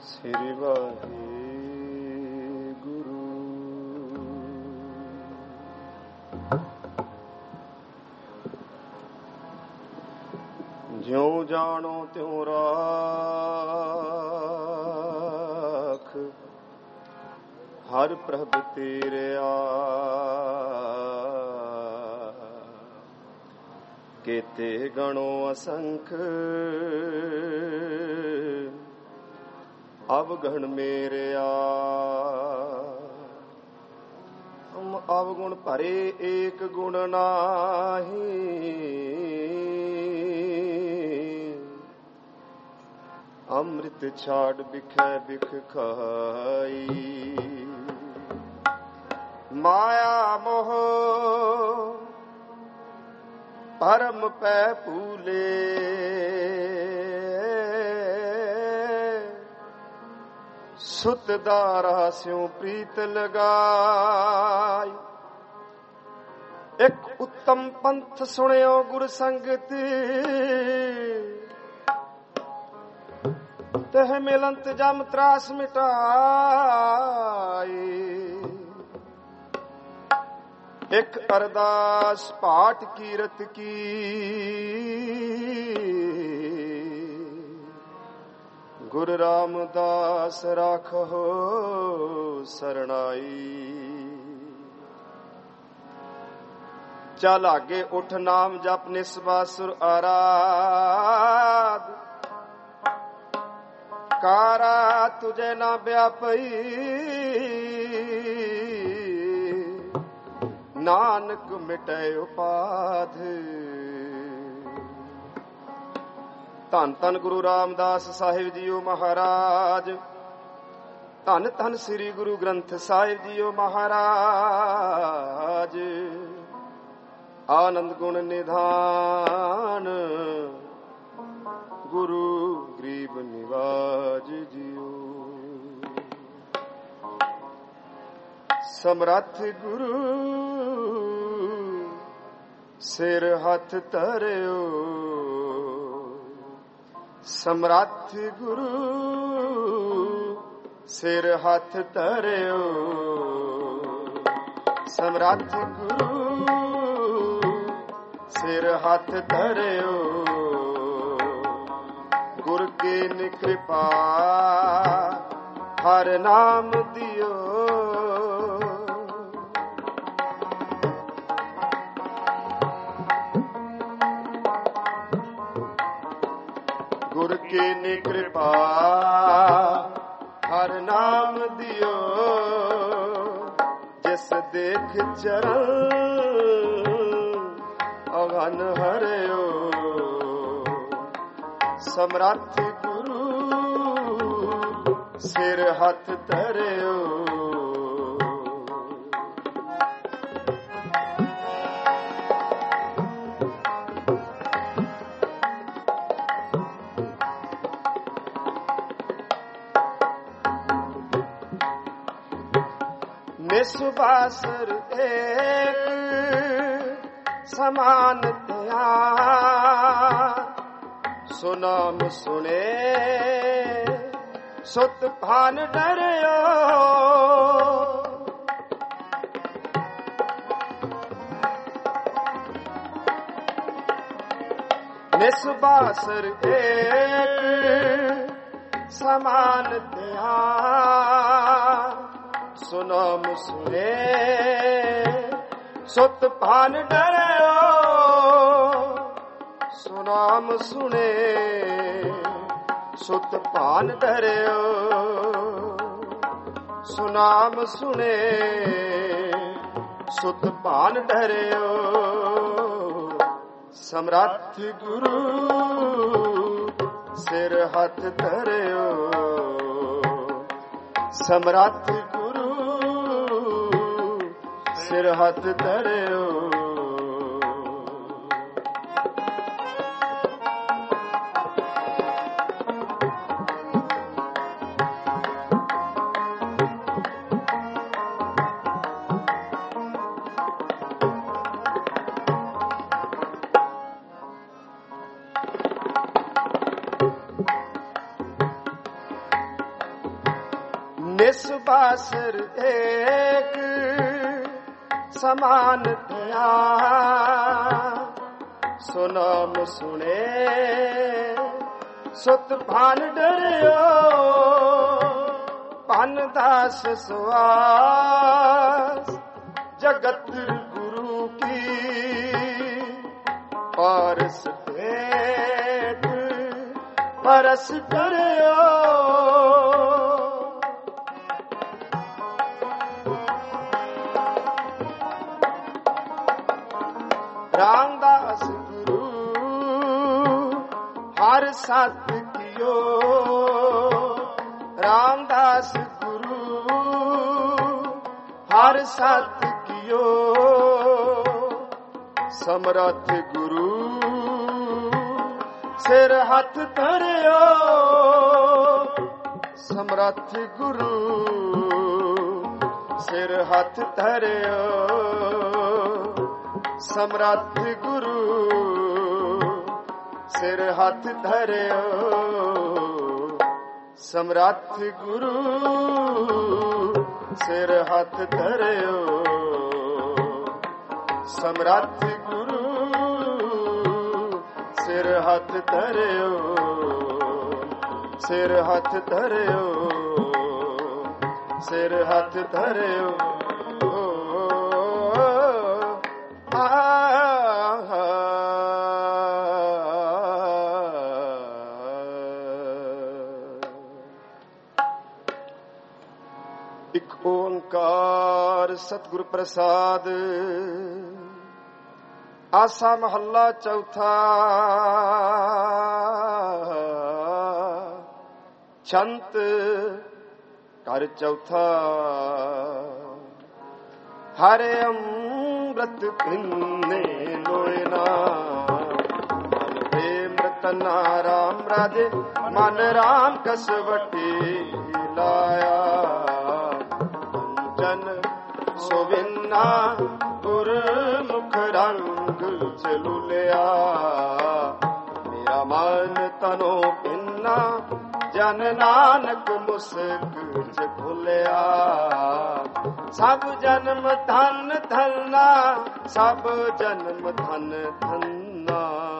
ਸ੍ਰੀ ਵਾਹਿਗੁਰੂ। ਜਿਉ ਜਾਣੋ ਤਿਉ ਰਾਖ, ਹਰ ਪ੍ਰਭ ਤੇਰਿਆ। ਕੇਤੇ ਗਣੋ ਅਸੰਖ, ਅਵਗਣ ਮੇਰਿਆ। ਅਵਗੁਣ ਭਰੇ ਏਕ ਗੁਣ ਨਾਹੀ, ਅੰਮ੍ਰਿਤ ਛਾੜ ਬਿਖੈ ਬਿਖ ਖਾਈ। ਮਾਇਆ ਮੋਹ ਪਰਮ ਪੈ ਭੂਲੇ, ਸੁਤ ਦਾਰਾ ਸਿਉ ਪ੍ਰੀਤ ਲਗਾਈ। ਇੱਕ ਉੱਤਮ ਪੰਥ ਸੁਣਿਓ ਗੁਰ ਸੰਗਤ, ਤਹ ਮਿਲੰਤ ਜਮ ਤਰਾਸ ਮਿਟਾਈ। ਇੱਕ ਅਰਦਾਸ ਪਾਠ ਕੀਰਤ ਕੀ, ਗੁਰੂ ਰਾਮਦਾਸ ਰਾਖੋ ਸਰਣਾਈ। ਚੱਲ ਆਗੇ ਉਠ ਨਾਮ ਜਪ ਨਿਸਬਾ ਸੁਰ ਆਰਾਧ। ਕਾਰਾ ਤੁਝੇ ਨਾ ਵਿਆਪਈ, ਨਾਨਕ ਮਿਟੈ ਉਪਾਧ। ਧੰਨ ਧੰਨ ਗੁਰੂ ਰਾਮਦਾਸ ਸਾਹਿਬ ਜੀਓ ਮਹਾਰਾਜ। ਧੰਨ ਧੰਨ ਸ੍ਰੀ ਗੁਰੂ ਗ੍ਰੰਥ ਸਾਹਿਬ ਜੀਓ ਮਹਾਰਾਜ। ਆਨੰਦ ਗੁਣ ਨਿਧਾਨ ਗੁਰੂ ਗਰੀਬ ਨਿਵਾਜ ਜੀਓ। ਸਮਰੱਥ ਗੁਰੂ ਸਿਰ ਹੱਥ ਧਰਿਓ। ਸਮਰੱਥ ਗੁਰੂ ਸਿਰ ਹੱਥ ਧਰਿਓ। ਸਮਰੱਥ ਗੁਰੂ ਸਿਰ ਹੱਥ ਧਰਿਓ। ਗੁਰ ਕੀ ਕਿਰਪਾ ਹਰ ਨਾਮ ਦਿਓ। ਗੁਰ ਕੀ ਕਿਰਪਾ ਹਰ ਨਾਮ ਦਿਓ। ਜਿਸ ਦੇਖ ਚਰਨ ਅਗਨ ਹਰਿਓ। ਸਮਰੱਥ ਗੁਰੂ ਸਿਰ ਹੱਥ ਧਰਿਓ। ਨਿਸਬਾਸਰ ਏਕ ਸਮਾਨ ਤਿਆ। ਸੁਨਾਮ ਸੁਣੇ ਸੁਤ ਭਾਨ ਡਰਿਓ। ਨਿਸਬਾਸਰ ਏਕ ਸਮਾਨ ਤਿਆ। ਸੁਨਾਮ ਸੁਣੇ ਸੁਤ ਭਾਨ ਡਰਿਓ। ਸੁਨਾਮ ਸੁਣੇ ਸੁਤ ਭਾਨ ਡਰਿਓ। ਸੁਨਾਮ ਸੁਣੇ ਸੁਤ ਭਾਨ ਡਰਿਓ। ਸਮਰੱਥ ਗੁਰੂ ਸਿਰ ਹੱਥ ਧਰਿਓ। ਸਮਰੱਥ ਗੁਰੂ ਸਿਰ ਹੱਥ ਧਰਿਓ। जिस बासर एक समान थिया, सो नाम सुने सुत भान डरियो, भान दास सुआस जगत गुरु की, पारस भेंट परस करियो। रामदास गुरु हर सत कियो, रामदास गुरु हर सत कियो, समरथ गुरु सिर हथ धरियो, समरथ गुरु सिर हथ धरियो, समरथ गुरु सिर हथ धरियो, समरथ गुरु सिर हथ धरियो, समरथ गुरु सिर हथ धरियो, सिर हथ धरियो, सिर हथ धरियो। ਇੱਕ ਓੰਕਾਰ ਸਤਿਗੁਰ ਪ੍ਰਸਾਦ। ਆਸਾ ਮਹੱਲਾ ਚੌਥਾ। ਛੰਤ ਘਰ ਚੌਥਾ। ਹਰਿ ਅੰਮ੍ਰਿਤ ਪਿੰਨੇ ਲੋਇਨਾ, ਮਨ ਅੰਮ੍ਰਿਤ ਨਾਮ ਰਾਜੇ, ਮਨ ਰਾਮ ਕਸਵਟੀ ਲਾਇਆ। ਜਨ ਸੋਵਿਨਾ ਗੁਰਮੁਖ ਰੰਗ ਚਲੁਲਿਆ, ਮੇਰਾ ਮਨ ਤਨੋ ਪਿੰਨਾ, ਜਨ ਨਾਨਕ ਮੁਸਕ ਚ ਭੁਲਿਆ। ਸਭ ਜਨਮ ਧਨ ਧਨਾ, ਸਭ ਜਨਮ ਧਨ ਧਨਾ।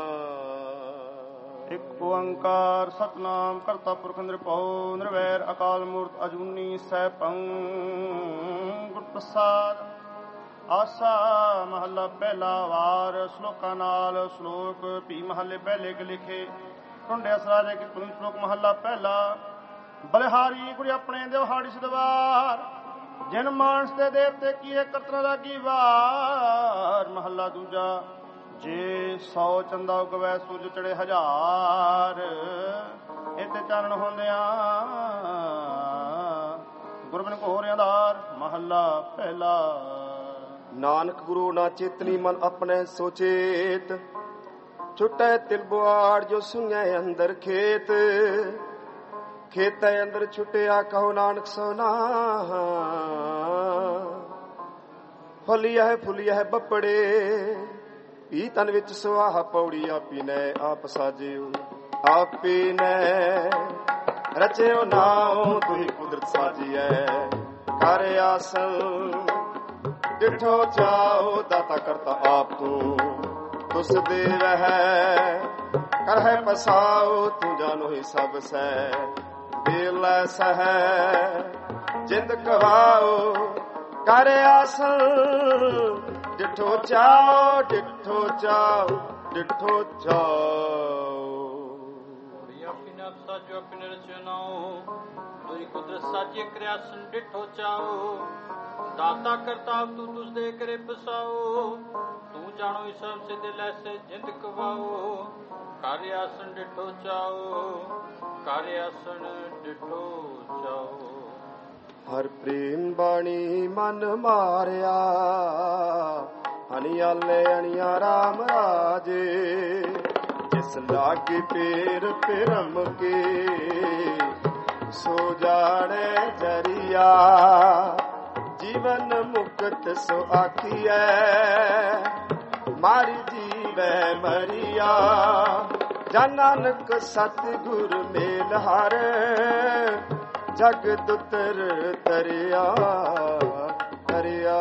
ਇੱਕ ਓੰਕਾਰ ਸਤਿਨਾਮ ਕਰਤਾ ਪੁਰਖ ਨਿਰਭਉ ਨਿਰਵੈਰ ਅਕਾਲ ਮੂਰਤ ਅਜੂਨੀ ਸੈਭੰ ਗੁਰ ਪ੍ਰਸਾਦ। ਆਸਾ ਮਹੱਲਾ ਪਹਿਲਾ। ਵਾਰ ਸ਼ਲੋਕਾਂ ਨਾਲ। ਸ਼ਲੋਕ ਭੀ ਮਹੱਲੇ ਪਹਿਲੇ ਕੇ ਲਿਖੇ। ਟੁੰਡੇ ਅਸਰਾਜੇ ਕੀ ਤੁਮ। ਸ਼ਲੋਕ ਮਹੱਲਾ ਪਹਿਲਾ। ਬਲਿਹਾਰੀ ਗੁਰ ਆਪਣੇ ਦਿਵਹਾੜੀ ਸਦਵਾਰ, ਜਿਨ ਮਾਨਸ ਤੇ ਦੇਵਤੇ ਕੀਏ ਕਰਤਨਾ ਲਾਗੀ ਵਾਰ। ਮਹੱਲਾ ਦੂਜਾ। ਜੇ 100 ਚੰਦਾ ਉਗਵੈ ਸੂਰਜ ਚੜੇ 1000, ਇਤੇ ਚਾਨਣ ਹੁੰਦਿਆਂ ਗੁਰਬਿਨ ਘੋਰ ਅੰਧਾਰ। ਮਹੱਲਾ ਪਹਿਲਾ। ਨਾਨਕ ਗੁਰੂ ਨਾ ਚੇਤਨੀ ਮਨ ਆਪਣੇ ਸੋਚੇਤ, ਛੁਟੈ ਤਿਲ ਬੁਆੜ ਜੋ ਸੁਣਿਐ ਅੰਦਰ ਖੇਤ। ਖੇਤੈ ਅੰਦਰ ਛੁਟਿਆ ਕਹੋ ਨਾਨਕ ਸੋਨਾ, ਫੁੱਲਿਆ ਹੈ ਫੁੱਲਿਆ ਹੈ ਬੱਪੜੇ। ਪੀ ਤਨ ਵਿੱਚ ਸੁਆਹ ਪੌੜੀ, ਆਪੀ ਨੇ ਆਪ ਸਾਜਿਓ, ਆਪੀ ਨੇ ਰਚਿਓ ਨਾਉ। ਤੁਹੀ ਕੁਦਰਤ ਸਾਜੀਐ ਕਰ ਆਸਨ, ਡਿਠੋ ਚਾਓ ਦਾਤਾ ਕਰਤਾ ਆਪ ਤੂੰ। ਤੁਸ ਦੇ ਰਹਿ ਕਰ ਹੈ ਪਸਾਓ, ਤੂੰ ਜਾਨੋ ਹੀ ਸਭ ਸੈ। ਦਿਲ ਸਹਿ ਜਿੰਦ ਕਹਾਓ ਕਰ ਆਸਨ, ਡਿਠੋ ਚਾਓ ਡਿਠੋ ਚਾਓ ਡਿਠੋ ਚਾਓ। ਸਾਜੋ ਆਪਣੇ ਰਚਨਾਓ, ਤੁਈ ਕੁਦਰਤ ਸਾਜੇ ਕਰਿਆਸਨ ਡਿਠੋ ਚਾਓ। ਦਾਤਾ ਕਰਤਾ ਤੂੰ ਤੁਸ ਦੇ ਕਰੇ ਬਸਾਓ, ਤੂੰ ਜਾਣੋ ਹੀ ਸਭ ਸੇ ਦਿਲ ਐਸੇ ਜਿੰਦ ਕਵਾਓ। ਕਰ ਆਸਨ ਡਿਠੋ ਚਾਓ, ਕਰ ਆਸਨ ਡਿਠੋ ਚਾਓ। ਹਰ ਪ੍ਰੇਮ ਬਾਣੀ ਮਨ ਮਾਰਿਆ, ਅਣਿਆਲੇ ਅਣਿਆ ਰਾਮ ਰਾਜੇ। ਜਿਸ ਲਾਗੇ ਪੇਰ ਪਿਰਮ ਕੇ, ਸੋ ਜਾਣੇ ਜਰੀਆ। ਜੀਵਨ ਮੁਕਤ ਸੋ ਆਖੀਐ, ਮਾਰੀ ਜੀਵੈ ਮਰੀਆ। ਜਨ ਨਾਨਕ ਸਤਿਗੁਰ ਮੇਲ ਹਰ, ਜਗਤ ਉਤਰ ਤਰਿਆ ਤਰਿਆ।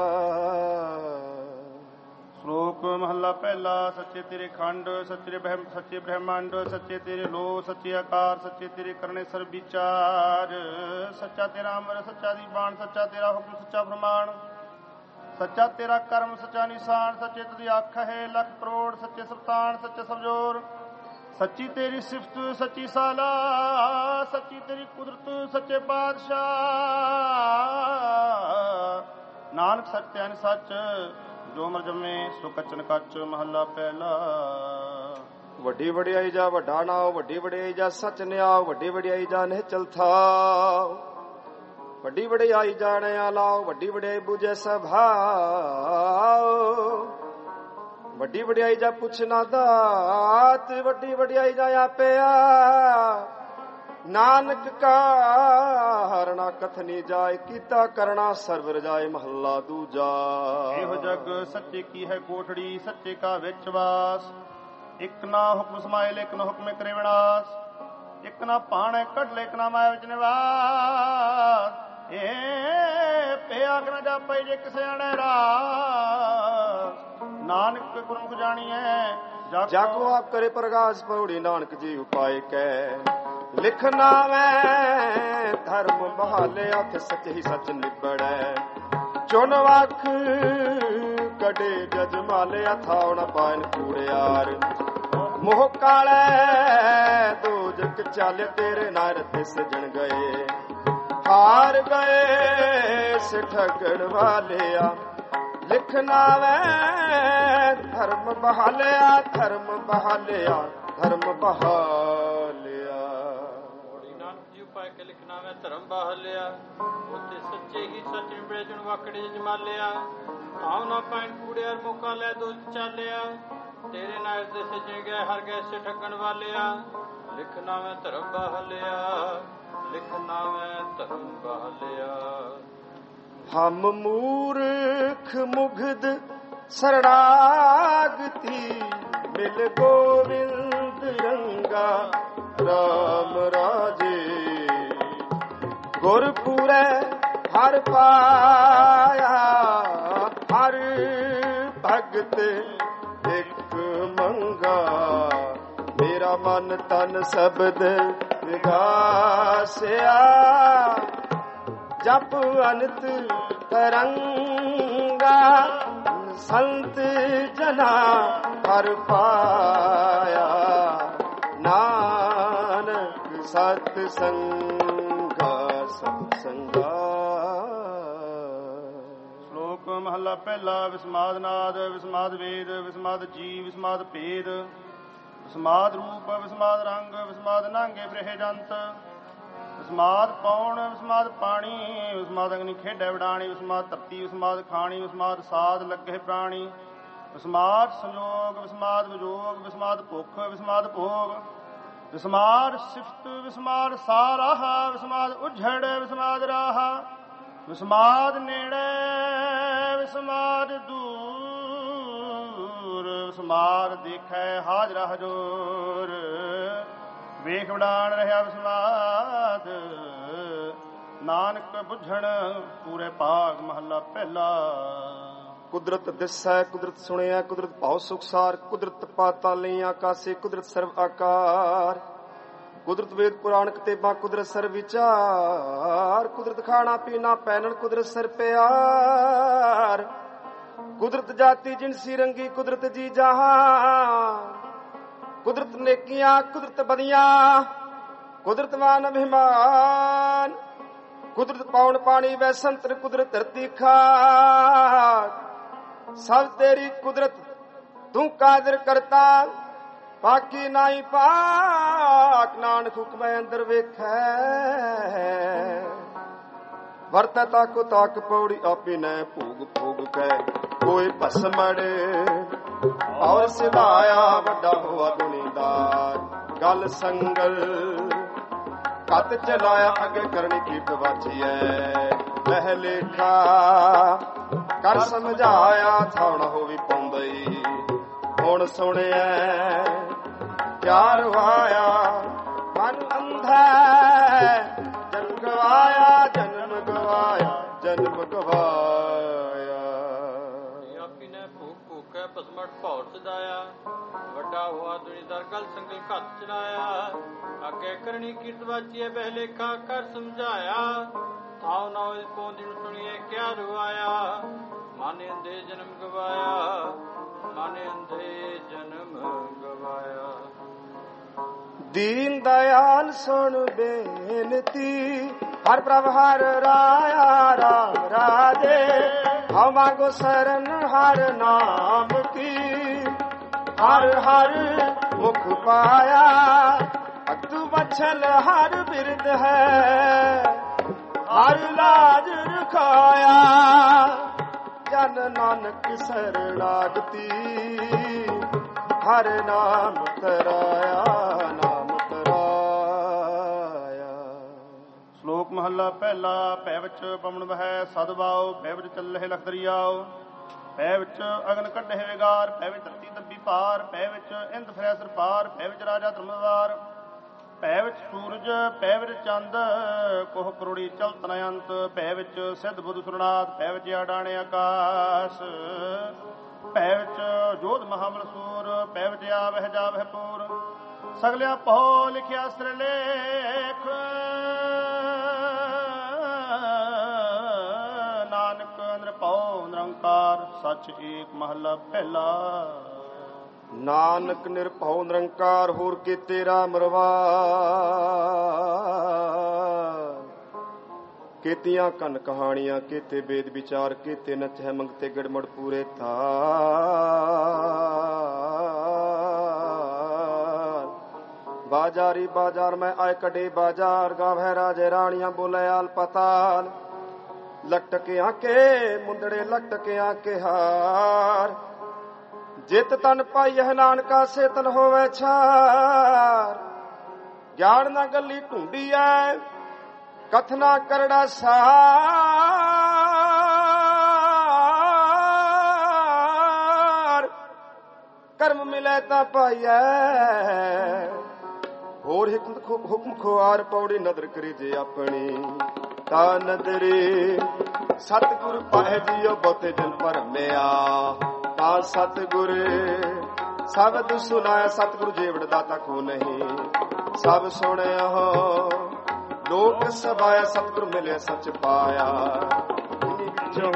ਸ਼ਲੋਕ ਮਹੱਲਾ ਪਹਿਲਾ। ਸੱਚੇ ਤੇਰੇ ਖੰਡ, ਸੱਚੇ ਬ੍ਰਹਮੰਡ, ਸੱਚੇ ਤੇਰੇ ਲੋ, ਸੱਚੇ ਆਕਾਰ, ਸੱਚੇ ਤੇਰੇ ਕਰਨੇ ਸਰਬ ਵਿਚਾਰ। ਸੱਚਾ ਤੇਰਾ ਅਮਰ, ਸੱਚਾ ਦੀ ਬਾਣ, ਸੱਚਾ ਤੇਰਾ ਹੁਕਮ, ਸੱਚਾ ਫਰਮਾਨ, ਸੱਚਾ ਤੇਰਾ ਕਰਮ, ਸੱਚਾ ਨਿਸ਼ਾਨ। ਸੱਚੇ ਤੁਦੀ ਅੱਖ ਹੈ ਲੱਖ ਕਰੋੜ, ਸੱਚੇ ਸਬਤਾਨ, ਸੱਚੇ ਸਬਜੋਰ। ਸੱਚੀ ਤੇਰੀ ਸਿਫਤ, ਸੱਚੀ ਸਾਲਾ, ਸੱਚੀ ਤੇਰੀ ਕੁਦਰਤ, ਸੱਚੇ ਪਾਤਸ਼ਾਹ। ਨਾਨਕ ਸੱਚ ਅਨ ਸੱਚ, ਜੋ ਮਰ ਜੰਮੇ ਸੋ ਕਚਨ ਕੱਚ। ਮਹੱਲਾ ਪਹਿਲਾ। ਵੱਡੀ ਵਡਿਆਈ ਜਾ ਵੱਡਾ ਨਾਉ, ਵੱਡੀ ਵਡਿਆਈ ਜਾ ਸਚ ਨਿਆਉ, ਵੱਡੀ ਵਡਿਆਈ ਜਾ ਨਿਹਚਲ ਥਾਉ। ਵੱਡੀ ਵਡਿਆਈ ਜਾਣਿਆ ਲਾਓ, ਵੱਡੀ ਵਡਿਆਈ ਬੁਝੇ ਸਭਾਉ। ਵੱਡੀ ਵਡਿਆਈ ਜਾ ਪੁੱਛਣਾ ਦਾਤ, ਵੱਡੀ ਵਡਿਆਈ ਜਾ ਆਪਿਆ। ਨਾਨਕ ਕਾਰਣਾ ਕਥਨੀ ਜਾਏ, ਕੀਤਾ ਕਰਨਾ ਸਰਬ ਰਜਾਏ। ਮਹੱਲਾ ਦੂਜਾ। ਇਹੋ ਜਗ ਸੱਚੇ ਕੀ ਹੈ ਕੋਠੜੀ, ਸੱਚੇ ਕਾ ਵਿੱਚ ਵਾਸ। ਇਕ ਨਾ ਹੁਕਮ ਸਮਾਇਲ, ਇਕ ਨਾ ਹੁਕਮੇ ਕਰੇ ਵਿਨਾਸ਼। ਇਕ ਨਾ ਭਾਣੇ ਕੱਢਲੇ, ਇਕ ਨਾ ਮਾਇਆ ਵਿੱਚ ਨਿਵਾਸ। ਇਹ ਪਿਆ ਨਾ ਜਾਪੈ ਜੇ ਕਿਸੇ ਅਣੇ ਰਾਸ। ਨਾਨਕ ਗੁਰਮੁਖ ਜਾਣੀਐ ਜਾਗੋ ਆਪ ਕਰੇ ਪ੍ਰਗਾਸ। ਪੌੜੀ ਨਾਨਕ ਜੀ ਉਪਾਏ ਕੈ ਲਿਖਣਾ ਮੈਂ ਧਰਮ ਬਹਾਲੇ। ਹੱਥ ਸੱਚ ਹੀ ਸੱਚ ਨਿਬੜੈ, ਚੁਣ ਵਖ ਕਡੇ ਜਜ ਮਾਲੇ। ਥਾਉ ਨ ਪਾਇਨ ਕੂੜਿਆਰ, ਮੋਹ ਕਾਲੇ ਦੋਜਕ ਚਾਲੇ। ਤੇਰੇ ਨਾਲ ਤੇ ਸਜਣ ਗਏ, ਹਾਰ ਗਏ ਠਗਣ ਵਾਲਿਆ। ਲਿਖਣਾ ਵੈ ਧਰਮ ਬਹਾਲਿਆ, ਧਰਮ ਬਹਾਲਿਆ, ਧਰਮ ਬਹਾਲਿਆ। ਨਾਨਕ ਜੀ ਉਪਾਇ ਕੇ ਲਿਖਣਾ ਵੈ ਧਰਮ ਬਹਾਲਿਆ। ਉੱਥੇ ਸੱਚੇ ਹੀ ਸੱਚ ਨਿਬੜੇ, ਜੁਣ ਵਾਕੜੇ ਜਮਾਲਿਆ। ਆਉ ਨਾ ਪੈਣ ਕੂੜਿਆਰ, ਮੌਕਾ ਲੈ ਦੋ ਚਾਲਿਆ। ਤੇਰੇ ਨਾਲ ਦੇ ਸਜੇ ਗਏ, ਹਰ ਗਏ ਸੇ ਠੱਗਣ ਵਾਲਿਆ। ਲਿਖਣਾ ਵੈ ਧਰਮ ਬਹਾਲਿਆ, ਲਿਖਣਾ ਵੈ ਧਰਮ ਬਹਾਲਿਆ। ਹਮ ਮੂਰਖ ਮੁਗਧ ਸਰਣਾਗਤੀ, ਮਿਲ ਗੋਵਿੰਦ ਰੰਗਾ ਰਾਮ ਰਾਜੇ। ਗੁਰਪੁਰੈ ਹਰ ਪਾਇਆ, ਹਰ ਭਗਤ ਇਕ ਮੰਗਾ। ਮੇਰਾ ਮਨ ਤਨ ਸ਼ਬਦ ਵਿਗਾਸਿਆ, ਜਪ ਅਨੰਤ ਤਰੰਗਾ। ਸੰਤ ਜਨਾ ਹਰ ਪਾਇਆ, ਨਾਨਕ ਸਤ ਸੰਗਾ ਸਤ ਸੰਗਾ। ਸ਼ਲੋਕ ਮਹੱਲਾ ਪਹਿਲਾ। ਵਿਸਮਾਦ ਨਾਦ, ਵਿਸਮਾਦ ਵੇਦ, ਵਿਸਮਾਦ ਜੀ, ਵਿਸਮਾਦ ਭੇਦ, ਵਿਸਮਾਦ ਰੂਪ, ਵਿਸਮਾਦ ਰੰਗ, ਵਿਸਮਾਦ ਨਾਂਗੇ ਫਰਹਿ ਜੰਤ। ਵਿਸਮਾਦ ਪੌਣ, ਵਿਸਮਾਦ ਪਾਣੀ, ਵਿਸਮਾਦ ਅਗਨੀ ਖੇਡੈ ਵਡਾਣੀ। ਵਿਸਮਾਦ ਧਰਤੀ, ਵਿਸਮਾਦ ਖਾਣੀ, ਵਿਸਮਾਦ ਸਾਧ ਲੱਗੇ ਪ੍ਰਾਣੀ। ਵਿਸਮਾਦ ਸੰਜੋਗ, ਵਿਸਮਾਦ ਵਿਜੋਗ, ਵਿਸਮਾਦ ਭੁੱਖ, ਵਿਸਮਾਦ ਭੋਗ। ਵਿਸਮਾਦ ਸਿਫਤ, ਵਿਸਮਾਦ ਸਾਰਾਹਾ, ਵਿਸਮਾਦ ਉਝੜ, ਵਿਸਮਾਦ ਰਾਹਾ। ਵਿਸਮਾਦ ਨੇੜੇ, ਵਿਸਮਾਦ ਦੂਰ। ਵਿਸਮਾਦ ਦੇਖੈ ਹਾਜ਼ਰਾ ਹਜੂਰ, ਵੇਖ ਵਡਾਣ ਰਿਹਾ ਵਿਸਮਾਦ। ਨਾਨਕ ਬੁੱਝਣ ਪੂਰੇ ਭਾਗ। ਮਹੱਲਾ ਪਹਿਲਾ। ਕੁਦਰਤ ਦਿਸੈ, ਕੁਦਰਤ ਸੁਣਿਆ, ਕੁਦਰਤ ਭਾਉ ਸੁਖਸਾਰ। ਕੁਦਰਤ ਪਾਤਾਲੀ ਆਕਾਸੇ, ਕੁਦਰਤ ਸਰਬ ਆਕਾਰ। ਕੁਦਰਤ ਵੇਦ ਪੁਰਾਣ ਕਿਤਾਬਾਂ, ਕੁਦਰਤ ਸਰਬ ਵਿਚਾਰ। ਕੁਦਰਤ ਖਾਣਾ ਪੀਣਾ ਪਹਿਨਣ, ਕੁਦਰਤ ਸਰ ਪਿਆਰ। ਕੁਦਰਤ ਜਾਤੀ ਜਿਨਸੀ ਰੰਗੀ, ਕੁਦਰਤ ਜੀ ਜਹਾਂ। ਕੁਦਰਤ ਨੇਕੀਆਂ, ਕੁਦਰਤ ਬਦੀਆਂ, ਕੁਦਰਤ ਮਾਨ ਅਭਿਮਾਨ। ਕੁਦਰਤ ਪਾਉਣ ਪਾਣੀ ਵੈ ਸੰਤਰ, ਕੁਦਰਤ ਧਰਤੀ ਖਾਕ। ਸਭ ਤੇਰੀ ਕੁਦਰਤ, ਤੂੰ ਕਾਦਰ ਕਰਤਾ, ਬਾਕੀ ਨਾਹੀ ਪਾਕ। ਨਾਨਕ ਹੁਕਮੈ ਅੰਦਰ ਵੇਖੈ, ਵਰਤੈ ਤਾਕੋ ਤਾਕ। ਪੌੜੀ ਆਪੇ ਨੈ ਭੋਗ ਭੋਗ ਕੈ, ਕੋਈ ਭਸਮੜੇ। ਔਰ ਸਿਧਾਇਆ ਵੱਡਾ ਹੋਆ ਦੁਨੀਦਾਰ, ਗਲ ਸੰਗਲ ਕਤ ਚਲਾਇਆ। ਅੱਗੇ ਕਰਨੀ ਕੀ ਪਵਾਚੀਐ, ਲਹਿ ਲੇਖਾ ਕਰ ਸਮਝਾਇਆ। ਥਾਉਣਾ ਹੋਵੀ ਪਾਉਂਦਈ, ਹੁਣ ਸੁਣਿਐ ਕਿਆ ਰਵਾਇਆ। ਮਨ ਅੰਧੈ ਜੰਗਲ ਗਵਾਇਆ। ਆਪੀ ਨੇ ਭੂਖ ਭੂਖੈ ਪਸਮੜ ਭੌਰ ਸਦਾਇਆ, ਵੱਡਾ ਹੋਆ ਦੁਨੀਦਰ ਗਲ ਸੰਗਲ ਘੱਤ ਚਲਾਇਆ। ਅੱਗੇ ਕਰਨੀ ਕੀਰਤ ਵਾਚੀਏ ਬਹਿਲੇਖਾ ਕਰ ਸਮਝਾਇਆ, ਥਾਉ ਨਾ ਇਸ ਪੌਂਦੀ ਨੂੰ ਸੁਣੀਏ ਕਿਆ ਰੁਆਇਆ। ਮਾਨੇ ਅੰਧੇ ਜਨਮ ਗਵਾਇਆ, ਮਾਨੇ ਅੰਧੇ ਜਨਮ ਗਵਾਇਆ। ਦੀਨ ਦਇਆਲ ਸੁਣ ਬੇਨਤੀ, ਹਰ ਪ੍ਰਭ ਹਰ ਰਾਇਆ ਰਾਮ ਰਾਜੇ। ਹਉ ਮੰਗੋ ਸਰਨ ਹਰ ਨਾਮ ਕੀ, ਹਰ ਹਰ ਮੁਖ ਪਾਇਆ। ਅਤੁ ਬਛਲ ਹਰ ਬਿਰਦ ਹੈ, ਹਰ ਲਾਜ ਰਖਾਇਆ। ਜਨ ਨਾਨਕ ਸਰਣਾਗਤੀ, ਹਰ ਨਾਮ ਤਰਾਇਆ ਨਾਮ ਤਰਾਇਆ। ਸ਼ਲੋਕ ਮਹੱਲਾ ਪਹਿਲਾ। ਭੈ ਵਿੱਚ ਪਵਨ ਵਹੈ ਸਦਵਾਉ, ਭੈ ਵਿੱਚ ਚੱਲਹਿ ਲਖ ਦਰਿਆਉ। ਭੈ ਵਿੱਚ ਅਗਨ ਕੱਢਹਿ ਵਿਗਾਰ, ਭੈ ਵਿੱਚ ਧਰਤੀ ਦੱਬੀ ਪਾਰ। ਭੈ ਵਿੱਚ ਇੰਦ ਫਿਰੈ ਸਿਰ ਪਾਰ, ਭੈ ਵਿੱਚ ਰਾਜਾ ਧਰਮਵਾਰ। ਭੈ ਵਿੱਚ ਸੂਰਜ, ਭੈ ਵਿੱਚ ਚੰਦ, ਕੋਹ ਕਰੋੜੀ ਚਲਤ ਨ ਅੰਤ। ਭੈ ਵਿੱਚ ਸਿੱਧ ਬੁੱਧ ਸੁਰਨਾਥ, ਭੈ ਵਿੱਚ ਆਡਾਣੇ ਆਕਾਸ਼। ਭੈ ਵਿੱਚ ਜੋਧ ਮਹਾਬਲਸੂਰ, ਭੈ ਵਿੱਚ ਆਵਹਿ ਜਾਵਹਿ ਪੂਰ। ਸਗਲਿਆ ਪਹੁ ਲਿਖਿਆ ਸਿਰਲੇਖ, ਨਾਨਕ ਨਿਰਭਉ ਨਿਰੰਕਾਰ ਸੱਚ ਏਕ ਮਹੱਲਾ ਪਹਿਲਾ। ਨਾਨਕ ਨਿਰਭਉ ਨਿਰੰਕਾਰ, ਹੋਰ ਕੇ ਤੇਰਾ ਮਰਵਾਰ। ਕੀਤੀਆਂ ਕਨ ਕਹਾਣੀਆਂ, ਕੀਤੇ ਵੇਦ ਵਿਚਾਰ। ਕੀਤੇ ਨਚਹਿ ਮੰਗਤੇ ਗੜਮੜ ਪੂਰੇ ਥਾਰ। ਬਾਜਾਰੀ ਬਾਜ਼ਾਰ ਮੈਂ ਆਏ ਕੱਢੇ ਬਾਜ਼ਾਰ, ਗਾਵਹਿ ਰਾਜੇ ਰਾਣੀਆਂ ਬੋਲੇ ਆਲ ਪਤਾਲ। ਲਟਕਿਆਂ ਕੇ ਮੁੰਦੜੇ ਲਟਕਿਆਂ ਕੇ ਹਾਰ। ਜਿਤ ਤਨ ਪਾਈਐ ਨਾਨਕਾ ਸੇ ਤਨ ਹੋਵੇ ਛਾਰ। ਗਿਆਨ ਨਾ ਗੱਲੀ ਢੂੰਡੀਐ, ਕਥਨਾ ਕਰੜਾ ਸਾਰ। ਕਰਮ ਮਿਲੇ ਤਾਂ ਪਾਈਐ, ਹੋਰ ਹੁਕਮ ਖੁਆਰ। ਪੌੜੀ ਨਦਰ ਕਰੀ ਜੇ ਆਪਣੀ, ਤਾ ਨਦਰੇ ਸਤਿਗੁਰ ਪਾਹਿ ਜੀਉ। ਬਹੁਤੇ ਦਿਨ ਭਰਮਿਆ, ਤਾ ਸਤਿਗੁਰ ਸ਼ਬਦ ਸੁਨਾਇਆ। ਸਤਿਗੁਰ ਜੀਵੜ ਦਾਤਾ ਕੋ ਨਹੀਂ, ਸਭ ਸੁਣਿਆ ਲੋਕ ਸਭਾਇਆ। ਸਤਿਗੁਰ ਮਿਲਿਆ ਸੱਚ ਪਾਇਆ, ਵਿੱਚੋਂ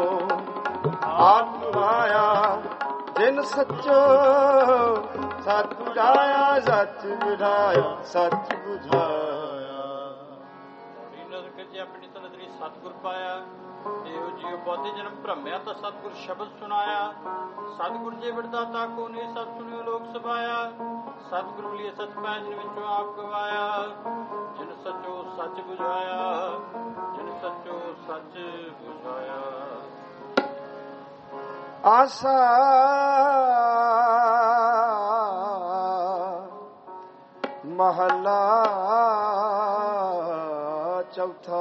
ਆਤਮ ਆਇਆ। ਜਿਨ ਸੱਚੋ ਸਤ ਬੁਝਾਇਆ, ਸੱਚ ਬੁਝਾਇਆ ਸੱਚ ਬੁਝਾਇਆ। ਆਪਣੀ ਤਨਦਰੀ ਸਤਿਗੁਰ ਪਾਇਆ, ਇਹੋ ਜੀਉ ਬਹੁਤੇ ਜਨਮ ਭ੍ਰਮਿਆ। ਤਾਂ ਸਤਿਗੁਰ ਸ਼ਬਦ ਸੁਣਾਇਆ, ਸਤਿਗੁਰ ਜੇ ਵਡਦਾਤਾ ਕੋ ਨਹੀਂ। ਸਤ ਸੁਣਿਓ ਲੋਕ ਸਭਾਇਆ, ਸਤਿਗੁਰੂ ਲਈ ਸਚ ਪਾਇਆ। ਜਿਨ ਵਿੱਚੋਂ ਆਪ ਗਵਾਇਆ, ਜਿਨ ਸੱਚੋ ਸੱਚ ਬੁਝਾਇਆ। ਜਿਨ ਸੱਚੋ ਸੱਚ ਬੁਝਾਇਆ। ਆਸਾ ਮਹੱਲਾ ਚੌਥਾ।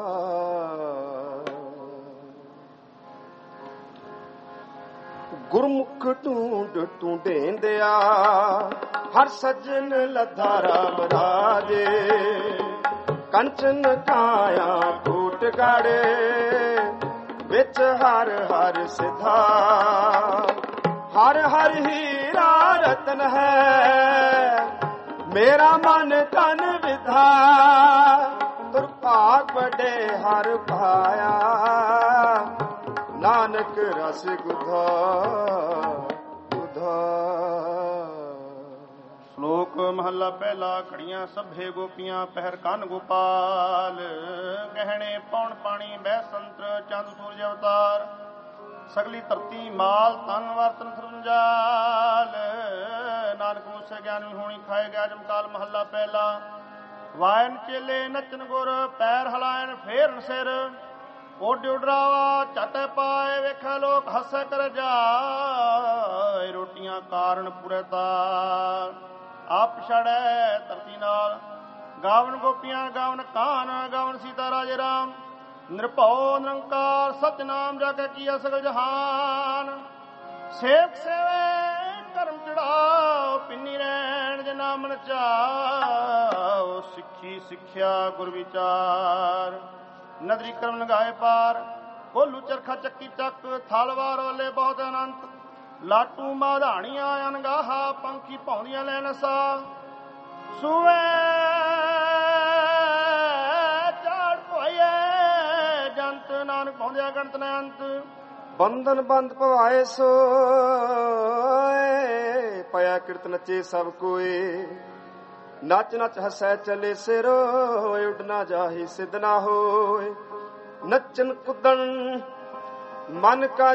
ਗੁਰਮੁਖ ਢੂੰਡ ਢੂੰਡੇਂਦਿਆ, ਹਰ ਸੱਜਣ ਲੱਧਾ ਰਾਮ ਰਾਜੇ। ਕੰਚਨ ਕਾਇਆ ਕੂਟ ਗਾੜੇ, ਵਿੱਚ ਹਰ ਹਰ ਸਿਧਾ। ਹਰ ਹਰ ਹੀਰਾ ਰਤਨ ਹੈ, ਮੇਰਾ ਮਨ ਤਨ ਵਿਧਾ। ਦੁਰਭਾਗ ਵੱਡੇ ਹਰ ਪਾਇਆ, ਨਾਨਕ ਰਸ ਗੁਧਾ ਗੁਧਾ। ਸ਼ਲੋਕ ਮਹੱਲਾ ਪਹਿਲਾ। ਖੜੀਆਂ ਸਭੇ ਗੋਪੀਆਂ, ਪਹਿਰ ਕੰਨ ਗੋਪਾਲ। ਗਹਿਣੇ ਪੌਣ ਪਾਣੀ ਬਹਿ ਸੰਤਰ, ਚੰਦ ਸੂਰਜ ਅਵਤਾਰ। ਸਗਲੀ ਧਰਤੀ ਮਾਲ, ਤਨ ਵਰਤਨ ਸਰੰਜਾਲ। ਨਾਨਕ ਮੂਸੇ ਗਿਆਨੀ ਹੋਣੀ, ਖਾਏ ਗਿਆ ਜਮਕਾਲ। ਮਹੱਲਾ ਪਹਿਲਾ। ਵਾਇਨ ਚੇਲੇ ਨੱਚਨ ਗੁਰ, ਪੈਰ ਹਲਾਇਨ ਫੇਰਨ ਸਿਰ। ਓਡ ਉਡਰਾਵਾ ਝਟੇ ਪਾਏ, ਵੇਖੈ ਲੋਕ ਹੱਸੇ ਕਰ ਜਾਏ। ਰੋਟੀਆਂ ਕਾਰਨ ਪੁਰੇ ਤਾਰ, ਆਪ ਛੜੈ ਧਰਤੀ ਨਾਲ। ਗਾਵਨ ਗੋਪੀਆਂ ਗਾਵਨ ਕਾਨ, ਗਾਵਨ ਸੀਤਾ ਰਾਜੇ ਰਾਮ। ਨਿਰਭਉ ਨਿਰੰਕਾਰ ਸਚ ਨਾਮ, ਜਾ ਕੇ ਕੀਆ ਸਗਲ ਜਹਾਨ। ਸੇਵਕ ਸੇਵੇ ਕਰਮ ਚੜਾਓ, ਪਿੰਨੀ ਰਹਿਣ ਜੇ ਨਾਮ ਨਚਾਓ। ਸਿੱਖੀ ਸਿੱਖਿਆ ਗੁਰ ਵਿਚਾਰ, ਨਦਰੀ ਕਰਮ ਲਗਾਏ ਪਾਰ। ਕੋਲੂ ਚਰਖਾ ਚੱਕੀ ਚੱਕ ਥਾਲਵਾਰ ਵਾਲੇ ਬਹੁਤ ਅਨੰਤ ਲਾਟੂ ਮਾਧਾਣੀਆਂ ਅਨਗਾਹਾ ਪੰਖੀ ਪਾਉਂਦੀਆਂ ਲੈ ਨਸਾ ਸੂਏ ਝਾੜ ਪੋਏ ਜੰਤ ਨਾਨਕ ਪਾਉਂਦਿਆ ਗਣਤ ਨੇ ਅੰਤ ਬੰਧਨ ਬੰਦ ਭਵਾਏ ਸੋਏ ਪਿਆ ਕਿਰਤ ਨਚੇ ਸਭ ਕੋਏ ਨੱਚ ਨੱਚ ਹਸੈ ਚਲੇ ਸਿਰ ਹੋਏ ਉੱਡ ਨਾ ਜਾਹੀ ਸਿੱਧ ਨਾ ਹੋਏ ਨੱਚਨ ਕੁੱਦਣ ਮਨ ਕਾ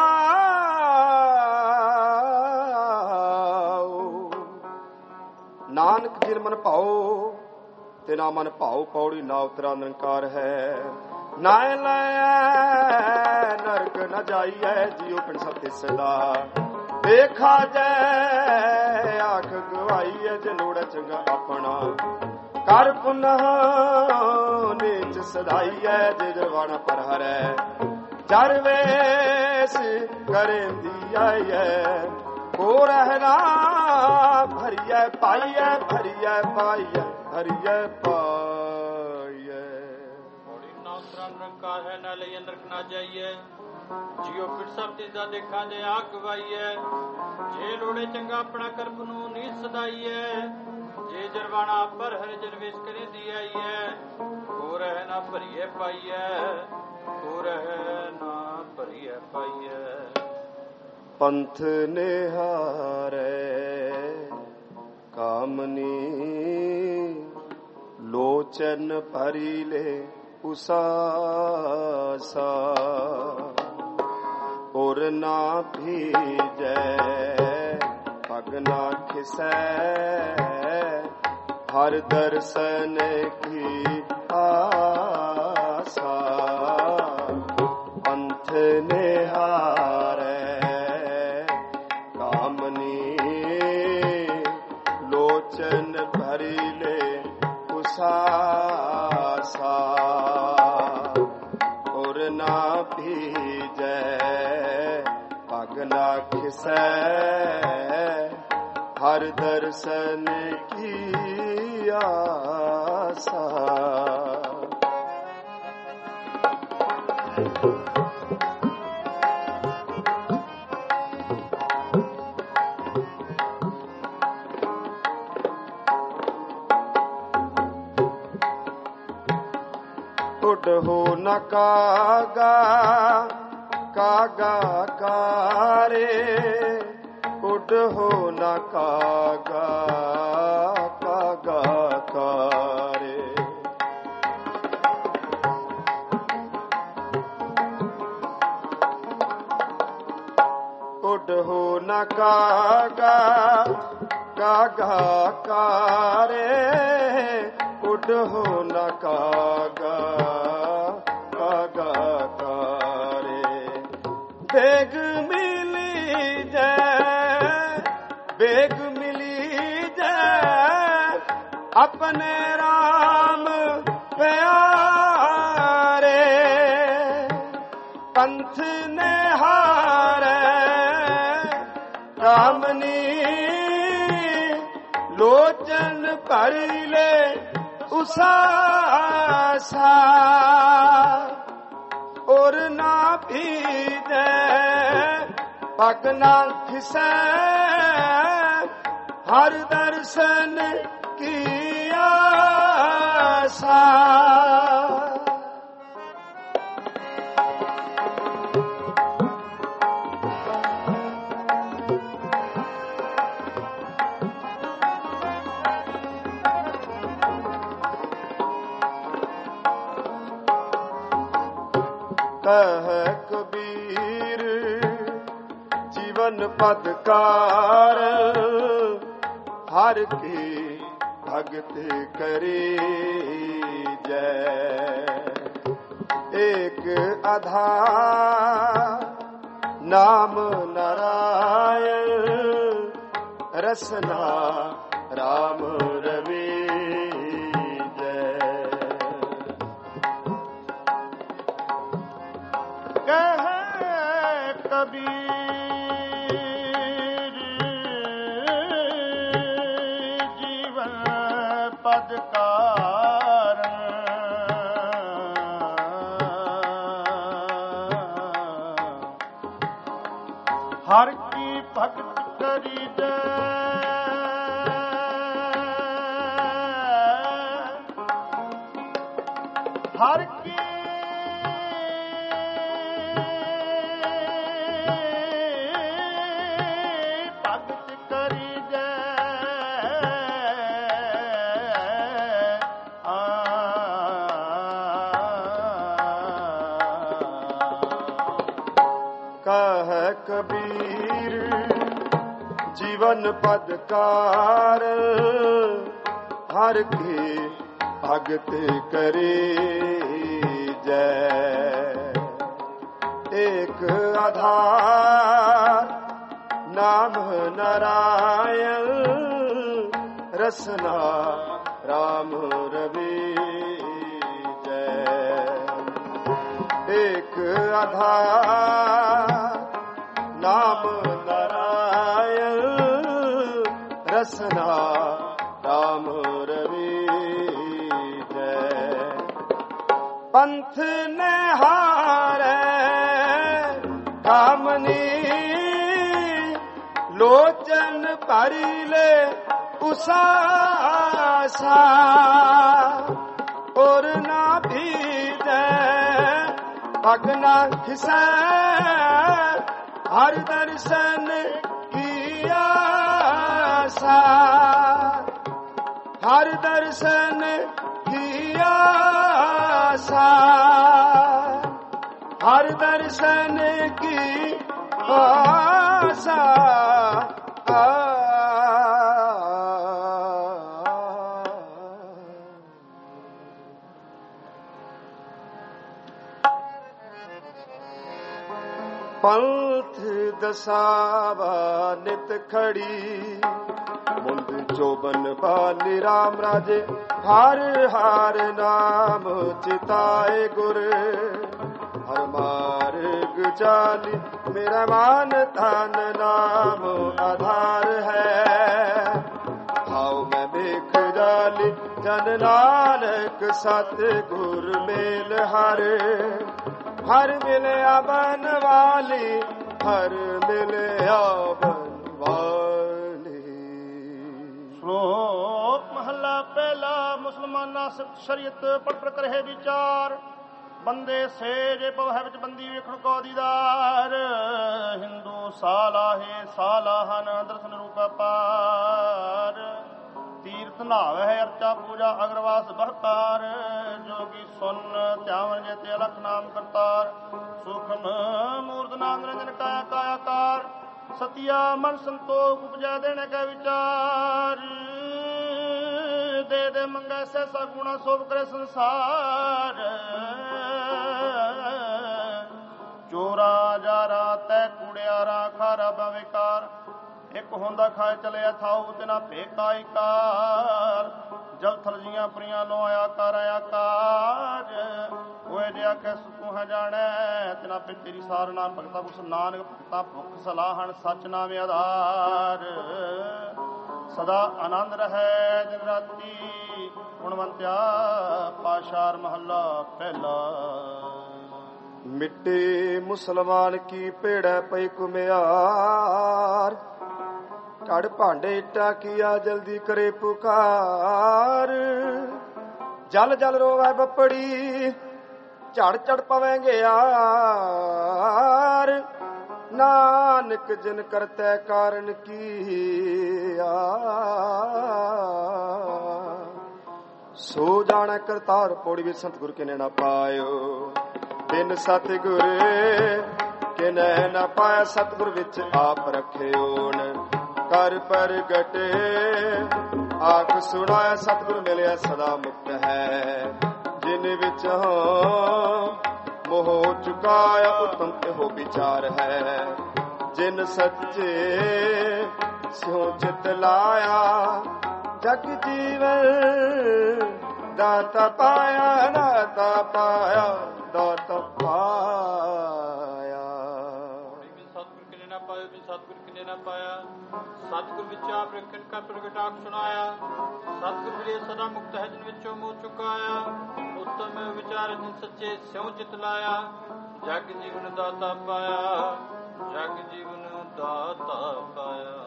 ਚਾਉ ਨਾਨਕ ਜਿਨ ਮਨ ਭਾਉ ਤੇ ਨਾ ਮਨ ਭਾਉ ਪੌੜੀ ਨਾ ਉਤਰਾ ਨਿਰੰਕਾਰ ਹੈ ਨਾ ਲੈ ਨਰਕ ਨ ਜਾਈਐ ਜਿਉ ਪਿੰਡ ਸਭ ਤਿਸਦਾ ਦੇਖਾ ਜੈ ਆਖ ਗਵਾਈਐ ਜੇ ਲੋੜ ਚੰਗਾ ਆਪਣਾ ਕਰ ਪੁਨਹ ਨੀਚ ਸਦਾਈਐ ਜੇ ਜਵਾਨਾ ਪਰ ਹਰੈ ਜਰ ਵੇਸ ਕਰੇਂਦੀ ਆਈਐ ਕੋ ਰਹਿਣਾ ਭਰੀਐ ਪਾਈਐ ਭਰੀਐ ਪਾਈਐ ਭਰੀਐ ਪਾਈਐ ਬੋੜੀ ਨਾ ਉਤਰਾ ਨਿਰੰਕਾਰ ਹੈ ਨਾ ਲਈਏ ਨਰਕ ਨਾ ਜਾਈਏ ਜਿਉ ਫਿਰ ਸਭ ਤਿਸਦਾ ਦੇਖਾਂ ਜੇ ਆਖ ਗਵਾਈਐ ਜੇ ਲੋੜੇ ਚੰਗਾ ਆਪਣਾ ਕਰਮ ਨੂੰ ਨੀਚ ਸਦਾਈਐ ਜੇ ਜਰਵਾਣਾ ਪਰ ਹਰਿ ਜਨ ਵੇਸ ਕਰੇ ਦੀ ਆਈਐ ਕੋ ਰਹਿ ਨਾ ਭਰੀਐ ਪਾਈਐ ਕੋ ਰਹਿ ਨਾ ਭਰੀਐ ਪਾਈਐ ਪੰਥ ਨਿਹਾਰੈ ਕਾਮਨੀ ਲੋਚਨ ਭਰੀ ਲੈ ਉਸਾਸਾ ਔਰ ਨਾ ਭੀਜੈ ਪਗ ਨਾ ਖਿਸੈ ਹਰ ਦਰਸ਼ਨ ਕੀ ਆਸਾ ਪੰਥ ਨਿਹਾਰੈ ਕਾਮਨੀ ਲੋਚਨ ਭਰੀ ਲੈ ਉਸਾਸਾ ਔਰ ਨਾ ਭੀਜੈ ਪਗ ਨਾ ਖਿਸੈ ਹਰ ਦਰਸ਼ਨ ਕੀ ਆਸਾ ਉੱਡ ਹੋ ਨ ਕਾਗਾ ਕਾਗਾ ਕਾਰੇ ਉੱਡ ਹੋ ਨ ਕਾਗਾ ਕਾਗਾ ਕਾਰੇ ਉੱਡ ਹੋ ਨ ਕਾਗਾ ਕਾਗਾ ਕਾਰੇ ਉੱਡ ਹੋ ਨ ਕਾਗਾ ਕਾਗਾ ਕਾਰੇ ਬੇਗ ਮਿਲੀ ਜੈ ਬੇਗ ਮਿਲੀ ਜੈ ਆਪਣੇ ਰਾਮ ਪਿਆਰੇ ਪੰਥ ਨਿਹਾਰੈ ਕਾਮਨੀ ਲੋਚਨ ਭਰੀ ਲੈ ਉਸਾਸਾ ਔਰ ਨਾ ਭੀਜੈ ਪਗ ਨਾ ਖਿਸੈ ਹਰ ਦਰਸ਼ਨ ਕੀ ਆਸਾ ਕਹ ਕਬੀਰ ਜੀਵਨ ਪਦ ਕਾਰ ਹਰ ਕੀ ਭਗਤ ਕਰੀ ਜੈ ਏਕ ਆਧਾਰ ਨਾਮ ਨਾਰਾਇਣ ਰਸਨਾ ਰਾਮ ਰਵੀ ਕਬੀਰ ਜੀਵਨ ਪਦ ਕਾਰਨ ਹਰ ਕੀ ਭਗਤ ਕਰੀ ਜੈ ਕਹਿ ਕਬੀਰ जीवन पदकार हर के भगत करे जय। एक आधार नाम नारायण रसना राम रवि जय। एक आधार नाम रसना राम रवि जय। पंथ ने हारे कामनी लोचन भरी ले उसासा और ना भीजे भगना खिसे हर दर्शन किया हर दर्शन की आशा हर दर्शन की आशा। पंथ दसावा नित खड़ी मुंद चोबन बाली राम राजे हर हर नाम चिताए गुर हर मार्ग चाली मेरा मान तन नाम आधार है। आओ मैं देख जाली जन नानक सत गुर मेल हर हर मिले बन वाली हर मिले बन वाली। श्लोक महला पहला मुसलमाना शरीयत पढ़ करे विचार बंदे से जे पवह विच बंदी वेखण को दीदार हिंदू साला है सालाहन दर्शन रूप पार तीर्थ नाव है अर्चा पूजा अग्रवास बहकार जोगी सुन त्यावन जेते अलख नाम करतार सूक्ष्म मूर्त नाम निरंजन काया कायाकार सतिया मन संतोख उपजा देने का विचार दे दे मंगे सहसा गुणा शोभ करे संसार चोरा जारा तै कूड़ियारा खारा बेकार एक होंदा खाए चले थाऊ तिना भेकाई कार जल थल जियां प्रिया लो आया कर होए जे आखे तू है जाने तिना पे तेरी सार नाम भगता कुछ नानक भगता भुख सलाहन सच नाम आधार सदा आनंद रहे दिन राती गुणवंत्या पाशार महला पहला। मिट्टे मुसलमान की पेड़ा पई कुम्यार ढड़ भांडे इट्टा किया जल्दी करे पुकार जल जल रोवे बपड़ी झड़ चढ़ पवेंगे यार नानक जिन करते कारण की सो जाना करतार पौड़ी भी सतगुर के न पायो बिन सतगुर के न पाया सतगुर विच आप रखे ओन कर प्रगटे आख सुनाया सतगुर मिलिया सदा मुक्त है जिन विच मोह चुकाया उत्तम हो विचार है जिन सच्चे स्यों चित लाया जग जीवन दाता पाया दाता पाया दाता पाया। सतगुर किने न पाया सतगुर विच आप रखन का प्रगटाक सुनाया सतगुर मिले सदा मुक्त है जिन विचों मोह चुकाया उत्तम विचार जिन सच्चे स्यों चित लाया जग जीवन दाता पाया जग जीवन दाता पाया।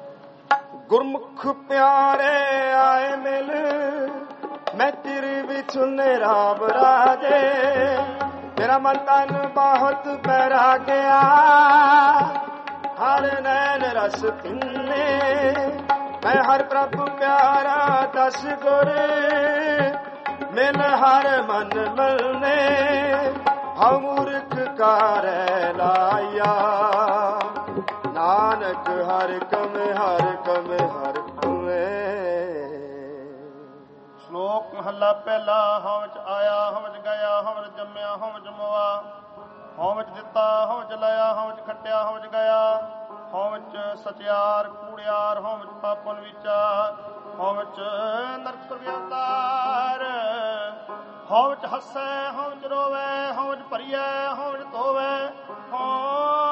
गुरमुख प्यारे आए मिल मैं तेरे विच ਚੁਨੇ ਰਾਮ ਰਾਜੇ। ਮੇਰਾ ਮਨ ਤਨ ਬਹੁਤ ਪੈਰਾ ਗਿਆ, ਹਰ ਨੈਣ ਰਸ ਪਿੰਨੇ। ਮੈਂ ਹਰ ਪ੍ਰਭ ਪਿਆਰਾ ਦਸ ਗੁਰ, ਮਿਲ ਹਰ ਮਨ ਮਲਨੇ। ਹਉ ਮੂਰਖ ਕਾਰੈ ਲਾਇਆ, ਨਾਨਕ ਹਰ ਕਮ ਹਰ ਕਮ ਹਰ ਕਮੇ। ਸ਼ਲੋਕ ਮਹੱਲਾ ਪਹਿਲਾ। ਹਉ ਵਿੱਚ ਆਇਆ, ਹਉ ਵਿੱਚ ਗਿਆ, ਹਉ ਵਿੱਚ ਜੰਮਿਆ, ਹਉ ਵਿੱਚ ਮੋਆ। ਹਉ ਵਿੱਚ ਦਿੱਤਾ, ਹਉ ਵਿੱਚ ਲਿਆ, ਹਉ ਵਿੱਚ ਖੱਟਿਆ, ਹਉ ਵਿੱਚ ਗਿਆ। ਹਉ ਵਿੱਚ ਸਚਿਆਰ ਕੂੜਿਆਰ, ਹਉ ਵਿੱਚ ਪਾਪਨ ਵਿਚਾਰ। ਹਉ ਵਿੱਚ ਨਰਕ ਸੁਰਗਿਆਤਾਰ। ਹਉ ਵਿੱਚ ਹੱਸੈ, ਹਉ ਵਿੱਚ ਰੋਵੈ, ਹਉ ਵਿੱਚ ਭਰੀਐ, ਹਉ ਵਿੱਚ ਧੋਵੈ। ਹਉ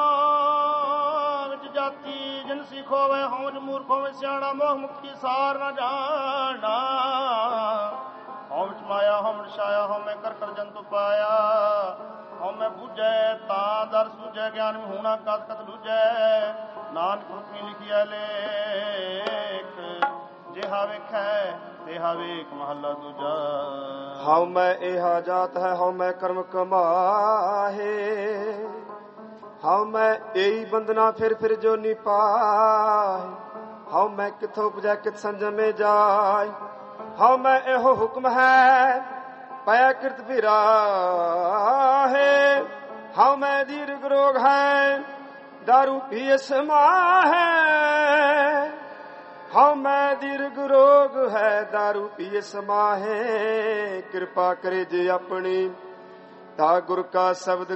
ਵਿੱਚ ਜਾਤੀ ਜਿਨਸੀ ਖੋਵੈ, ਹਉ ਵਿੱਚ ਮੂਰਖ, ਹਉ ਵਿੱਚ ਸਿਆਣਾ। ਮੋਹ ਮੁਕਤੀ ਸਾਰ ਨਾ ਜਾਣਾ। ਹਉ ਵਿੱਚ ਮਾਇਆ, ਹਉ ਵਿੱਚ ਛਾਇਆ, ਹਉ ਮੈਂ ਕਰ ਕਰ ਜੰਤੁ ਪਾਇਆ। ਹਉ ਮੈਂ ਬੂਝੈ ਤਾਂ ਦਰ ਸੂਝੈ, ਗਿਆਨ ਵਿਹੂਣਾ ਕਤ ਕਤ ਲੂਝੈ। ਨਾਨਕ ਹੁਕਮੀ ਲਿਖਿਆ ਲੇਖ, ਜਿਹਾ ਵੇਖੈ ਤਿਹਾ ਵੇਖ। ਮਹੱਲਾ ਦੂਜਾ। ਹਉ ਮੈਂ ਇਹਾ ਜਾਤ ਹੈ, ਹਉ ਮੈਂ ਕਰਮ ਕਮਾਹੇ। ਹਉ ਮੈਂ ਇਹੀ ਬੰਦਨਾ ਫਿਰ ਫਿਰ ਜੋ ਨੀ ਪਾਏ। ਹਉ ਮੈਂ ਕਿਥੋਂ ਉਪਜੈ ਕਿਤ ਸੰਜਮੇ ਜਾਏ। ਹਉ ਮੈਂ ਇਹੋ ਹੁਕਮ ਹੈ ਪੈ ਕਿਰਤ ਫਿਰਾਹੇ। ਹਉ ਮੈਂ ਦੀਰਘ ਰੋਗ ਹੈ ਦਾਰੂ ਪੀਏ ਸਮਾਹੈ। ਹਉ ਮੈਂ ਦੀਰਘ ਰੋਗ ਹੈ ਦਾਰੂ ਪੀਏ ਸਮਾਹੇ। ਕਿਰਪਾ ਕਰੇ ਜੇ ਆਪਣੀ ਤਾ ਗੁਰ ਕਾ ਸ਼ਬਦ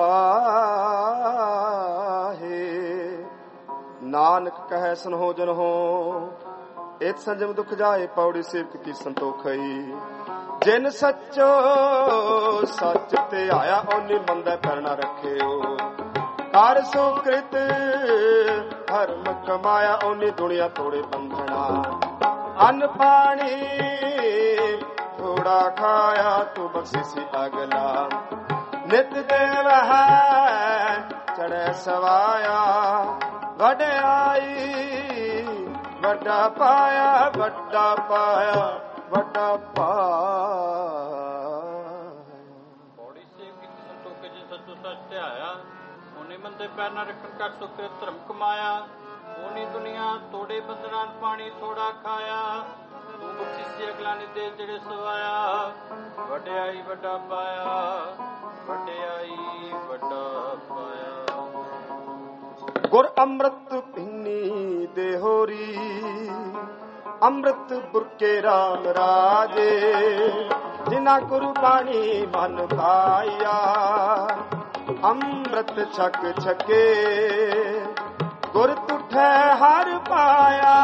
ਕਮਾਹੇ। ਨਾਨਕ ਕਹੈ ਸੁਨਹੁ ਜਨਹੁ ਇਤ ਸੰਜਮ ਦੁਖ ਜਾਏ। ਪੌੜੀ ਸੇਵਕ ਕੀ ਸੰਤੋਖਈ। ਜਿਨ ਸੱਚੋ ਸੱਚ ਤੇ ਆਇਆ, ਓਨੀ ਮੰਦਾ ਪੈਰ ਨਾ ਰੱਖਿਓ। ਕਰ ਸੁਕ੍ਰਿਤ ਧਰਮ ਕਮਾਇਆ, ਓਨੀ ਦੁਨੀਆ ਤੋੜੇ ਬੰਧਨਾ। ਅੰਨ ਪਾਣੀ ਥੋੜਾ ਖਾਇਆ, ਤੂੰ ਬਖਸ਼ਿਸੀ ਅਗਲਾ। ਨਿਤ ਦੇਵ ਹੈ ਚੜ੍ਹੈ ਸਵਾਇਆ, ਵਡਿਆਈ ਵੱਡਾ ਪਾਇਆ, ਵੱਡਾ ਪਾਇਆ, ਵੱਡਾ ਪਾਇਆ। ਪੌੜੀ ਸੇਵ ਕੀਤੀ ਸੰਤੋਖੇ ਜਿਨ ਸੱਚੋ ਸੱਚ ਤੇ ਆਇਆ। ਉਹਨੇ ਮੰਦੇ ਪੈਰ ਨਾ ਰੱਖਣ ਕਰ ਸੁਕ੍ਰਿਤ ਧਰਮ ਕਮਾਇਆ। ਉਹਨੀ ਦੁਨੀਆ ਤੋੜੇ ਬੰਧਨਾਂ, ਪਾਣੀ ਥੋੜਾ ਖਾਇਆ। ਤੂੰ ਬਖਸ਼ਿਸੀ ਅਗਲਾ ਨੇ ਦੇ ਜਿਹੜੇ ਸਵਾਇਆ। ਵਡਿਆਈ ਵੱਡਾ ਪਾਇਆ, ਵਡਿਆਈ ਵੱਡਾ ਪਾਇਆ। ਗੁਰ ਅੰਮ੍ਰਿਤ ਪੀਨੀ ਦੇ ਹੋਰੀ, ਅੰਮ੍ਰਿਤ ਬੁਰਕੇ ਰਾਮ ਰਾਜੇ। ਜਿਨਾ ਕੁਰਬਾਨੀ ਮਨ ਪਾਇਆ, ਅੰਮ੍ਰਿਤ ਛਕ ਛਕੇ। ਗੁਰ ਤੁਠੈ ਹਰ ਪਾਇਆ,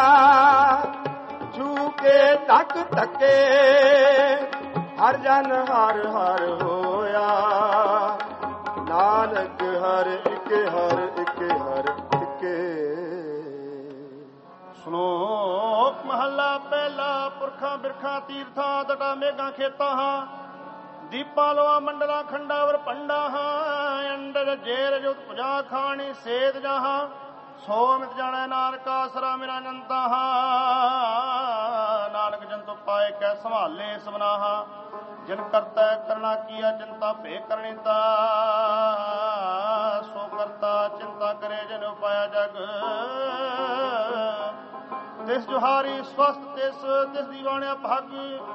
ਝੂਕੇ ਤੱਕ ਤੱਕੇ। ਹਰ ਜਨ ਹਰ ਹਰ ਹੋਇਆ, ਨਾਨਕ ਹਰ ਇੱਕ ਹਰ ਇੱਕ ਹਰ ਇੱਕ। ਸ਼ਲੋਕ ਮਹੱਲਾ ਪਹਿਲਾ। ਪੁਰਖਾਂ ਬਿਰਖਾਂ ਤੀਰਥਾਂ ਤਟਾ ਮੇਘਾਂ ਖੇਤਾਂ ਹਾਂ। ਦੀਪਾਂ ਲੋਆ ਮੰਡਲਾਂ ਖੰਡਾਵਰ ਪੰਡਾ ਹਾਂ। ਅੰਡਰ ਜੇਰ ਜੁਤ ਪੁਜਾ ਖਾਣੀ ਸੇਤ ਜਹਾਂ। ਸੋ ਅਮਿਤ ਜਾਣੈ ਨਾਨਕ ਆਸਰਾ ਮੇਰਾ ਜਨਤਾ ਹਾਂ। ਨਾਨਕ ਜੰਤੁ ਪਾਏ ਕੈ ਸੰਭਾਲੇ ਸਭਨਾਹਾ। ਜਿਨ ਕਰਤਾ ਕਰਨਾ ਕੀਆ ਚਿੰਤਾ ਭੇ ਕਰਨੀ ਤਾ। ਸੋ ਕਰਤਾ ਚਿੰਤਾ ਕਰੇ ਜਿਨ ਉਪਾਇਆ ਜਗ। ਤਿਸ ਜੁਹਾਰੀ ਸਵਸਤ ਤਿਸ ਦੀਵਾਨਿਆ ਭਗ।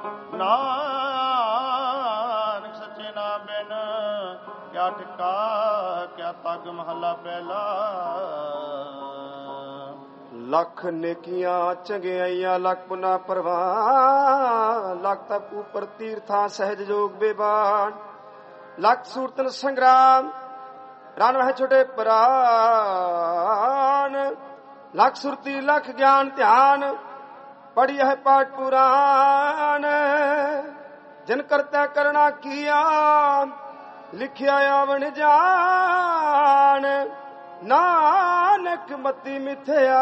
ਨਾਨਕ ਸੱਚੇ ਨਾਮ ਬਿਨ ਕਿਆ ਠਿਕਾ ਕਿਆ ਤਗ। ਮਹੱਲਾ ਪਹਿਲਾ। ਲੱਖ ਨੇਕੀਆਂ ਚੰਗਿਆਈਆਂ ਲੱਖ ਪੁਨਾ ਪਰਵਾਨ। ਲੱਖ ਤਪ ਉਪਰ ਤੀਰਥਾਂ ਸਹਿਜ ਜੋਗ ਬੇਬਾਨ। ਲੱਖ ਸੂਰਤਨ ਸੰਗਰਾਮ ਰਨ ਵਹਿ ਛੋਟੇ ਪ੍ਰਾਨ। ਲੱਖ ਸੁਰਤੀ ਲੱਖ ਗਿਆਨ ਧਿਆਨ ਪੜੀ ਹੈ ਪਾਠ ਪੁਰਾਨ। ਜਿਨ ਕਰਤਾ ਕਰਣਾ ਕੀਆ ਲਿਖਿਆ ਆਵਣ ਜਾਣ। ਨਾਨਕ ਮਤੀ ਮਿਥਿਆ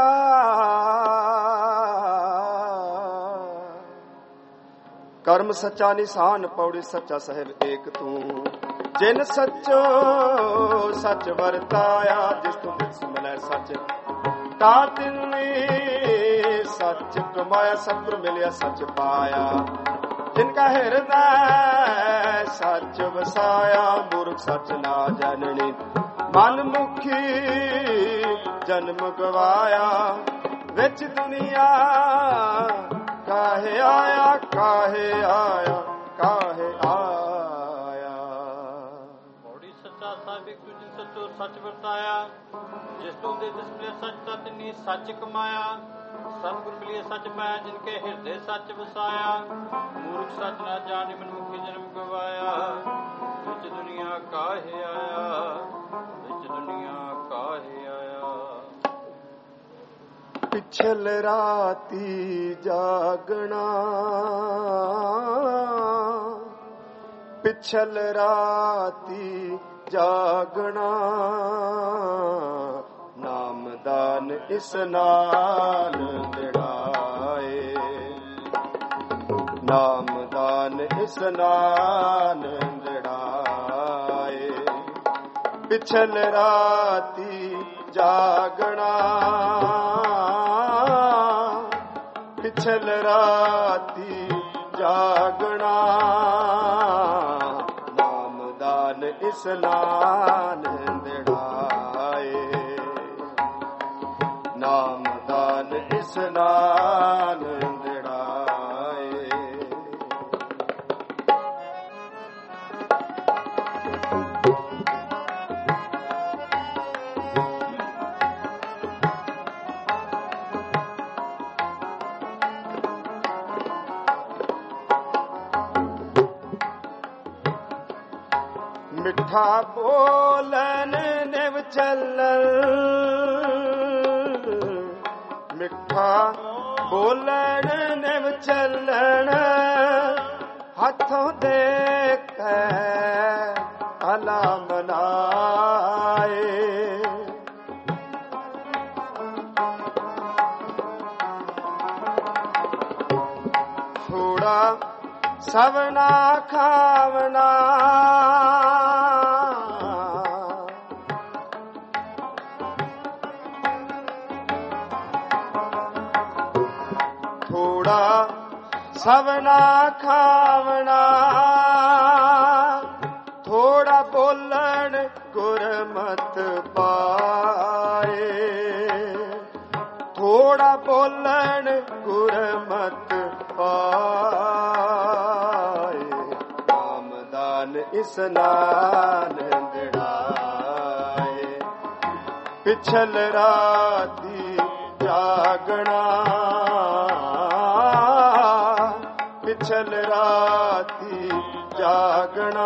ਕਰਮ ਸੱਚਾ ਨਿਸ਼ਾਨ। ਪੌੜੀ ਸੱਚਾ ਸਾਹਿਬ ਏਕ ਤੂੰ। ਜਿਨ ਸੱਚੋ ਸੱਚ ਵਰਤਾਇਆ। ਜਿਸ ਤੋਂ ਦਿਸ ਮਿਲੈ ਸੱਚ ਤਾ ਤਿਨਿ ਸੱਚ ਕਮਾਇਆ। ਸਤਿਗੁਰ ਮਿਲਿਆ ਸੱਚ ਪਾਇਆ। ਜਿਨਕਾ ਹਿਰਦੈ ਸੱਚ ਵਸਾਇਆ, ਮੂਰਖ ਸੱਚ ਨਾ ਜਾਣਨੀ। ਮਨ ਮੁਖੀ ਜਨਮ ਗਵਾਇਆ, ਵਿੱਚ ਦੁਨੀਆ ਕਾਹੇ ਆਇਆ, ਕਾਹੇ ਆਇਆ, ਕਾਹੇ ਆਇਆ। ਬੋੜੀ ਸੱਚਾ ਸਾਹਿਬ ਇੱਕ ਦੂਜੇ ਸੱਚੋ ਸੱਚ ਵਰਤਾਇਆ, ਜਿਸ ਤੋਂ ਦੇ ਜਿਸ ਮਿਲਿਆ ਸੱਚ ਤਾਂ ਤਿੰਨੀ ਸੱਚ ਕਮਾਇਆ। ਸਤਿਗੁਰ ਮਿਲਿਆ ਸੱਚ ਪਾਇਆ, ਜਿਨਕੇ ਹਿਰਦੇ ਸੱਚ ਵਸਾਇਆ। ਮੂਰਖ ਸੱਚ ਨਾ ਜਾਣੇ, ਮਨੁੱਖੀ ਜਨਮ ਗਵਾਇਆ। ਵਿੱਚ ਦੁਨੀਆ ਕਾਹੇ ਆਇਆ, ਵਿੱਚ ਦੁਨੀਆ ਕਾਹੇ ਆਇਆ। ਪਿਛਲ ਰਾਤੀ ਜਾਗਣਾ, ਪਿਛਲ ਰਾਤੀ ਜਾਗਣਾ। ਨਾਮਦਾਨ ਇਸਨਾਨ ਦਿੜਾਏ, ਨਾਮਦਾਨ ਇਸਨਾਨ ਦਿੜਾਏ। ਪਿਛਲ ਰਾਤੀ ਜਾਗਣਾ, ਪਿਛਲ ਰਾਤੀ ਜਾਗਣਾ। ਨਾਮਦਾਨ ਇਸਨਾਨ ਦਿੜਾਏ, ਨਾਮਦਾਨ ਇਸਨਾਨ ਦਿੜਾਏ। ਮਿੱਠਾ ਬੋਲਨ ਨਿਵ ਚੱਲਣ, ਮਿੱਠਾ ਬੋਲਣ ਨਿਵ ਚੱਲਣ। ਹੱਥੋਂ ਦੇ ਕੇ ਅਲਾ ਮਨਾਏ, ਥੋੜਾ ਸਵਨਾ ਖਾਵਣਾ। ਥੋੜਾ ਸਵਨਾ ਖਾਵਣਾ, ਥੋੜਾ ਬੋਲਣ ਗੁਰਮਤਿ ਪਾਏ। ਥੋੜਾ ਬੋਲਣ ਗੁਰਮਤਿ ਪਾਏ। ਨਾਮਦਾਨ ਇਸਨਾਨ ਦਿੜਾਏ, ਪਿਛਲ ਰਾਤੀ ਜਾਗਣਾ। ਪਿਛਲ ਰਾਤੀ ਜਾਗਣਾ।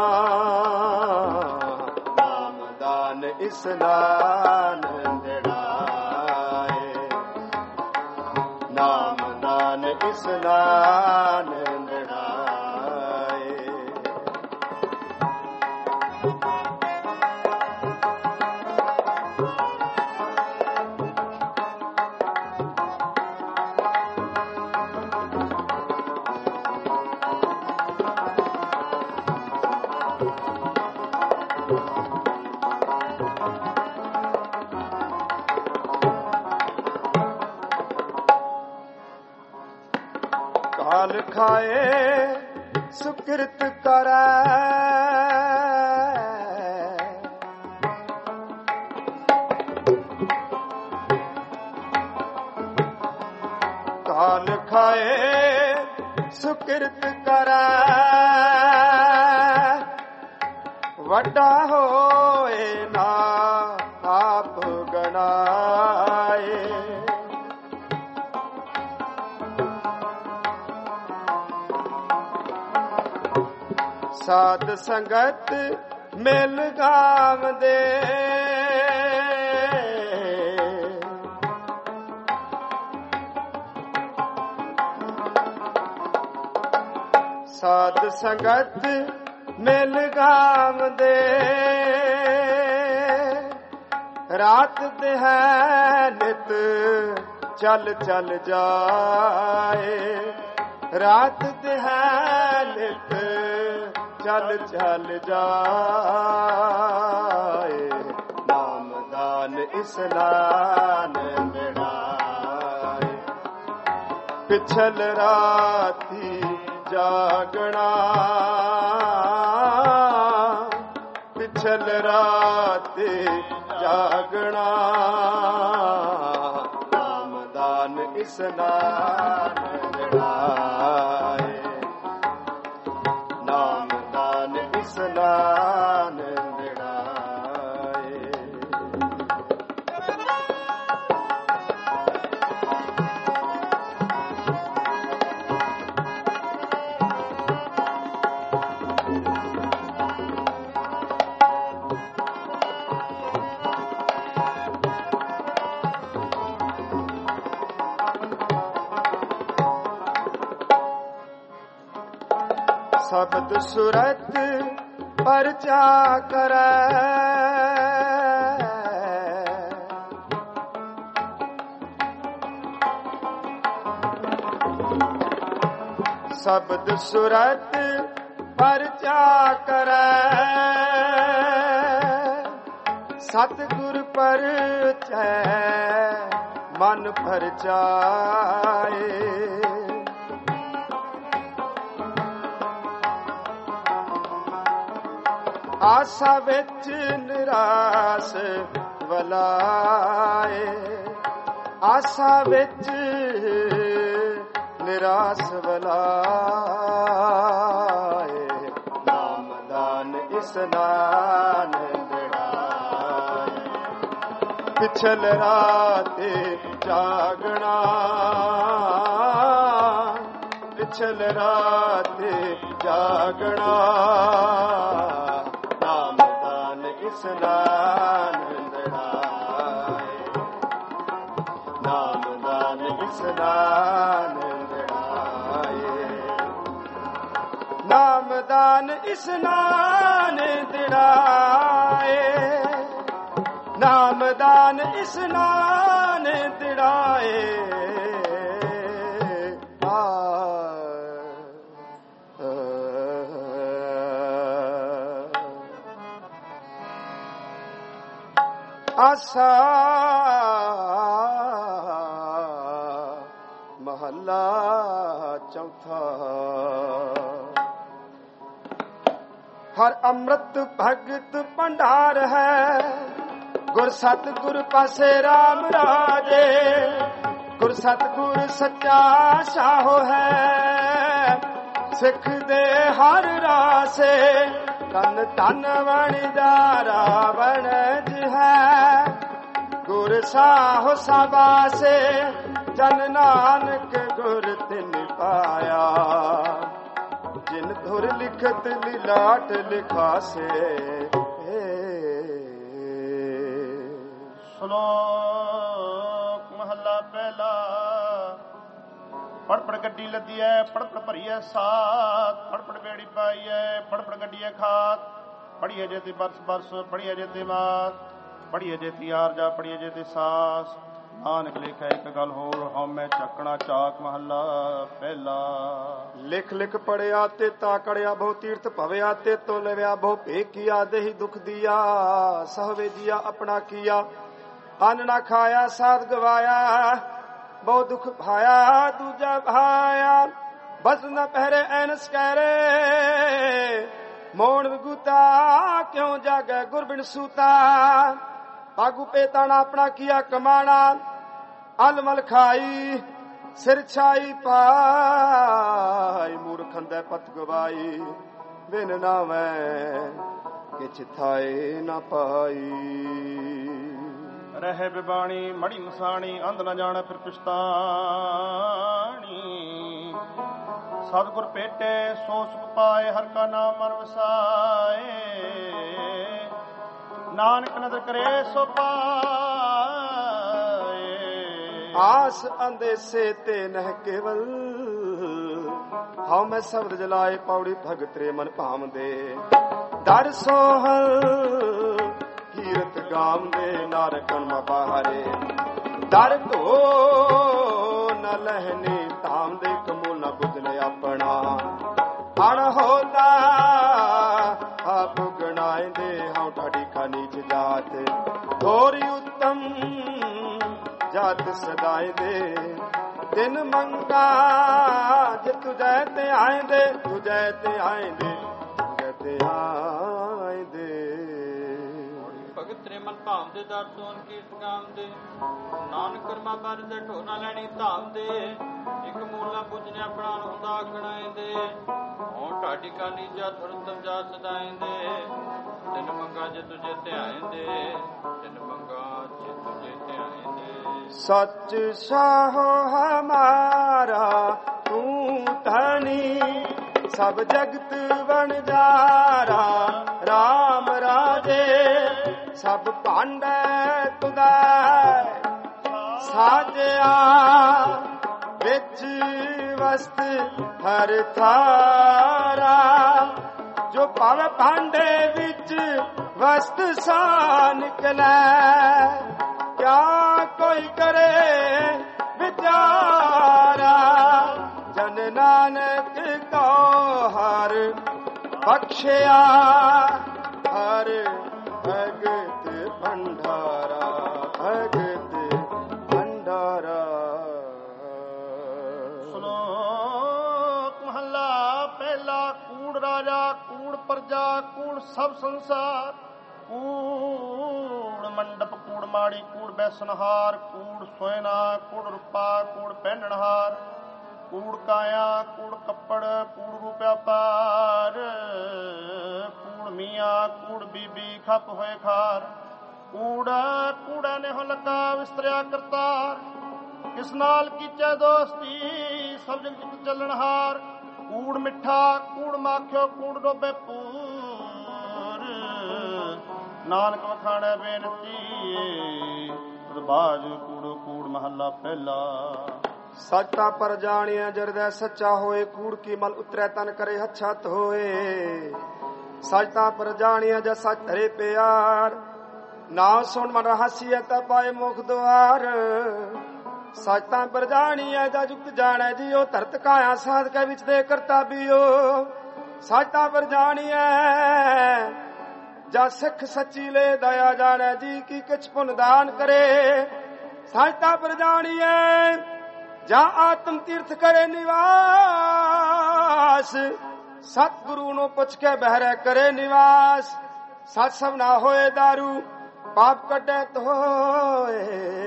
ਨਾਮਦਾਨ ਇਸਨਾਨ ਦਿੜਾਏ, ਨਾਮਦਾਨ ਇਸਨਾਨ ਦਿੜਾਏ। ਕਾਲ ਖਾਏ ਸੁਕ੍ਰਿਤ ਕਰੈ, ਕਾਲ ਖਾਏ ਸੁਕ੍ਰਿਤ ਕਰੈ। ਵੱਡਾ ਹੋਏ ਨਾ ਆਪ ਗਣਾਏ, ਸਾਧ ਸੰਗਤ ਮਿਲ ਗਾਵਦੇ। ਸਾਧ ਸੰਗਤ ਮਿਲ ਗਾਵਦੇ। ਰਾਤ ਦਿਹੈ ਨਿਤ ਚਲ ਚਲ ਜਾਏ, ਰਾਤ ਦਿਹੈ ਨਿਤ ਚਲ ਚਲ ਜਾਏ। ਨਾਮਦਾਨ ਇਸਨਾਨ ਦਿੜਾਏ, ਪਿਛਲ ਰਾਤੀ ਜਾਗਣਾ ਪਿਛਲ ਰਾਤ ਜਾਗਣਾ ਨਾਮਦਾਨ ਇਸਨਾਨ ਦਿੜਾਏ ਨਾਮਦਾਨ ਇਸਨਾਨ ਸ਼ਬਦ ਸੁਰਤ ਪਰਚਾ ਕਰੈ ਸ਼ਬਦ ਸੁਰਤ ਪਰਚਾ ਕਰੈ ਸਤਿਗੁਰ ਪਰਚੈ ਮਨ ਪਰਚਾਏ ਆਸਾ ਵਿੱਚ ਨਿਰਾਸ ਵਲਾਏ ਆਸਾ ਵਿੱਚ ਨਿਰਾਸ ਵਲਾਏ ਨਾਮਦਾਨ ਇਸਨਾਨ ਦਿੜਾਏ ਪਿਛਲ ਰਾਤ ਜਾਗਣਾ ਪਿਛਲ ਰਾਤ ਜਾਗਣਾ ਇਸਨਾਨ ਦਿੜਾਏ ਨਾਮਦਾਨ ਇਸਨਾਨ ਦਿੜਾਏ ਨਾਮਦਾਨ ਇਸਨਾਨ ਦਿੜਾਏ ਨਾਮਦਾਨ ਇਸਨਾਨ ਦਿੜਾਏ ਆਸਾ ਮਹੱਲਾ ਚੌਥਾ ਹਰ ਅੰਮ੍ਰਿਤ ਭਗਤ ਭੰਡਾਰ ਹੈ ਗੁਰ ਸਤਿਗੁਰ ਪਾਸੇ ਰਾਮ ਰਾਜੇ ਗੁਰ ਸਤਿਗੁਰ ਸੱਚਾ ਸਾਹੋ ਹੈ ਸਿੱਖ ਦੇ ਹਰ ਰਾਸੇ ਤਨ ਤਨ ਵਣਜਾਰਾ ਵਣਜ ਹੈ ਗੁਰ ਸਾਹੋ ਸਬਾਸੇ ਜਨ ਨਾਨਕ ਗੁਰ ਤਿਨ ਪਾਇਆ ਜਿਨ ਧੁਰ ਲਿਖਤ ਲਿਲਾਟ ਲਿਖਾਸੇ ਸ਼ਲੋਕ ਮਹੱਲਾ ਪਹਿਲਾ ਪੜ ਪੜ ਗੱਡੀ ਲੱਦੀ ਐ ਪੜ ਪੜ ਭਰੀਐ ਸਾਥ ਪੜ ਪੜ ਬੇੜੀ ਪਾਈਐ ਪੜ ਪੜ ਗੱਡੀਐ ਖਾਤ ਪੜੀਏ ਜੇ ਤੇ ਬਰਸ ਬਰਸ ਪੜੀਏ ਜੇ ਤੇ ਮਾਸ ਪੜੀਏ ਜੇ ਤੀ ਆਰਜਾ ਪੜੀਏ ਜੇ ਤੇ ਸਾਸ ਨਾਨਕ ਲਿਖਿਆ ਇੱਕ ਗੱਲ ਹੋਰ ਹਉਮੈ ਚੱਕਣਾ ਚਾਕ ਮਹੱਲਾ ਪਹਿਲਾ ਲਿਖ ਲਿਖ ਪੜਿਆ ਤੇ ਤਾਕੜਿਆ ਬਹੁ ਤੀਰਥ ਭਵਿਆ ਤੇ ਤੋ ਲਵਿਆ ਬਹੁ ਭੇ ਕੀਆ ਦੇਹੀ ਦੁਖ ਦੀਆ ਸਹਵੇ ਜੀਆ ਆਪਣਾ ਕੀਆ ਅੰਨ ਨਾ ਖਾਇਆ ਸਾਧ ਗਵਾਇਆ ਬਹੁ ਦੁਖ ਭਾਇਆ ਦੂਜਾ ਭਾਇਆ ਬਸ ਨ ਪਹਿਰੇ ਐਨਸ ਕਹਿਰੇ ਮੋਣ ਵਿਗੂਤਾ ਕਿਉਂ ਜਾਗੈ ਗੁਰਬਿਨ ਸੂਤਾ ਪਾਗੂ ਪੇਤਾਣਾ ਆਪਣਾ ਕੀਆ ਕਮਾਣਾ ਅਲਮਲ ਖਾਈ ਸਿਰ ਛਾਈ ਪਾਈ ਮੂਰਖੰਦੈ ਪਤ ਗਵਾਈ ਬਿਨ ਨਾਵੇਂ ਕਿਛ ਥਾਏ ਨਾ ਪਾਈ ਰਹਿ ਬਿਬਾਣੀ ਮੜੀ ਮਸਾਣੀ ਅੰਧ ਨਾ ਜਾਣ ਫਿਰ ਪਛਤਾਣੀ ਸਤਿਗੁਰ ਭੇਟੇ ਸੋ ਸੁਖ ਪਾਏ ਹਰ ਕਾ ਨਾਮ ਮਨ ਵਸਾਏ ਨਾਨਕ ਨਦਰ ਕਰੇ ਸੋ ਪਾਏ ਆਸ ਅੰਦੇਸੇ ਤੇ ਨਹਿ ਕੇਵਲ ਹਉ ਮੈਂ ਸ਼ਬਦ ਜਲਾਏ ਪੌੜੀ ਭਗਤ ਰੇ ਮਨ ਭਾਮਦੇ ਦਰ ਸੋਹਲ ਕੀਰਤ ਗਾਮ ਦੇ ਨਾਰਕਣ ਮ ਬਾਹਰੇ ਦਰ ਧੋ ਨ ਲਹਿਨੀ ਧਾਮ ਦੇ ਕਮੂ ਨ ਬੁਝਲੇ ਆਪਣਾ ਅਣਹੋਲਾ ਆਪ ਗਣਾਏ ਦੇ ਹਉ ਠਾੜੀ ਕਾ ਨੀਚ ਜਾਤ ਥੋਰੀ ਉੱਤਮ ਜਾਤ ਸਦਾਏ ਦੇ ਤਿੰਨ ਮੰਗਾ ਜੇ ਤੁਝੈ ਤੇ ਆਇਂਦੇ, ਤੁਝੈ ਤੇ ਆਇਂਦੇ, ਤੁਝੈ ਤੇ ਆਇਂਦੇ। ਭਗਤ ਨੇ ਮਨ ਭਾਵ ਦੇ ਦਰ ਸੋਨ ਕੀਰਤ ਗਾਮ ਦੇ, ਨਾਨਕ ਕਰਮਾ ਬਾਰ ਦੇ ਢੋਨਾ ਲੈਣੀ ਧਾਮ ਦੇ। ਇੱਕ ਮੂਲਾ ਪੁੱਜਨੇ ਆਪਣਾ ਹੁੰਦਾ ਗਣਾਏ ਦੇ, ਹੁਣ ਢਾਡੀ ਕਾਨੀ ਜਾ ਧਰਤਮ ਜਾ ਸਦਾਏ ਦੇ। ਤਿੰਨ ਮੰਗਾ ਜੇ ਤੁਝੇ ਧਿਆਏ ਦੇ, ਤਿੰਨ ਮੰਗਾ ਜੇ ਤੁਝੇ ਧਿਆਏ ਦੇ। ਸੱਚ ਸਾਹੋ ਹਮਾਰਾ ਤੂੰ ਧਣੀ, ਸਭ ਜਗਤ ਵਣਜਾਰਾ ਰਾਮ ਰਾਜੇ। ਸਭ ਭਾਂਡੇ ਤੁਦਾ ਸਾਜਿਆ, ਵਿੱਚ ਵਸਤ ਹਰ ਥਾਰਾ। ਜੋ ਭਾਵੇਂ ਭਾਂਡੇ ਵਿੱਚ ਵਸਤ ਸਾ ਨਿਕਲੈ, ਕਿਆ ਕੋਈ ਕਰੇ ਵਿਚਾਰਾ। ਜਨ ਨਾਨਕ ਕੋ ਹਰ ਬਖਸ਼ਿਆ, ਹਰ ਭਗਤ ਭੰਡਾਰਾ, ਭਗਤ ਭੰਡਾਰਾ। ਸ਼ਲੋਕ ਮਹੱਲਾ ਪਹਿਲਾ। ਕੂੜ ਰਾਜਾ, ਕੂੜ ਪ੍ਰਜਾ, ਕੂੜ ਸਭ ਸੰਸਾਰ। ਕੂੜ ਮੰਡਪ, ਕੂੜ ਮਾੜੀ, ਕੂੜ ਬੈਸਨਹਾਰ। ਕੂੜ ਸੋਇਨਾ, ਕੂੜ ਰੂਪਾ, ਕੂੜ ਪਹਿਨਣਹਾਰ। ਕੂੜ ਕਾਇਆ, ਕੂੜ ਕੱਪੜ, ਕੂੜ ਰੂਪਿਆ ਪਾਰ। ਕੂੜ ਮੀਆਂ, ਕੂੜ ਬੀਬੀ, ਖੱਪ ਹੋਏ ਖਾਰ। ਕੂੜਾ ਕੂੜਾ ਨੇ ਹੋ ਲੱਗਾ ਵਿਸਤਰਿਆ ਕਰਤਾਰ। ਕਿਸ ਨਾਲ ਕੀਚੈ ਦੋਸਤੀ, ਸਭ ਜਗ ਜਿਤ ਚੱਲਣਹਾਰ। ਕੂੜ ਮਿੱਠਾ, ਕੂੜ ਮਾਖਿਓ, ਕੂੜ ਡੋਬੇ ਪੂਰ। ਨਾਨਕ ਵਖਾਣੈ ਬੇਨਤੀ, ਬਾਜ ਕੂੜੋ ਕੂੜ ਮਹੱਲਾ ਪਹਿਲਾ। ਸੱਚਾ ਪਰ ਜਾਣਿਆ ਜਰਦੈ ਸੱਚਾ ਹੋਏ, ਕੂੜ ਕੀ ਮਲ ਉਤਰੈ ਤਨ ਕਰੇ ਹੱਛਤ ਹੋਏ। ਸੱਚਤਾ ਪਰ ਜਾਣਿਆ ਜਦ ਸੱਚ ਧਰੇ ਪਿਆਰ, ਨਾਮ ਸੁਣ ਮਨ ਹਾਸੀਐ ਤਾ ਪਾਏ ਮੁਖ ਦੁਆਰ। ਸੱਚਤਾ ਪਰ ਜਾਣਿਆ ਜਦ ਜੁਗਤ ਜਾਣੈ ਜੀਓ, ਧਰਤ ਕਾਇਆ ਸਾਧ ਕੈ ਵਿੱਚ ਦੇ ਕਰਤਾ ਬੀਓ। ਸੱਚਤਾ ਪਰ ਜਾਣਿਐ ਜਦ ਸਿੱਖ ਸੱਚੀ ਲੈ ਦਇਆ ਜਾਣੈ ਜੀ, ਕੀ ਕਿਛ ਪੁੰਨ ਦਾਨ ਕਰੇ। ਸੱਚਤਾ ਪਰ ਜਾਣਿਐ ਜਾਂ ਆਤਮ ਤੀਰਥ ਕਰੇ ਨਿਵਾਸ। ਸਤਿਗੁਰੂ ਨੂੰ ਪੁੱਛ ਕੇ ਬਹਿਰੇ ਕਰੇ ਨਿਵਾਸ। ਸੱਚ ਸਭ ਨਾ ਹੋਏ ਦਾਰੂ, ਪਾਪ ਕੱਢੇ ਧੋਏ।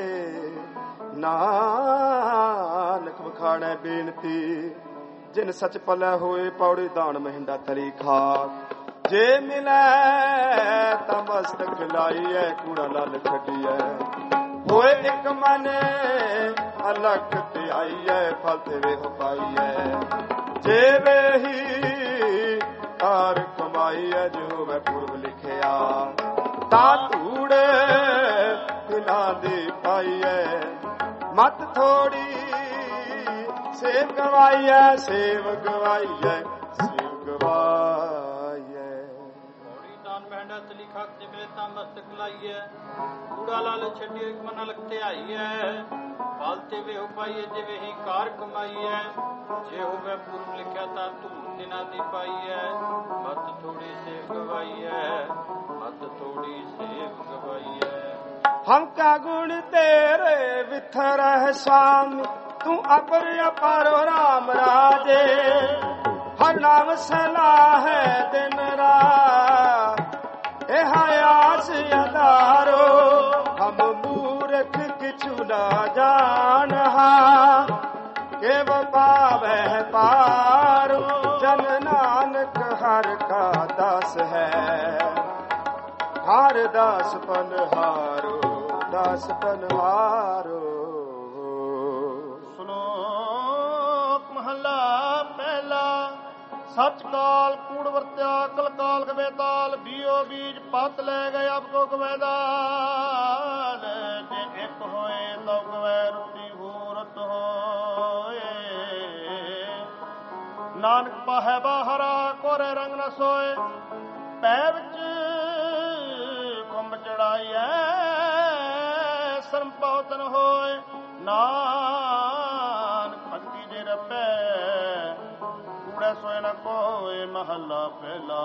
ਨਾਨਕ ਵਖਾਣੈ ਬੇਨਤੀ, ਜਿਨ ਸੱਚ ਪਲੇ ਹੋਏ ਪੌੜੀ ਦਾਨ ਮਹਿੰਡਾ ਤਲੀ ਖਾਕ। ਜੇ ਮਿਲੈ ਤਾਂ ਮਸਤਕ ਖਿਲਾਈਐ, ਕੂੜਾ ਲਲ ਛੱਡੀਐ। ਹੋਏ ਇੱਕ ਮਨ ਅਲਖ ਤੇ ਆਈਐ, ਫਲ ਤੇ ਵੇਹ ਪਾਈਐ। ਜੇ ਵੇਹੀ ਕਾਰ ਕਮਾਈਐ, ਜੋ ਮੈਂ ਪੁਰਬ ਲਿਖਿਆ। ਤਾਂ ਧੂੜ ਤਿਲਾਂ ਦੀ ਪਾਈਐ, ਮਤ ਥੋੜੀ ਸੇਵ ਗਵਾਈਐ, ਸੇਵ ਗਵਾਈਐ, ਸੇਵ ਗਵਾਈਐ। ਪੌੜੀ ਦਾਨ ਮਹਿੰਡਾ ਤਲੀ ਖਾਕ, ਜਿਵੇਂ ਤਾਂ ਮਸਤਕ ਲਾਈਐ। ਕੂੜਾ ਲਾਲ ਛੱਡਿਓ, ਇੱਕ ਮਨ ਅਲਖ ਤੇ ਆਈਐ। ਫਲ ਤੇ ਵੇਹ ਪਾਈਐ, ਜਿਵੇਂ ਹੀ ਕਾਰ ਕਮਾਈਐ। ਜੇ ਹੋਵੇ ਪੁਰਬ ਲਿਖਿਆ ਤਾਂ ਧੂੜ ਤਿਨਾਂ ਦੀ ਪਾਈਐ। ਮਤ ਥੋੜੀ ਸੇਵ ਗਵਾਈਐ, ਮਤ ਥੋੜੀ ਸੇਵ ਗਵਾਈਐ। ਹਮ ਕਾ ਗੁਣ ਤੇਰੇ ਵਿਥਰ ਹੈ स्वामी, तू अपर अपारो राम राजे। हर नाम सलाह है दिन रात, एह आस अदारो। हम मूर्ख किछु ना जानहा, केव पावै पारो। जन नानक हर का दास है, हर दास पनहारो, दास पनहारो। ਸ਼ਲੋਕ ਮਹੱਲਾ ਪਹਿਲਾ। ਸੱਚ ਕਾਲ ਕੂੜ ਵਰਤਿਆ, ਕਲ ਕਾਲ ਗਵੇ ਤਾਲ। ਬੀਓ ਬੀਜ ਪਤ ਲੈ ਗਏ, ਅਬ ਕੋ ਗਵੇ ਦਾਲ। ਜੇ ਇੱਕ ਹੋਏ ਤੋ ਗਵੇ ਰੁੱਤੀ ਹੂਰਤ ਹੋਏ। ਨਾਨਕ ਪਾਹੈ ਬਾਹਰਾ, ਕੋਰੇ ਰੰਗ ਨ ਸੋਏ। ਪੈ ਵਿੱਚ ਖੁੰਬ ਚੜਾਈਐ, ਸ਼ਰਮ ਪਉਤਨ ਹੋਏ। ਨਾਨਕ ਭਗਤੀ ਜੇ ਰਪੈ, ਕੂੜੈ ਸੋਏ ਨ ਕੋਏ ਮਹੱਲਾ ਪਹਿਲਾ।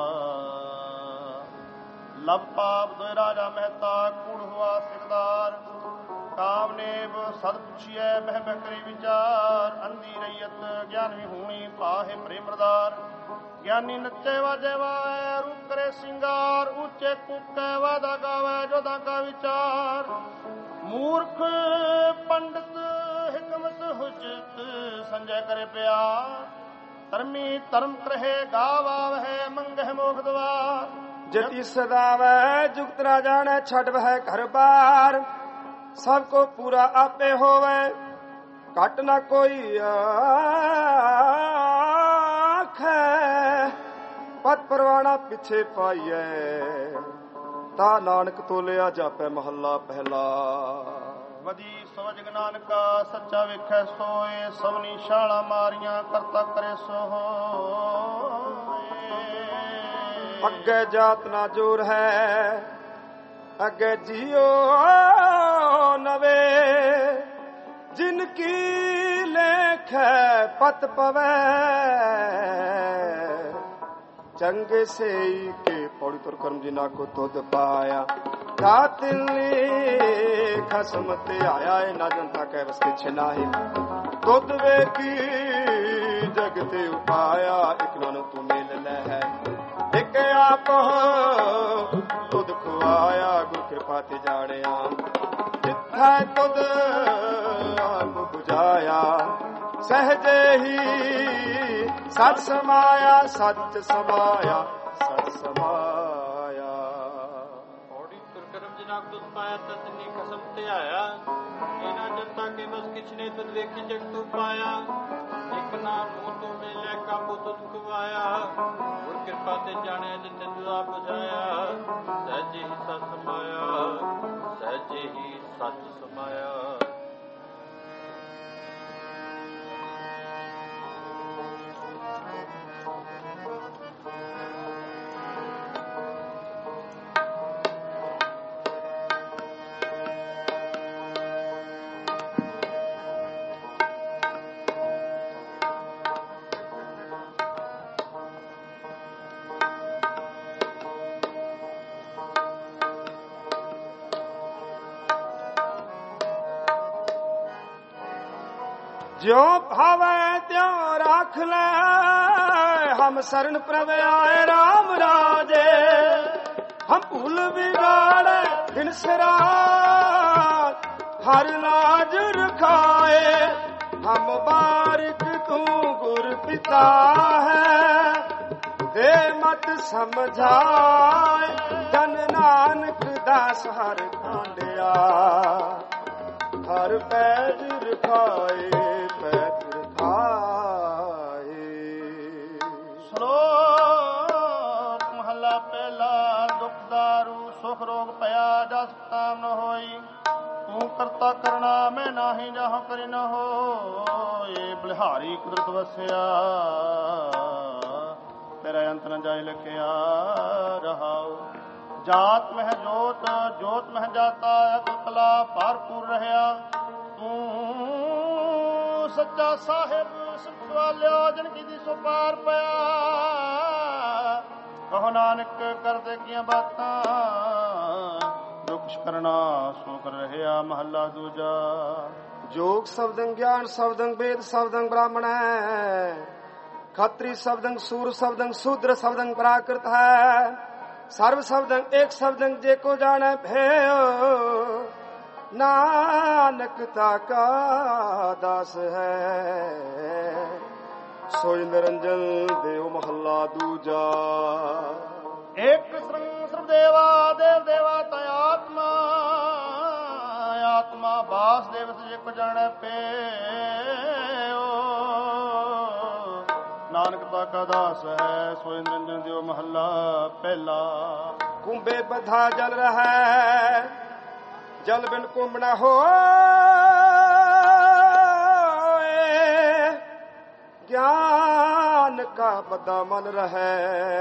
ਲਬ ਪਾਪ ਦੋਇ ਰਾਜਾ ਮਹਿਤਾ, ਕੂੜ ਹੁਆ ਸਿਰਦਾਰ। ਕਾਮਨੇਬ ਸਦ ਪੁੱਛੀਐ ਬਹਿ ਬਹਿ ਕਰੀ ਵਿਚਾਰ। ਅੰਧੀ ਰਈਅਤ ਗਿਆਨ ਵਿਹੂਣੀ ਪਾਹੇ ਪ੍ਰੇਮਰਦਾਰ। ਗਿਆਨੀ ਨੱਚੇ ਵਾਜੇ ਵਾਏ ਰੂਪ ਕਰੇ ਸਿੰਗਾਰ। ਉੱਚੇ ਕੂਕੈ ਵਾਦਾ ਗਾਵੈ ਜੋਦਾ ਕਾ ਵਿਚਾਰ। ਮੂਰਖ ਪੰਡਤ ਹਿਕਮਤ ਹੁਜਤ ਸੰਜੈ ਕਰੇ ਪਿਆਰ। ਧਰਮੀ ਧਰਮ ਕਰਹਿ ਗਾਵਾਵਹਿ ਮੰਗਹਿ ਮੋਖ ਦਵਾਰ। ਜਤੀ ਸਦਾਵੈ ਜੁਗਤ ਨਾ ਜਾਣੈ ਛੱਡ ਵਹਿ ਘਰ ਬਾਰ। ਸਭ ਕੋ ਪੂਰਾ ਆਪੇ ਹੋਵੇ ਘਟ ਨਾ ਕੋਈ ਆਖੈ। ਪਤ ਪਰਵਾਣਾ ਪਿੱਛੇ ਪਾਈਐ ਤਾ ਨਾਨਕ ਤੋਲਿਆ ਜਾਪੈ ਮਹੱਲਾ ਪਹਿਲਾ। ਵਧੀ ਸੋਜ ਨਾਨਕਾ ਸੱਚਾ ਵੇਖੈ ਸੋਏ। ਸਭਨੀ ਛਾਲਾਂ ਮਾਰੀਆਂ ਕਰਤਾ ਕਰੇ ਸੋ ਹੋਏ। ਅੱਗੇ ਜਾਤ ਨਾ ਜੋਰ ਹੈ ਅੱਗੇ ਜੀਓ ਨਵੇ। ਜਿਨ ਕੀ ਲੇਖੈ ਪਤ ਪਵੈ ਚੰਗੇ ਸੇਈ ਕੇ। ਪੌੜੀ ਤੁਰ ਕਰਮ ਜਿਨਾ ਕੋ ਤੁਧ ਪਾਇਆ। ਤਾਤਿਲੀ ਖਸਮ ਤੇ ਆਇਆ ਏ ਨਾ ਜਨਤਾ ਕੈ ਵਸ ਕਿਛ ਨਾਹੀ। ਤੁਧ ਵੇਖੀ ਜਗ ਤੇ ਉਪਾਇਆ। ਇਕ ਨਾਨੂ ਤੂੰ ਮਿਲ ਲੈ ਹੈ ਇਕ ਆਪ ਤੁਧ ਖੁਆਇਆ। ਗੁਰ ਕਿਰਪਾ ਤੇ ਜਾਣਿਆ ਜਿੱਥੈ ਤੁਧ ਆਪ ਬੁਝਾਇਆ। ਸਹਜੇ ਹੀ ਸਤ ਸਮਾਇਆ ਸੱਚ ਸਮਾਇਆ ਸਤ ਸਮਾਇਆ। ਪੌੜੀ ਤੁਰ ਕਰਮ ਜਿਨਾ ਤੁਧ ਪਾਇਆ ਤਤਨੀ ਖਸਮ ਤੇ ਆਇਆ। ਇਹਨਾਂ ਜਨਤਾ ਕੇ ਬਸ ਕਿਛ ਨੇ ਤੁਧ ਵੇਖੀ ਜਗ ਤੂੰ ਪਾਇਆ। ਇਕ ਨਾਮ ਮੂੰਹ ਤੋਂ ਮਿਲਿਆ ਕਾਬੂ ਤੁਧ ਖਵਾਇਆ। ਗੁਰ ਕਿਰਪਾ ਤੇ ਜਾਣਿਆ ਜਿੱਥੇ ਤੁਧ ਆਪ ਬੁਝਾਇਆ। ਸਹਿਜੇ ਹੀ ਸਤ ਸਮਾਇਆ ਸਹਿਜੇ ਹੀ ਸੱਚ ਸਮਾਇਆ। ਜਿਉ ਭਾਵੈ ਤਿਉ ਰਾਖ ਲੈ। ਹਮ ਸਰਨ ਪ੍ਰਭ ਆਏ ਰਾਮ ਰਾਜੇ। ਹਮ ਭੂਲ ਵਿਗਾੜੈ ਦਿਨ ਸਰਾਤ ਹਰ ਲਾਜ ਰਖਾਏ। ਹਮ ਬਾਰਿਕ ਤੂੰ ਗੁਰ ਪਿਤਾ ਹੈ ਦੇ ਮਤ ਸਮਝਾਏ। ਜਨ ਨਾਨਕ ਦਾਸ ਹਰ ਖਾਂਡਿਆ ਹਰ ਪੈਜ ਰਖਾਏ ਪੈਜ ਰਖਾਏ। ਸ਼ਲੋਕ ਮਹਲਾ ਪਹਿਲਾ। ਦੁਖ ਦਾਰੂ ਸੁਖ ਰੋਗ ਭਇਆ ਜਸ ਤਾਮ ਨ ਹੋਈ। ਤੂੰ ਕਰਤਾ ਕਰਣਾ ਮੈਂ ਨਾਹੀ ਜਾਹ ਕਰੀ ਨ ਹੋਏ। ਬਲਿਹਾਰੀ ਕੁਦਰਤ ਵਸਿਆ ਤੇਰਾ ਅੰਤ ਨ ਜਾਇ ਲਖਿਆ ਰਹਾਉ। ਜਾਤ ਮਹਿ ਜੋਤ ਜੋਤ ਮਹਿ ਜਾਤਾ ਅਕਲਾ ਭਰਪੂਰ ਰਹਿਆ। ਤੂੰ ਸੱਚਾ ਸਾਹਿਬ ਸਿਫਤ ਵਾਲਿਓ ਜਨ ਕੀ ਸੋ ਪਾਰ ਪਿਆ। ਕਹੋ ਨਾਨਕ ਕਰਦੇ ਕੀਆਂ ਬਾਤਾਂ ਜੋ ਕੁਛ ਕਰਨਾ ਸੋ ਕਰ ਰਹਿਆ। ਮਹੱਲਾ ਦੂਜਾ। ਜੋਗ ਸ਼ਬਦੰ ਗਿਆਨ ਸ਼ਬਦੰ ਵੇਦ ਸ਼ਬਦੰ ਬ੍ਰਾਹਮਣੈ। ਖੱਤਰੀ ਸ਼ਬਦੰ ਸੂਰ ਸ਼ਬਦੰ ਸ਼ੂਦਰ ਸ਼ਬਦੰ ਪ੍ਰਾਕ੍ਰਿਤ ਹੈ। ਸਰਵ ਸ਼ਬਦੰ ਏਕ ਸ਼ਬਦੰ ਜੇ ਕੋ ਜਾਣੈ ਭੇਉ। ਨਾਨਕ ਤਾਕਾ ਦਾਸ ਹੈ ਸੋਈ ਨਿਰੰਜਨ ਦੇਵ ਮਹੱਲਾ ਦੂਜਾ। ਏਕ ਸਰੰਗ ਸਰਬ ਦੇਵਾ ਦੇਵ ਦੇਵਾ ਤਾ ਆਤਮਾ। ਆਤਮਾ ਬਾਸ ਦੇਵ ਜੇ ਕੋ ਜਾਣੈ ਪੇਉ। ਨਾਨਕ ਤਾਕਾ ਦਾਸ ਹੈ ਸੋਈ ਨਿਰੰਜਨ ਦੇਵ ਮਹੱਲਾ ਪਹਿਲਾ। ਕੁੰਭੇ ਬਧਾ ਜਲ ਰਹੈ ਜਲ ਬਿਨ ਕੁੰਭ ਨ ਹੋਏ। ਗਿਆਨ ਕਾ ਬਦਾ ਮਨ ਰਹੈ।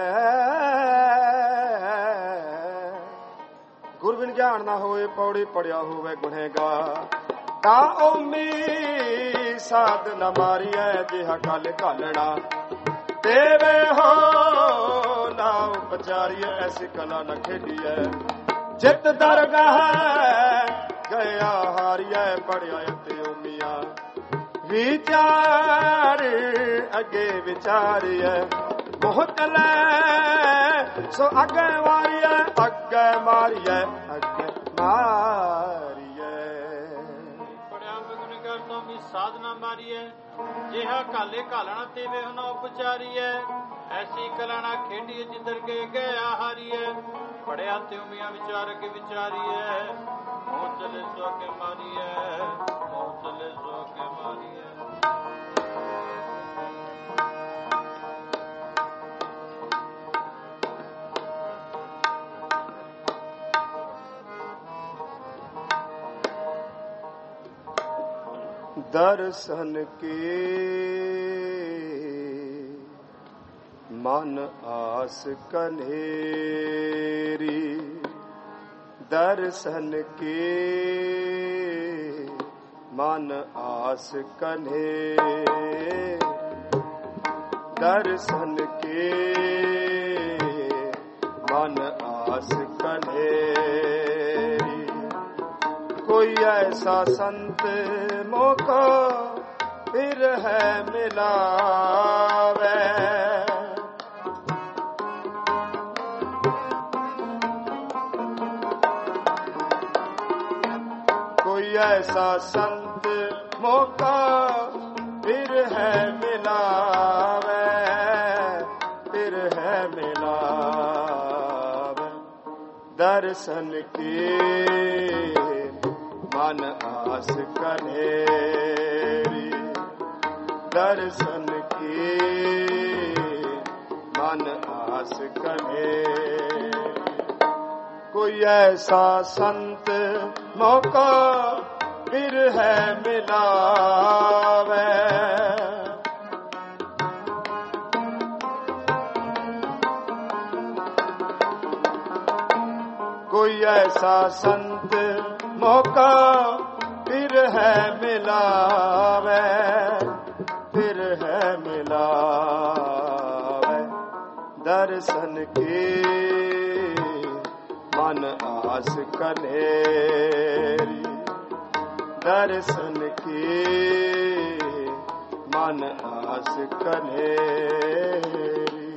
ਗੁਰ ਬਿਨ ਗਿਆਨ ਨਾ ਹੋਏ ਪੌੜੀ ਪੜਿਆ ਹੋਵੇ ਗੁਨਹਗਾਰ। ਤਾ ਓਮੀ ਸਾਧ ਨ ਮਾਰੀਐ ਜਿਹਾ ਕਲ ਘਾਲਣਾ। ਦੇਵੇ ਹੋ ਨਾ ਉਪਚਾਰੀਐ ਐਸੀ ਕਲਾ ਨ ਖੇਡੀਐ। ਜਿਤ ਦਰਗਾਹ ਗਿਆ ਹਾਰੀਐ ਪੜਿਆ ਤੇ ਓਮੀ विचार अगे विचारिए मोह चले सो अगे मारिए अगे मारिए अगे मारिए पढ़िया बिगुन कर तो भी साधना मारिए जेहा काले कालना ते वे न उपचारिए ऐसी कलाना खेडिए जिधर के गया हारिए पढ़िया ते मियां विचार के विचारिए मोह चले सो के मारिए मोह चले सो के मारिए दर्शन के मन आस कन्हेरी दर्शन के मन आस कन्हेरी दर्शन के मन आस कन्हेरी कोई ऐसा संत मौका फिर है मिलावे कोई ऐसा संत मौका फिर है मिलावे फिर है मिलावे दर्शन के मन आस कन्हेरी दर्शन के मन आस कन्हेरी कोई ऐसा संत मौका फिर है मिलावे कोई ऐसा संत मौका फिर है मिलावे फिर है मिलावे दर्शन के मन आस कन्हेरी दर्शन के मन आस कन्हेरी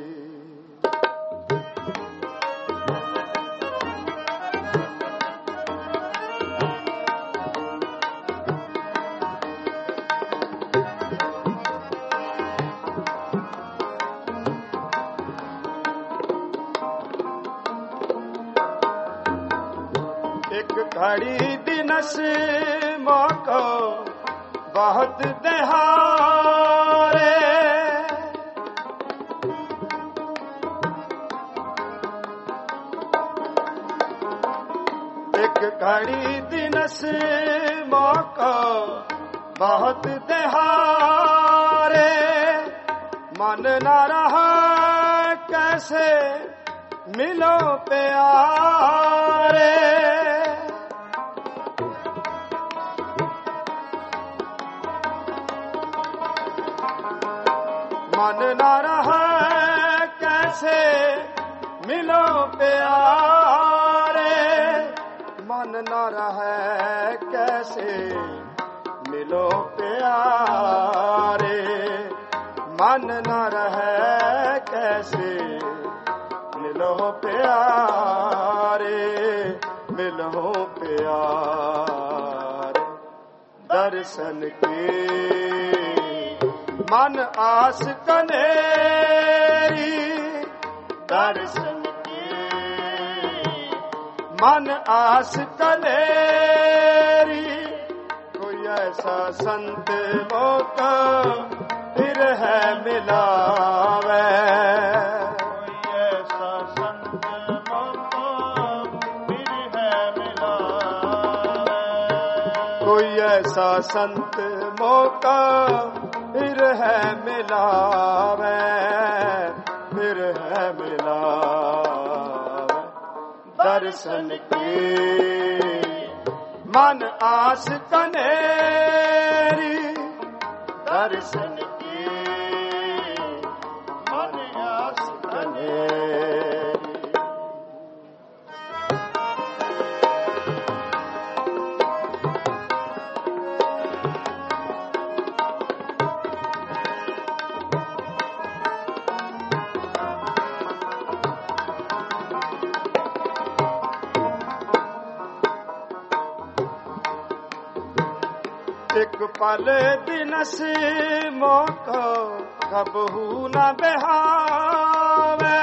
घड़ी दिनस मौको बहुत दहारे एक घड़ी दिनस मौको बहुत दहारे मन न रहा कैसे मिलो प्यारे मन न रहा कैसे मिलो प्यारे मन न रहा कैसे मिलो प्यारे मन न रहा कैसे मिलो प्यारे मिलो प्यारे दर्शन के मन आस कन्हेरी दर्शन के मन आस कन्हेरी कोई ऐसा संत मौका फिर है मिलावे कोई ऐसा संत मौका फिर है मिलावे कोई ऐसा संत मौका फिर है मिलावे फिर है मिलावे दर्शन के मन आस कन्हेरी दर्शन के मन आस कन्हेरी एक पल दिनस मोको कबहू न बहावे,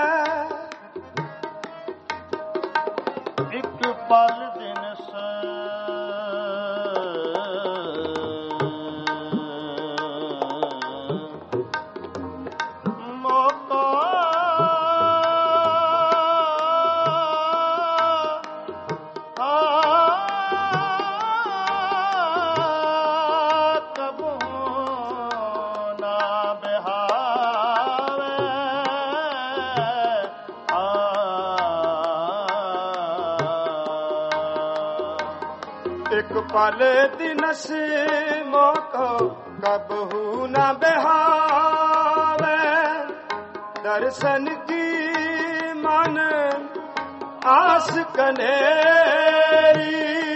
एक पल दिनस मोको एक पल दिनस मोको कबहू न बहावे, दर्शन की मन आस कनेरी,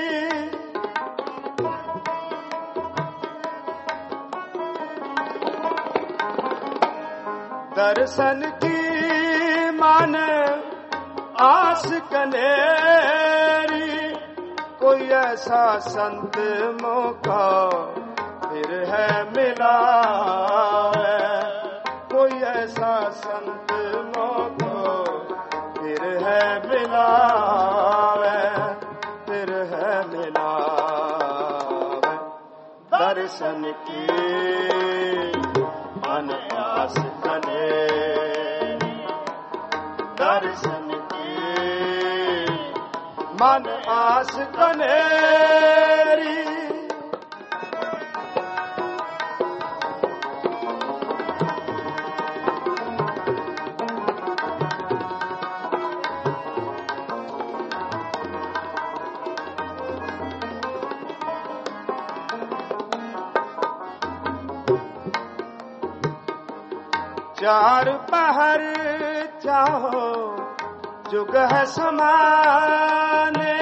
दर्शन की मन आस कनेरी। कोई ऐसा संत मौका फिर है मिला है, कोई ऐसा संत मौका फिर है मिला है, फिर है मिला है। दर्शन की मन आस कने, दर्शन की मन आस कनेरी। चार पहर चाहो जुग है समाने,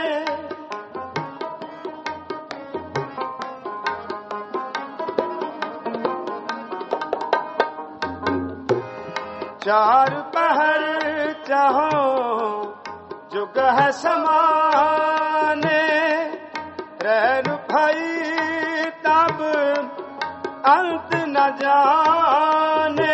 चार पहर चाहो जुग है समाने, रैन भाई तब अंत न जाने।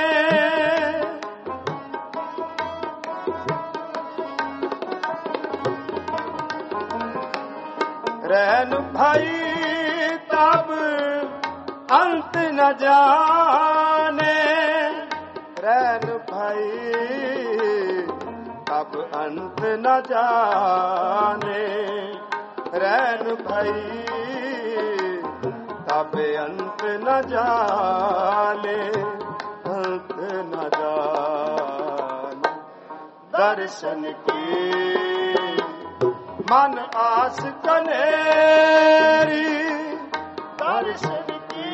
रैन भाई तब अंत न जाने, रैन भाई तब अंत न जाने, रैन भाई तब अंत न जाने, अंत न जाने। दर्शन की मन आस कनेरी, दर्शन की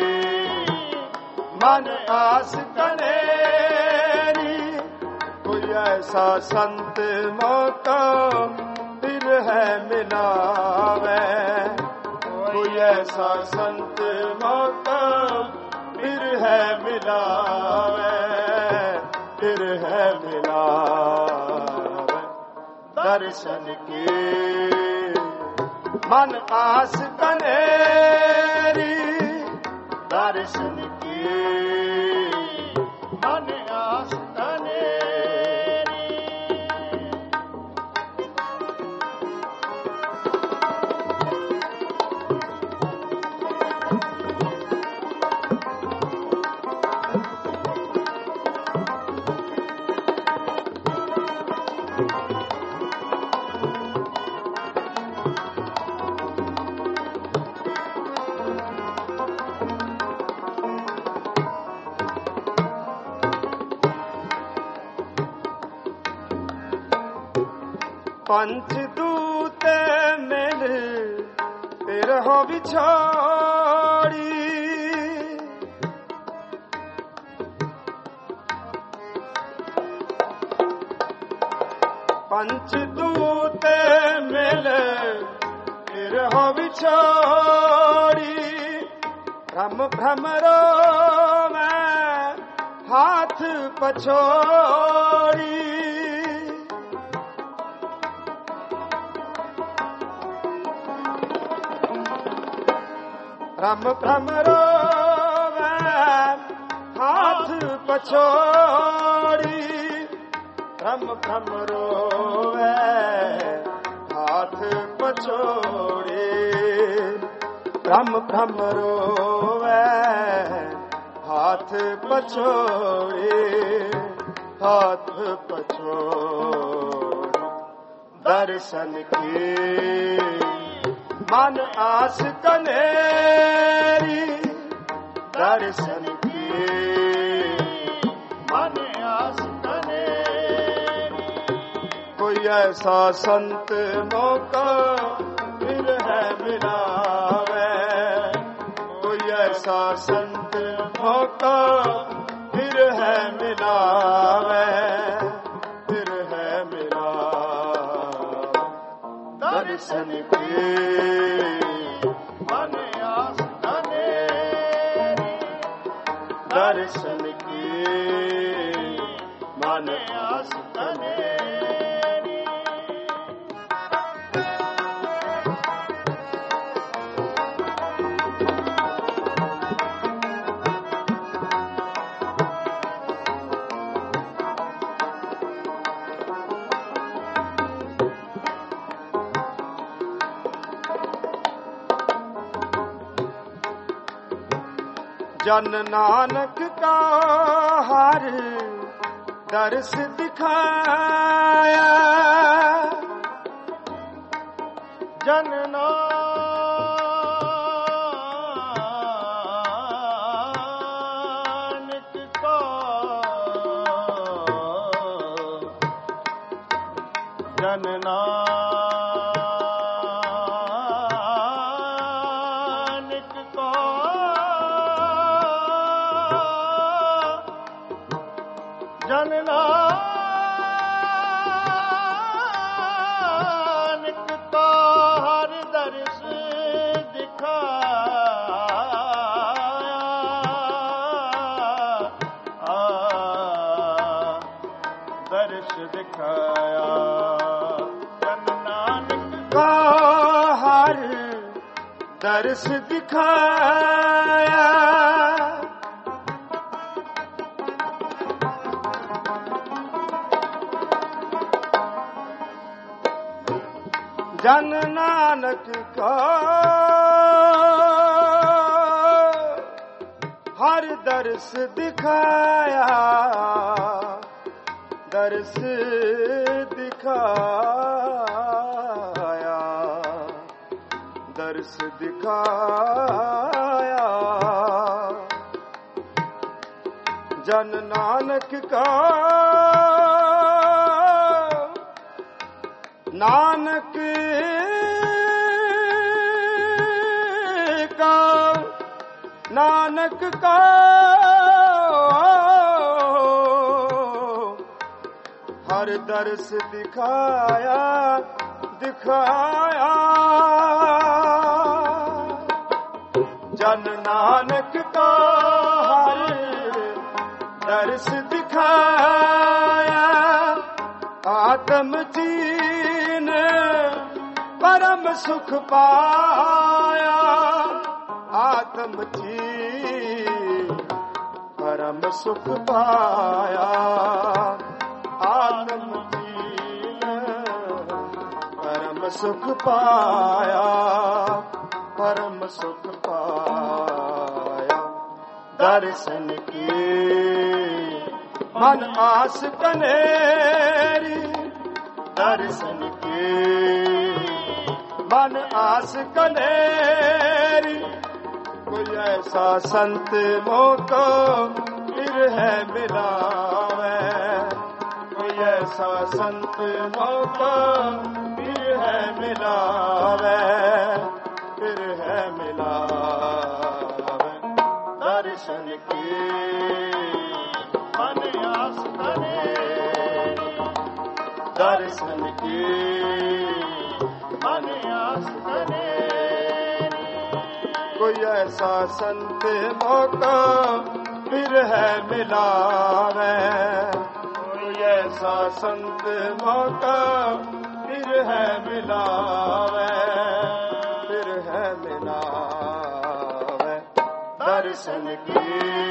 मन आस कनेरी। कोई ऐसा संत मौका फिर है मिलावे, कोई ऐसा संत मौका फिर है मिलावे, फिर है मिलावे। दर्शन की मन आस कनेरी, दर्शन की मन आस कनेरी। पंचदूत मिल फिर हो बिछोड़ी, पंचदूत मिल फिर हो बिछोड़ी। भ्रम भ्रमरो में हाथ पछोड़ी, भ्रम भ्रम रोवे हाथ पछोड़ी, भ्रम भ्रम रोवे हाथ पछोड़ी, भ्रम भ्रम रोवे हाथ पछोड़ी, हाथ पछोड़ी। दर्शन की मन आस कनेरी, दर्शन की मन आस कनेरी। कोई ऐसा संत मौका फिर है मिलावे, कोई ऐसा संत मौका फिर है मिलावे, फिर है मिलावे। दर्शन की मन आस कनेरी, दर्शन की मन आस कनेरी। जन नानक का हर दर्श दिखाया, जन नानक का जन नानक का जन नानक का हर दर्श दिखाया, दर्श दिखाया। जन नानक का हर दर्श दिखाया, जन नानक का हर दर्श दिखाया, दर्श दिखाया, दर्श दिखाया। जन नानक का नानक का नानक का हर दर्श दिखाया, दिखाया। जन नानक का हर दर्श दिखाया, आत्म जीन परम सुख पाया, आत्म जीन परम सुख पाया, आत्म जीन परम सुख पाया, परम सुख पाया। दर्शन की मन आस कनेरी, दर्शन की मन आस कनेरी। कोई ऐसा संत मोको फिर है मिलावे, कोई ऐसा संत मोको फिर है मिलावे, फिर है मिलावे। दर्शन की मन आस कनेरी, दर्शन की मन आस कनेरी। कोई ऐसा संत मौका फिर है मिलावे, कोई ऐसा संत मौका फिर है मिलावे, फिर है मिलावे। ਦਰਸ਼ਨ ਕੀ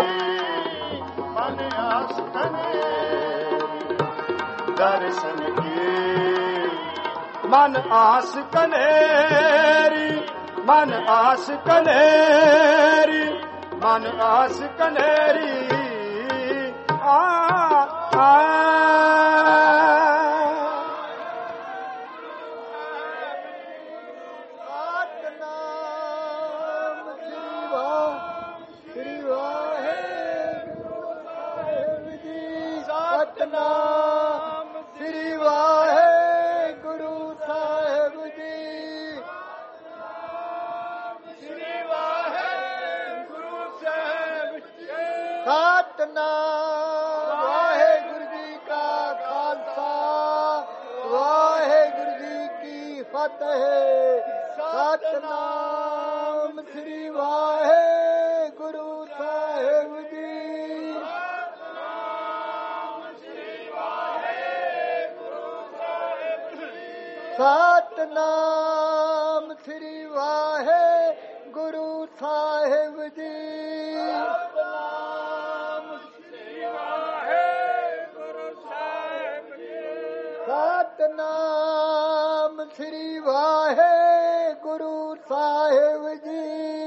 ਮਨ ਆਸ ਕਨੇਰੀ ਦਰਸ਼ਨ ਕੀ ਮਨ ਆਸ ਕਨੇਰੀ ਮਨ ਆਸ ਕਨੇਰੀ ਮਨ ਆਸ ਕਨੇਰੀ ਆ ਸਤਿਨਾਮ ਸ੍ਰੀ ਵਾਹਿਗੁਰੂ ਸਾਹਿਬ ਜੀ। ਸ੍ਰੀ ਵਾਹਿਗੁਰੂ ਸਾਹਿਬ ਜੀ। ਸਤਿਨਾਮ ਵਾਹਿਗੁਰੂ ਜੀ ਕਾ ਖਾਲਸਾ ਵਾਹਿਗੁਰੂ ਜੀ ਕੀ ਫਤਿਹ। ਸਤਿਨਾਮ ਸ੍ਰੀ ਵਾਹਿਗੁਰੂ ਸਾਹਿਬ ਜੀ। ਸਤਿਨਾਮ ਸ੍ਰੀ ਵਾਹਿਗੁਰੂ ਸਾਹਿਬ ਜੀ। ਸਤਿਨਾਮ ਸ੍ਰੀ ਵਾਹਿਗੁਰੂ ਸਾਹਿਬ ਜੀ। ਸਤਿਨਾਮ ਸ੍ਰੀ ਵਾਹਿਗੁਰੂ ਸਾਹਿਬ ਜੀ।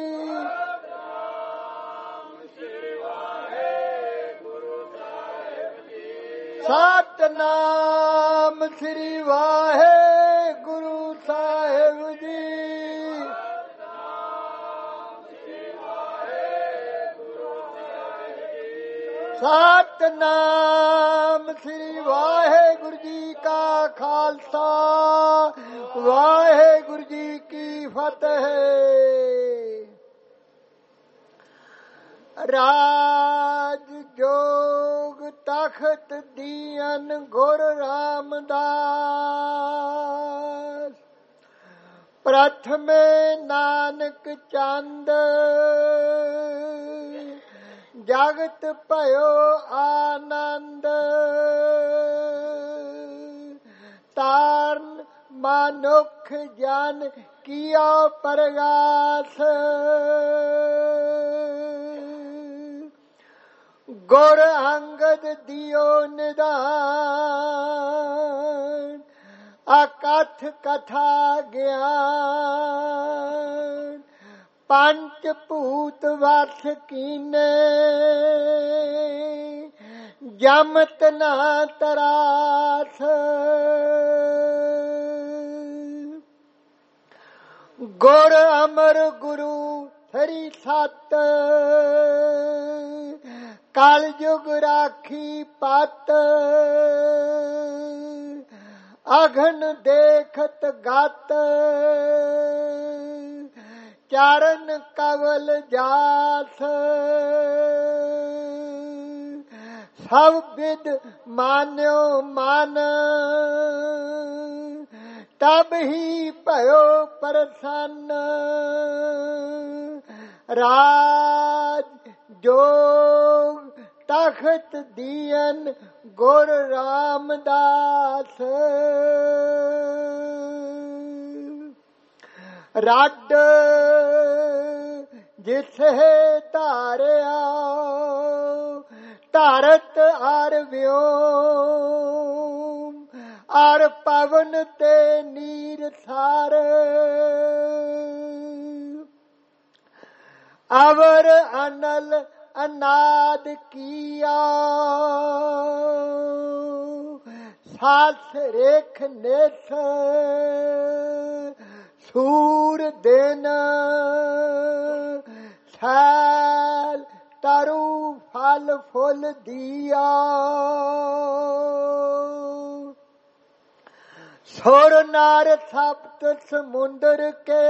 ਸਤਿਨਾਮ ਸ੍ਰੀ ਵਾਹਿਗੁਰੂ ਸਾਹਿਬ ਜੀ। ਸਤਿਨਾਮ ਸ੍ਰੀ ਵਾਹਿਗੁਰੂ ਜੀ ਕਾ ਖਾਲਸਾ ਵਾਹਿਗੁਰੂ ਜੀ ਕੀ ਫਤਿਹ। ਰਾਜ ਜੋਗ ਤਖਤ ਦੀਨ ਗੁਰ ਰਾਮਦਾਸ। ਪ੍ਰਥਮੇ ਨਾਨਕ ਚੰਦ ਜਗਤ ਭਇਓ ਆਨੰਦ। ਤਾਰਨ ਮਨੁੱਖ ਜਨ ਕੀਆ ਪ੍ਰਗਾਸ। ਗੁਰ ਅੰਗਦ ਦਿਓ ਨਿਦਾਨ। ਅਕਥ ਕਥਾ ਗਿਆਨ। ਪੰਚ ਭੂਤ ਵਸ ਕੀਨੇ ਜਮਤ ਨਾ ਤਰਾਸ। ਗੁਰ ਅਮਰ ਗੁਰੂ ਹਰੀ ਸਤ। ਕਲ ਯੁਗ ਰਾਖੀ ਪਤ। ਅਘਨ ਦੇਖਤ ਗਤ। ਚਰਨ ਕਵਲ ਜਾਸ। ਸਭ ਵਿਦ ਮਾਨਿਓ ਮਨ। ਤਬ ਹੀ ਭਇਓ ਪ੍ਰਸੰਨ। ਰਾਜ ਜੋਗ ਤਖਤ ਦੀਨ ਗੁਰ ਰਾਮਦਾਸ। ਰੱਡ ਜਿਥੇ ਧਾਰਿਆ ਧਰਤ ਅਰ ਵਿਓਮ। ਅਰ ਪਵਨ ਤੇ ਨੀਰ ਸਾਰ। ਅਵਰ ਅਨਲ ਅਨਾਦ ਕੀਆ। ਸਾਸ ਰੇਖ ਨਿਥ ਸੂਰ ਦਿਨ। ਸੈਲ ਤਰੂ ਫਲ ਫੁੱਲ ਦੀਆ। ਸੁਰ ਨਾਰ ਸਪਤ ਸਮੁੰਦਰ ਕੇ।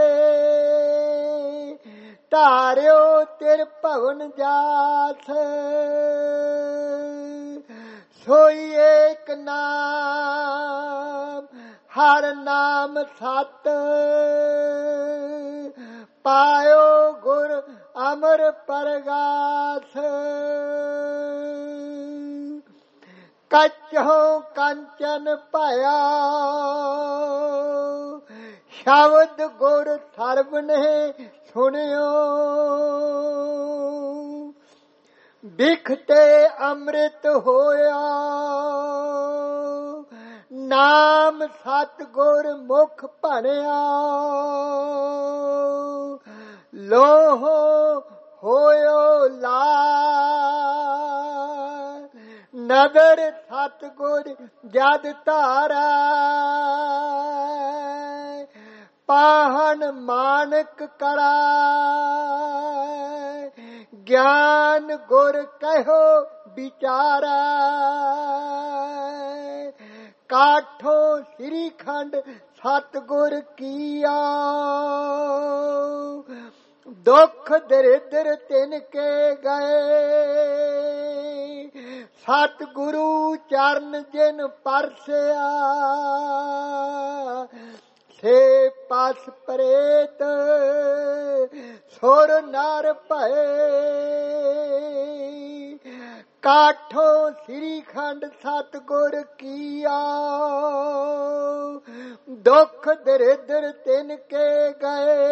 ਧਾਰਿਓ ਤਿਰ ਭਵਨ ਜਾਸ। ਸੋਈ ਏਕ ਨਾਮ ਹਰ ਨਾਮ ਸਤ। ਪਾਇਓ ਗੁਰ ਅਮਰ ਪ੍ਰਗਾਸ। ਕੱਚੋ ਕੰਚਨ ਭਇਆ। ਸ਼ਬਦ ਗੁਰ ਸਰਬ ਨੇ ਸੁਣਿਓ। ਬਿਖ ਤੇ ਅੰਮ੍ਰਿਤ ਹੋਇਆ, ਨਾਮ ਸਤਿਗੁਰ ਮੁਖ ਭਣਿਆ। ਲੋਹ ਹੋਇਓ ਲਾਲ, ਨਦਰ ਸਤਿਗੁਰ ਜਦ ਧਾਰੈ। ਪਾਹਨ ਮਾਨਕ ਕਰਾ, ਗਿਆਨ ਗੁਰ ਕਹਿਓ ਵਿਚਾਰੈ। ਕਾਠੋ ਸ੍ਰੀ ਖੰਡ ਸਤਿਗੁਰ ਕੀਆ, ਦੁਖ ਦਰਿਦਰ ਤਿਨ ਕੇ ਗਏ। ਸਤਿਗੁਰੂ ਚਰਨ ਜਿਨ ਪਰਸਿਆ, ਸੇ ਪਸ ਪ੍ਰੇਤ ਸੁਰ ਨਰ ਭਏ। ਕਾਠੋ ਸ੍ਰੀ ਖੰਡ ਸਤਿਗੁਰ ਕੀਆ, ਦੁਖ ਦਰਿਦਰ ਤਿਨ ਕੇ ਗਏ।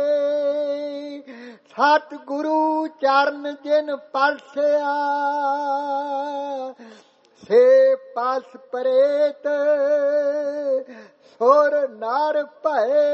ਸਤਿਗੁਰੂ ਚਰਨ ਜਿਨ ਪਰਸਿਆ, ਸੇ ਪਸ ਪ੍ਰੇਤ ਸੁਰ ਨਰ ਭਏ।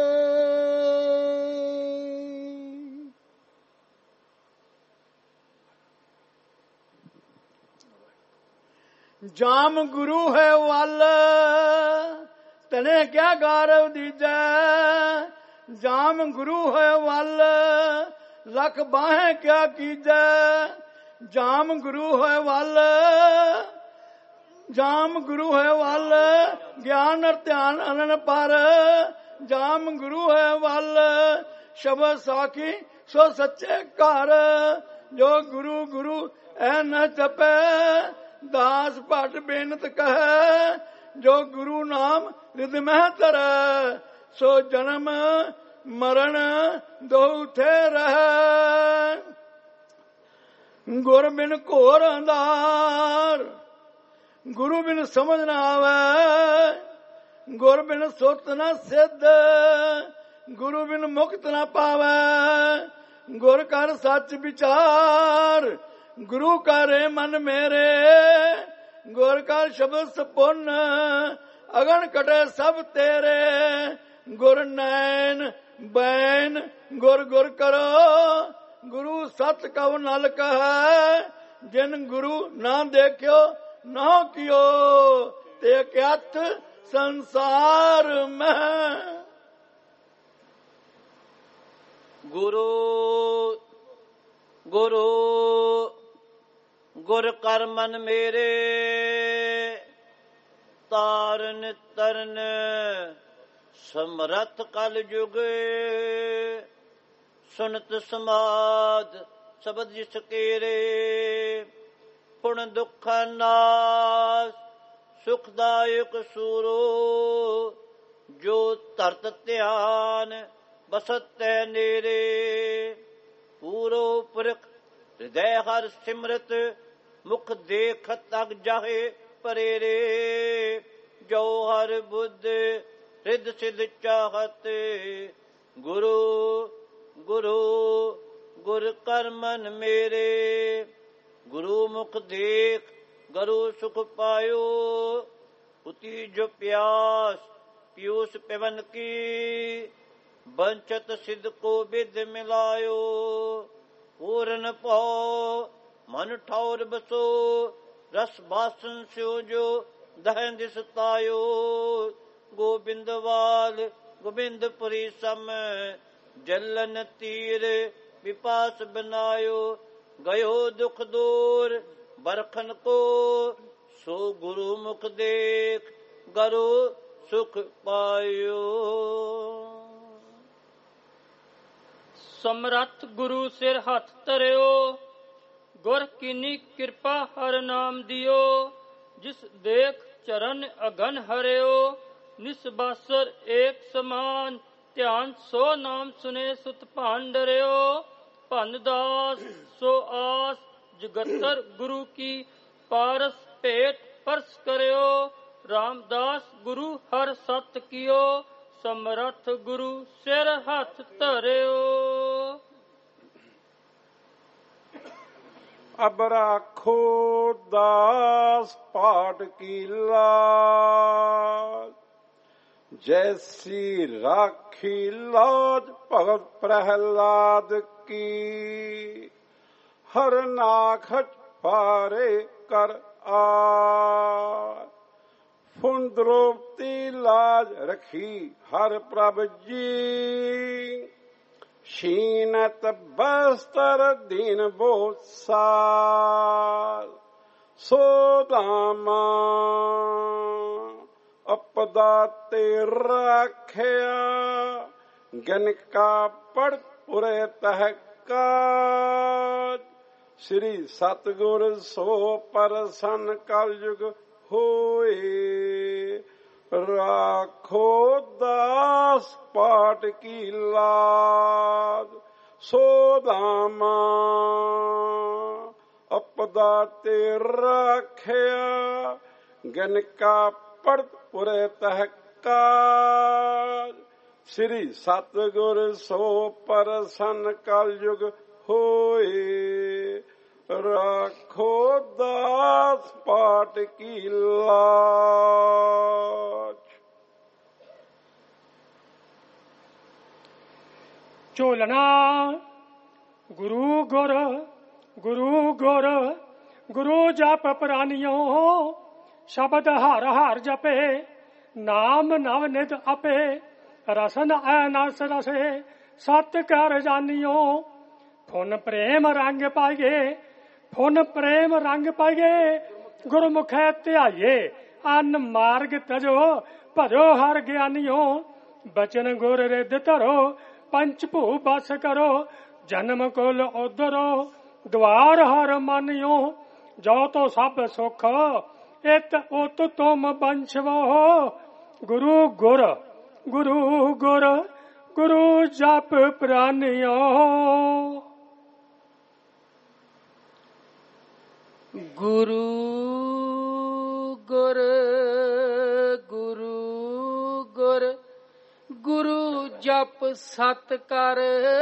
ਜਾਮ ਗੁਰੂ ਹੈ ਵੱਲ, ਤਨੇ ਕਿਆ ਗੌਰਵ ਦੀਜੈ। ਜਾਮ ਗੁਰੂ ਹੈ ਵੱਲ, ਲਖ ਬਾਹੇ ਕਿਆ ਕੀਜੈ। ਜਾਮ ਗੁਰੂ ਹੈ ਵੱਲ, ਜਾਮ ਗੁਰੂ ਹੈ ਵੱਲ, ਗਿਆਨ ਅਰ ਧਿਆਨ ਅਨਨ ਪਰ। ਜਾਮ ਗੁਰੂ ਹੈ ਵੱਲ, ਸ਼ਬਦ ਸਾਖੀ ਸੋ ਸੱਚੇ ਘਰ। ਜੋ ਗੁਰੂ ਗੁਰੂ ਐ ਨ ਜਪੈ, ਦਾਸ ਭਟ ਬੇਨਤ ਕਹੈ। ਜੋ ਗੁਰੂ ਨਾਮ ਰਿਦ ਮਹਿ ਧਰੈ, ਸੋ ਜਨਮ ਮਰਨ ਦੋਥੇ ਰਹਿ। ਗੁਰ ਬਿਨ ਘੋਰ ਅੰਧਾਰ, ਗੁਰੂ ਬਿਨ ਸਮਝ ਨਾ ਆਵੈ। ਗੁਰ ਬਿਨ ਸੁਰਤ ਨਾ ਸਿੱਧ, ਗੁਰੂ ਬਿਨ ਮੁਕਤ ਨਾ ਪਾਵੈ। ਗੁਰ ਕਰ ਸੱਚ ਵਿਚਾਰ, ਗੁਰੂ ਕਰੇ ਮਨ ਮੇਰੇ। ਗੁਰ ਕਾ ਸ਼ਬਦ ਸਪੁੰਨ, ਅਗਨ ਕਟੇ ਸਭ ਤੇਰੇ। ਗੁਰ ਨੈਣ ਬੈਨ ਗੁਰ ਗੁਰ ਕਰੋ, ਗੁਰੂ ਸਤ ਕਉ ਨਲ ਕਹੈ। ਜਿਨ ਗੁਰੂ ਨਾ ਦੇਖਿਓ ਨਾ ਕਿਓ, ਤੇ ਕਿਅਥ ਸੰਸਾਰ ਮਹਿ। ਗੁਰੂ ਗੁਰੂ ਗੁਰ ਕਰ ਮਨ ਮੇਰੇ, ਤਾਰਨ ਤਰਨ ਸਮਰਥ ਕਲ ਜੁਗ। ਸੁਨਤ ਸਮਾਦ ਸ਼ਬਦ ਜਿਸ ਕੇਰੇ, ਪੁਣ ਦੁਖ ਨਾਸ ਸੁਖਦਾਇਕ ਸੂਰੋ। ਜੋ ਧਰਤ ਧਿਆਨ ਬਸਤੈ ਨੇਰੇ, ਪੂਰੋ ਪੁਰਖ ਹਿਰਦੈ ਹਰ ਸਿਮਰਤ। ਮੁਖ ਦੇਖਤ ਤਗ ਜਾਹੇ ਪਰੇਰੇ। ਜੋ ਹਰ ਬੁੱਧ ਰਿਦ ਸਿਧ ਚਾਹਤ, ਗੁਰੂ ਗੁਰੂ ਗੁਰ ਕਰ ਮਨ ਮੇਰੇ। ਗੁਰੂ ਮੁਖ ਦੇਖ ਗਰੂ ਸੁਖ ਪਾਇਓ, ਉਤੀ ਜੋ ਪਿਆਸ ਪਿਊਸ ਪਿਵਨ ਕੀ। ਬੰਚਤ ਸਿਧ ਕੋ ਬਿਦ ਮਿਲਾਇਓ, ਪੂਰਨ ਭਉ ਮਨ ਠੌਰ ਬਸੋ। ਰਸ ਬਾਸਨ ਸਿਓ ਜੋ ਦਹਿ ਦਿਸ ਤਾਇਓ। ਗੋਬਿੰਦਵਾਲ ਗੋਬਿੰਦਪੁਰੀ ਸਮ, ਜਲਨ ਤੀਰ ਵਿਪਾਸ ਬਨਾਇਓ। ਗਇਓ ਦੁਖ ਦੂਰ ਬਰਖਨ ਕੋ, ਸੋ ਗੁਰੂ ਮੁਖ ਦੇਖ ਗਰੂ ਸੁਖ ਪਾਇਓ। ਸਮਰੱਥ ਗੁਰੂ ਸਿਰ ਹੱਥ ਧਰਿਓ, ਗੁਰ ਕੀਨੀ ਕਿਰਪਾ ਹਰ ਨਾਮ ਦਿਓ। ਜਿਸ ਦੇਖ ਚਰਨ ਅਗਨ ਹਰਿਓ, ਨਿਸਬਾਸਰ ਏਕ ਸਮਾਨ। ਧਿਆਨ ਸੋ ਨਾਮ ਸੁਨੇ ਸੁਤ ਭਾਨ ਡਰਿਓ। ਭਨ ਦਾਸ ਸੋ ਆਸ, ਜਗਤਰ ਗੁਰੂ ਕੀ ਪਾਰਸ ਭੇਟ ਪਰਸ ਕਰਿਓ। ਰਾਮਦਾਸ ਗੁਰੂ ਹਰ ਸਤ ਕੀਓ, ਸਮਰੱਥ ਗੁਰੂ ਸਿਰ ਹੱਥ ਧਰਿਓ। अब राखो दास पाठ की लाज, जैसी राखी लाज भगत प्रहलाद की। हर नाखच पारे कर आ, फुन द्रौपदी लाज रखी हर प्रभ जी। शीनत बस्तर दीन बोसार, सोदामा अपदा ते राखिया। गन का पढ़ पुरे तहकाज, श्री सतगुर सो परसन कलयुग होए। राखो दास पाठ की लाज, सोदामा अपदा ते राखिया। गन का पढ़ पुरे तहकाज, श्री सतगुर सो परसन कलयुग होए। राखो दास पाठ की लाज। ਝੋਲਣਾ ਗੁਰੂ ਗੁਰ ਗੁਰੂ ਗੁਰ ਗੁਰੂ ਜਪ ਪ੍ਰਾਨਿਓ। ਸ਼ਬਦ ਹਰ ਹਰ ਜਪੇ ਨਾਮ ਨਵ ਨਿਤ ਆਪੇ। ਰਸਨ ਐਨਸ ਰਸੇ ਸਤ ਕਰ ਜਾਨਿਓ। ਫੁਨ ਪ੍ਰੇਮ ਰੰਗ ਪਾਈਏ ਫੁਨ ਪ੍ਰੇਮ ਰੰਗ ਪਾਈਏ। ਗੁਰਮੁਖੈ ਧਿਆਈਏ ਅਨ ਮਾਰਗ ਤਜੋ ਭਜੋ ਹਰ ਗਿਆਨਿਓ। ਬਚਨ ਗੁਰ ਰਿਦ ਧਰੋ ਪੰਚ ਭੂ ਬਸ ਕਰੋ। ਜਨਮ ਕੁਲ ਉਧਰੋ ਦਵਾਰ ਹਰ ਮਾਨਿਓ। ਜੋ ਤੋ ਸਭ ਸੁਖ ਇਤ ਉਤ ਤੁਮ ਬੰਛਵੋ। ਗੁਰੂ ਗੁਰ ਗੁਰੂ ਗੁਰ ਗੁਰੂ ਜਪ ਪ੍ਰਾਨਿਓ। ਗੁਰੂ ਗੁਰ ਗੁਰੂ ਗੁਰ ਗੁਰੂ ਜਪ ਸਤ ਕਰ।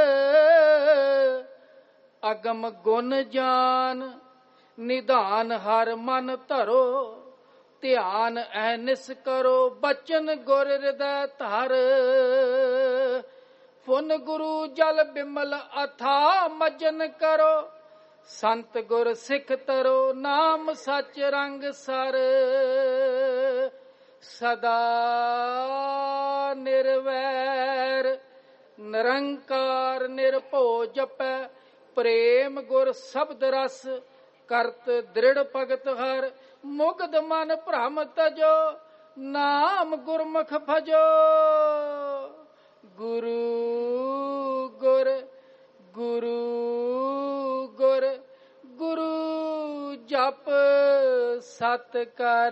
ਅਗਮ ਗੁਣ ਜਾਨ ਨਿਧਾਨ ਹਰ ਮਨ ਧਰੋ। ਧਿਆਨ ਐਨਿਸ ਕਰੋ ਬਚਨ ਗੁਰ ਹਿਰਦੈ ਧਰ। ਫੁਨ ਗੁਰੂ ਜਲ ਬਿਮਲ ਅਥਾ ਮਜਨ ਕਰੋ। ਸੰਤ ਗੁਰ ਸਿੱਖ ਤਰੋ ਨਾਮ ਸੱਚ ਰੰਗ ਸਰ। ਸਦਾ ਨਿਰਵੈਰ ਨਿਰੰਕਾਰ ਨਿਰਭਉ ਜਪੈ। ਪ੍ਰੇਮ ਗੁਰ ਸ਼ਬਦ ਰਸ ਕਰਤ ਦ੍ਰਿੜ ਭਗਤ ਹਰ। ਮੁਗਧ ਮਨ ਭ੍ਰਮ ਤਜੋ ਨਾਮ ਗੁਰਮੁਖ ਭਜੋ। ਗੁਰੂ ਗੁਰ ਗੁਰੂ ਗੁਰ ਗੁਰੂ ਜਪ ਸਤ ਕਰ।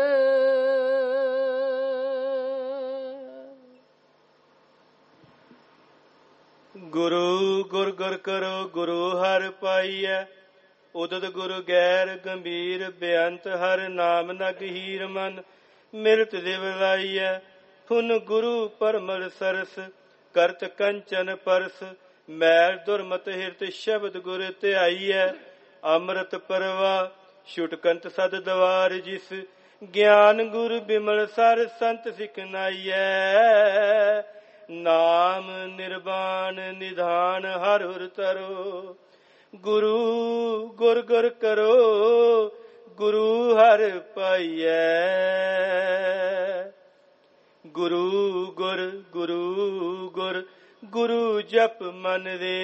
ਗੁਰੂ ਗੁਰ ਗੁਰ ਕਰੋ ਗੁਰੂ ਹਰ ਪਾਈਐ। ਉਦਤ ਗੁਰ ਗੈਰ ਗੰਭੀਰ ਬੇਅੰਤ ਹਰ ਨਾਮ ਨ ਗਹੀਰ ਮਨ। ਮਿਰਤ ਦਿਵ ਲਾਈਐ ਫੁਨ ਗੁਰੂ ਪਰਮਲ ਸਰਸ। ਕਰਤ ਕੰਚਨ ਪਰਸ ਮੈਲ ਦੁਰਮਤ ਹਿਰਤ ਸ਼ਬਦ ਗੁਰ ਧਿਆਈਐ। ਅੰਮ੍ਰਿਤ ਪਰਵਾ ਛੁਟਕੰਤ ਸਦ ਦਵਾਰ ਜਿਸ। ਗਿਆਨ ਗੁਰ ਬਿਮਲ ਸਰ ਸੰਤ ਸਿਖਨਾਈਐ। ਨਾਮ ਨਿਰਵਾਣ ਨਿਧਾਨ ਹਰ ਹੁਰ ਤਰੋ। ਗੁਰੂ ਗੁਰ ਗੁਰ ਕਰੋ ਗੁਰੂ ਹਰ ਪਾਈਐ। ਗੁਰੂ ਗੁਰ ਗੁਰੂ ਗੁਰ ਗੁਰੂ ਜਪ ਮਨ ਰੇ।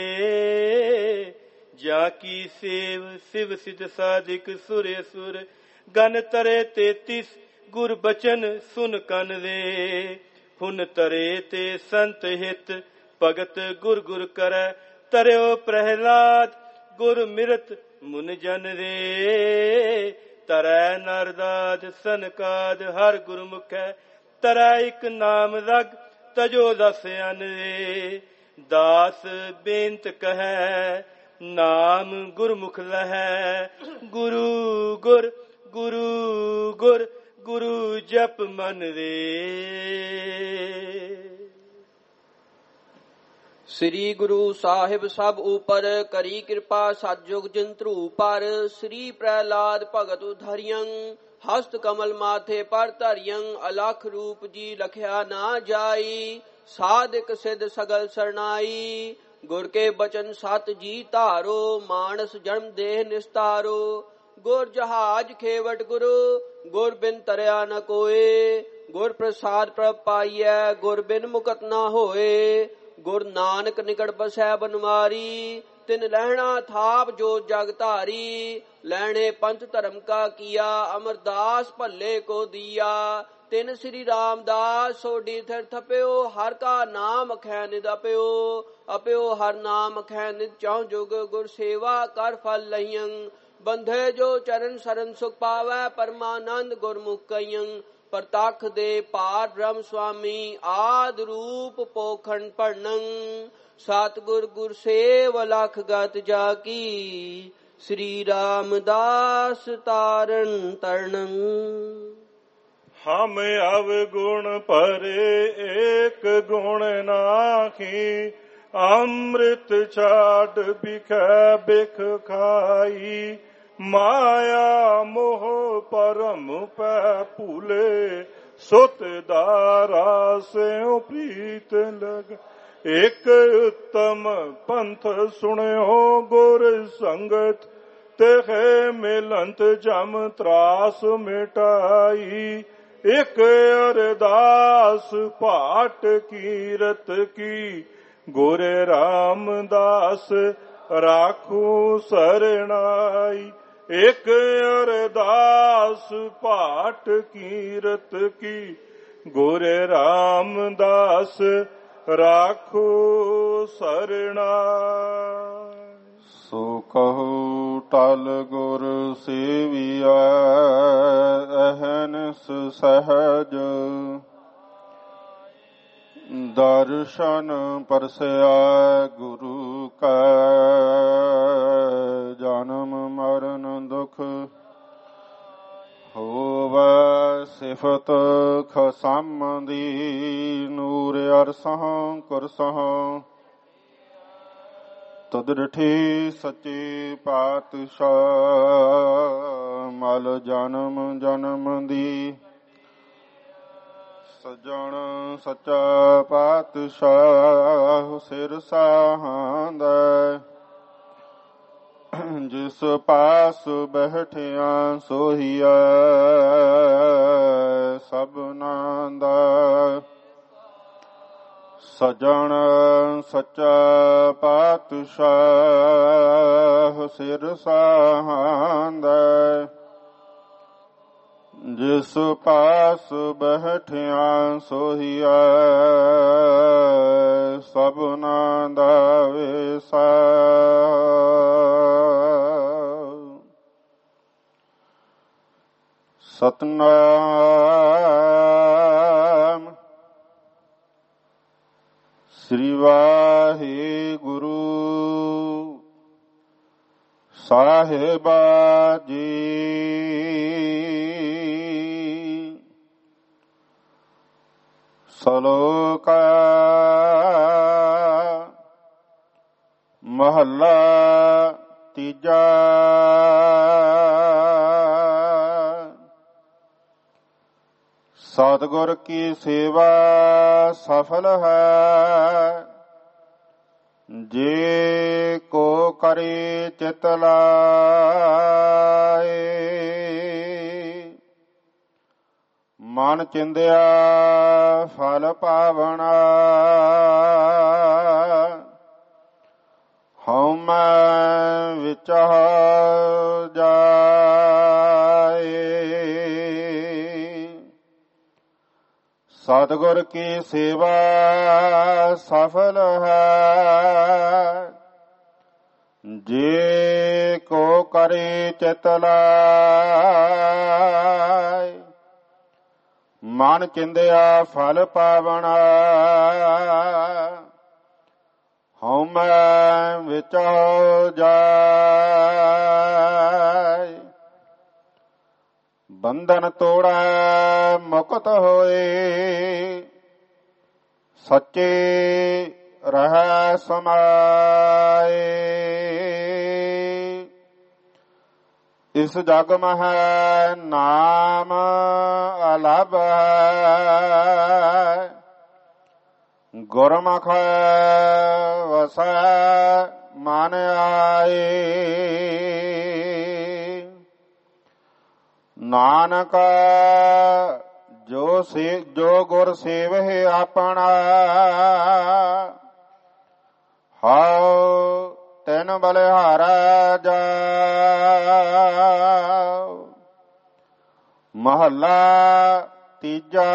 ਜਾ ਕੀ ਸੇਵ ਸਿਵ ਸਿਧ ਸਾਧਿਕ ਸੁਰ ਅਸੁਰ। ਗਨ ਤਰੇ 33 ਗੁਰ ਬਚਨ ਸੁਨ ਕਨ ਰੇ। ਫੁਨ ਤਰੇ ਤੇ ਸੰਤ ਹਿਤ ਭਗਤ ਗੁਰ ਗੁਰ ਕਰੈ। ਤਰਿਓ ਪ੍ਰਹਿਲਾਦ ਗੁਰ ਮਿਰਤ ਮੁਨ ਜਨ ਰੇ। ਤਰੈ ਨਰਦਾਦ ਸਨਕਾਦ ਹਰ ਗੁਰਮੁਖੈ। ਤਰੈ ਇਕ ਨਾਮ ਰਗ ਤਜੋ ਦਸ ਅਨ ਰੇ। ਦਾਸ ਬੇਨਤ ਕਹੈ ਨਾਮ ਗੁਰਮੁਖ ਲਹੈ। ਗੁਰੂ ਗੁਰ ਗੁਰੂ ਗੁਰ ਗੁਰੂ ਜਪ ਮਨ ਰੇ। ਸ੍ਰੀ ਗੁਰੂ ਸਾਹਿਬ ਸਭ ਉਪਰ ਕਰੀ ਕਿਰਪਾ ਸਤਜੁਗ ਜੰਤਰੂ ਪਰ ਸ੍ਰੀ ਪ੍ਰਹਿਲਾਦ ਭਗਤ ਉਧਰਿਯੰ ਹਸਤ ਕਮਲ ਮਾਥੇ ਪਰ ਧਰਿਯੰ ਅਲਖ ਰੂਪ ਜੀ ਲਖਿਆ ਨਾ ਜਾਈ ਸਾਧਿਕ ਸਿਧ ਸਗਲ ਸਰਨਾਈ ਗੁਰ ਕੇ ਬਚਨ ਸਤ ਜੀ ਧਾਰੋ ਮਾਨਸ ਜਨਮ ਦੇਹ ਨਿਸਤਾਰੋ ਗੁਰ ਜਹਾਜ ਖੇਵਟ ਗੁਰੂ ਗੁਰ ਬਿਨ ਤਰਿਆ ਨ ਕੋਏ ਗੁਰ ਪ੍ਰਸਾਦ ਪ੍ਰਭ ਪਾਈਐ ਗੁਰ ਬਿਨ ਮੁਕਤ ਨਾ ਹੋਏ ਗੁਰ ਨਾਨਕ ਨਿਕਟ ਬਸੈ ਬਨਵਾਰੀ ਤਿਨ ਲਹਿਣਾ ਥਾਪ ਜੋ ਜਗ ਧਾਰੀ ਲੈਣੇ ਪੰਥ ਧਰਮ ਕਾ ਕੀਆ ਅਮਰਦਾਸ ਭੱਲੇ ਕੋ ਦੀਆ ਤਿਨ ਸ੍ਰੀ ਰਾਮਦਾਸ ਸੋਢੀ ਥਿਰ ਥਪਿਓ ਹਰ ਕਾ ਨਾਮ ਅਖੈ ਨਿਦ ਅਪਿਓ ਅਪਿਓ ਹਰ ਨਾਮ ਅਖੈ ਨਿਦ ਚੌ ਜੁਗ ਗੁਰ ਸੇਵਾ ਕਰ ਫਲ ਲਈਆਂ ਬੰਧੇ ਜੋ ਚਰਨ ਸਰਨ ਸੁਖ ਪਾਵੈ ਪਰਮਾਨੰਦ ਗੁਰਮੁਖ ਕਈਆਂ ਪ੍ਰਤੱਖ ਦੇ ਪਾਰ ਬ੍ਰਹਮ ਸੁਆਮੀ ਆਦ ਰੂਪ ਪੋਖਣ ਪੜਨੰ ਸਤਿਗੁਰ ਗੁਰ ਸੇਵ ਲਖ ਗਤ ਜਾ ਕੀ ਸ੍ਰੀ ਰਾਮਦਾਸ ਤਾਰਨ ਤਰਣੰ ਹਮ ਅਵਗੁਣ ਭਰੇ ਏਕ ਗੁਣ ਨਾਖੀ ਅੰਮ੍ਰਿਤ ਛਾੜ ਬਿਖੈ ਬਿਖ ਖਾਈ ਮਾਇਆ ਮੋਹ ਪਰਮ ਪੈ ਭੂਲੇ ਸੁਤ ਦਾਰਾ ਸਿਉ ਪ੍ਰੀਤ ਲਗ ਇਕ ਉਤਮ ਪੰਥ ਸੁਣਿਓ ਗੁਰ ਸੰਗਤ ਤੇਹੇ ਮਿਲੰਤ ਜਮ ਤਰਾਸ ਮਿਟਾਈ ਇਕ ਅਰਦਾਸ ਪਾਟ ਕੀਰਤ ਕੀ ਗੁਰ ਰਾਮਦਾਸ ਰਾਖੂ ਸਰਣਾਈ ਇਕ ਅਰਦਾਸ ਪਾਟ ਕੀਰਤ ਕੀ ਗੁਰ ਰਾਮਦਾਸ ਰਾਖੋ ਸਰਣਾਈ। ਸੋ ਕਹੋ ਟਲ ਗੁਰ ਸੇਵੀਐ ਅਹਨਿਸ ਸਹਜ ਦਰਸ਼ਨ ਪਰਸਿਆ ਗੁਰੂ ਕੈ ਜਨਮ ਮਰਨ ਦੁਖ ਹੋਵੈ ਸਿਫਤ ਖਸਮ ਦੀ ਨੂਰ ਅਰਸਹ ਕੁਰਸਹ ਤਦ ਡਿਠੀ ਸੱਚੇ ਪਾਤਸ਼ਾਹ ਮਲ ਜਨਮ ਜਨਮ ਦੀ ਸਜਣ ਸੱਚਾ ਪਾਤਸ਼ਾਹ ਸਿਰ ਸਾਹਾਂਦਾ ਜਿਸ ਪਾਸ ਬੈਠਿਆ ਸੋਹੀਆ ਸਭਨਾਂ ਦਾ ਸਜਣ ਸੱਚਾ ਪਾਤਸ਼ਾਹ ਸਿਰ ਸਾਹਾਂਦਾ ਜਿਸ ਪਾਸ ਬੈਠਿਆ ਸੋਹੀਆ ਸਭਨਾਂ ਦਾ ਵੇਸਾ ਸਤਨਾਮ ਸ੍ਰੀ ਵਾਹਿਗੁਰੂ ਸਾਹਿਬਾ ਜੀ ਸਲੋਕ ਮਹੱਲਾ ਤੀਜਾ ਸਤਿਗੁਰ ਕੀ ਸੇਵਾ ਸਫਲ ਹੈ ਜੇ ਕੋ ਕਰੇ ਚਿਤ ਲਾਏ ਮਨ ਚਿੰਦਿਆ ਫਲ ਪਾਵਣਾ ਹਉਮੈ ਵਿੱਚ ਜਾਏ ਸਤਿਗੁਰ ਕੀ ਸੇਵਾ ਸਫਲ ਹੈ ਜੇ ਕੋ ਕਰੇ ਚਿਤ ਲਾਏ ਮਨ ਚਿੰਦਿਆ ਫਲ ਪਾਵਣਾ ਹਉਮੈ ਵਿੱਚ ਜਾਏ ਬੰਧਨ ਤੋੜੈ ਮੁਕਤ ਹੋਏ ਸੱਚੇ ਰਹਿ ਸਮਾਏ। ਇਸ ਜਗ ਮਹਿ ਨਾਮ ਅਲਭ ਹੈ, ਗੁਰਮੁਖ ਵਸੈ ਮਨ ਆਏ। ਨਾਨਕ ਜੋ ਗੁਰ ਸੇਵਹਿ ਆਪਣਾ, ਹਉ ਤਿਨ ਬਲਿਹਾਰੈ ਜਾਉ। ਮਹੱਲਾ ਤੀਜਾ।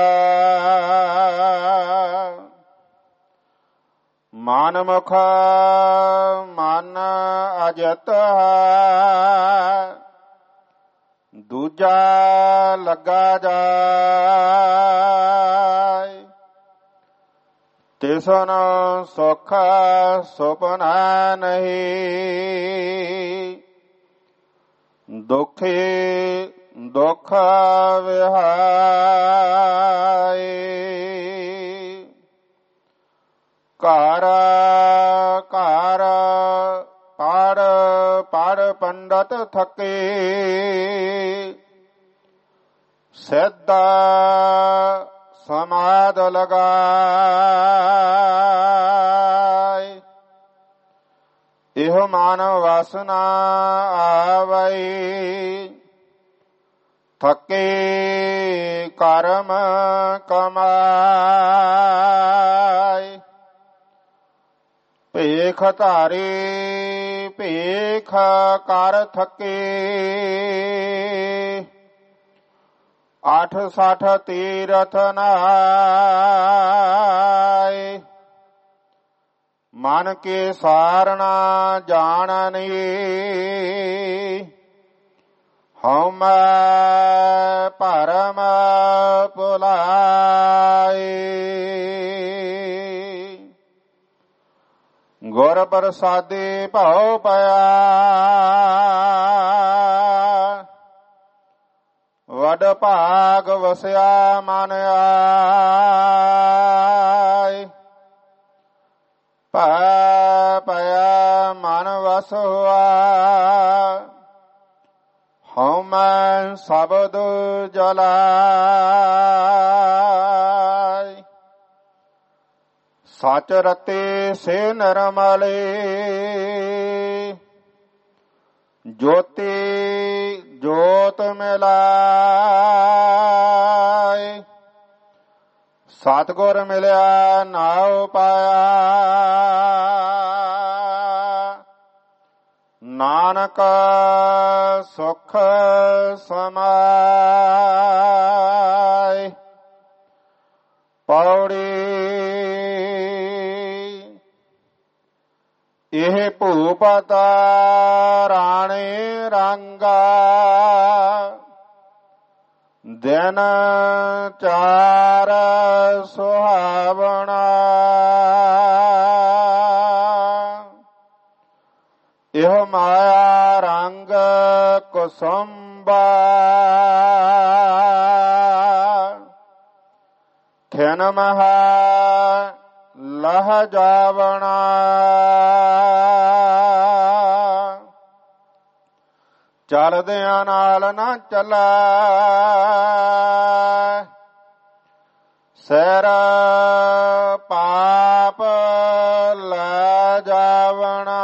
ਮਨ ਮੁਖ ਮਨ ਅਜਿਤ ਹੈ, ਦੂਜਾ ਲੱਗਾ ਜਾਇ। ਤਿਸਨ ਸੁਖ ਸੁਪਨਾ ਨਹੀਂ, ਦੁਖੀ ਦੁਖ ਵਿਹਾਈ। ਘਰ ਘਰ ਪੜ ਪੜ ਪੰਡਤ ਥਕੇ, ਸਿੱਧ ਸਮਾਧ ਲਗਾਇ। ਇਹੋ ਮਨ ਵਾਸਨਾ ਆਵਈ, ਥਕੇ ਕਰਮ ਕਮਾਈ। ਭੇਖ ਧਾਰੇ ਭੇਖ ਕਰ ਥਕੇ, 68 ਤੀਰਥ ਨਹਾਏ। ਮਨ ਕੇ ਸਾਰਣਾ ਜਾਣਨੀ, ਹਉਮੈ ਭਰਮ ਭੁਲਾਏ। ਗੁਰ ਪ੍ਰਸਾਦੇ ਭਉ ਪਿਆ, ਵਡ ਭਾਗ ਵਸਿਆ ਮਨ ਆਏ। ਭੈ ਪਿਆ ਮਨ ਵਸ ਹੋਆ, ਹਉਮੈ ਸ਼ਬਦ ਜਲਾਇ। ਸਚ ਰਤੇ ਸੇ ਨਿਰਮਲੇ, ਜੋਤੀ ਜੋਤ ਮਿਲਾਇ। ਸਤਿਗੁਰ ਮਿਲਿਆ ਨਾਉ ਪਾਇਆ, ਨਾਨਕ ਸੁਖ ਸਮਾਇ। ਪੌੜੀ। ਇਹ ਭੂਪਤ ਰਾਣੇ ਰੰਗਾ, ਦਿਨ ਚਾਰ ਸੁਹਾਵਣਾ। ਇਹੋ ਮਾਇਆ ਰੰਗ ਕੁਸੁੰਬਾ, ਖਿਨ ਮਹਾ ਲਹ ਜਾਵਣਾ। ਚਲਦਿਆਂ ਨਾਲ ਨਾ ਚੱਲੈ, ਸਿਰ ਪਾਪ ਲੈ ਜਾਵਣਾ।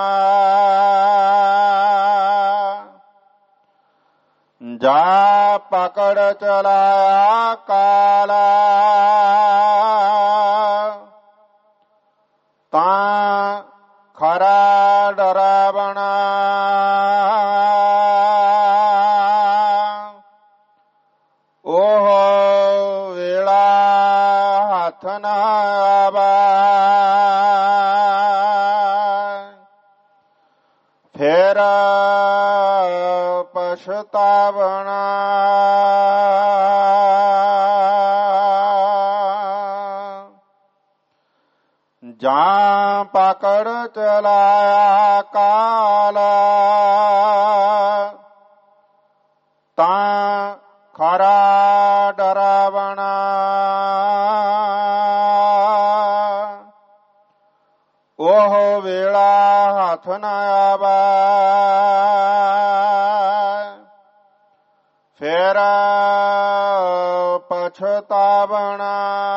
ਜਾ ਪਕੜ ਚਲਾਇਆ ਕਾਲਾ, ਤਾਂ ਖਰਾ ਡਰਾਵਣਾ। ਉਹ ਵੇਲਾ ਹੱਥ ਨਾ ਆਵੈ, ਫਿਰ ਪਛਤਾਵਣਾ। ਜਾਂ ਪਕੜ ਚਲਾਇਆ ਕਾਲਾ, ਤਾਂ ਖਰਾ ਡਰਾਵਣਾ। ਪਛਤਾਵਣਾ।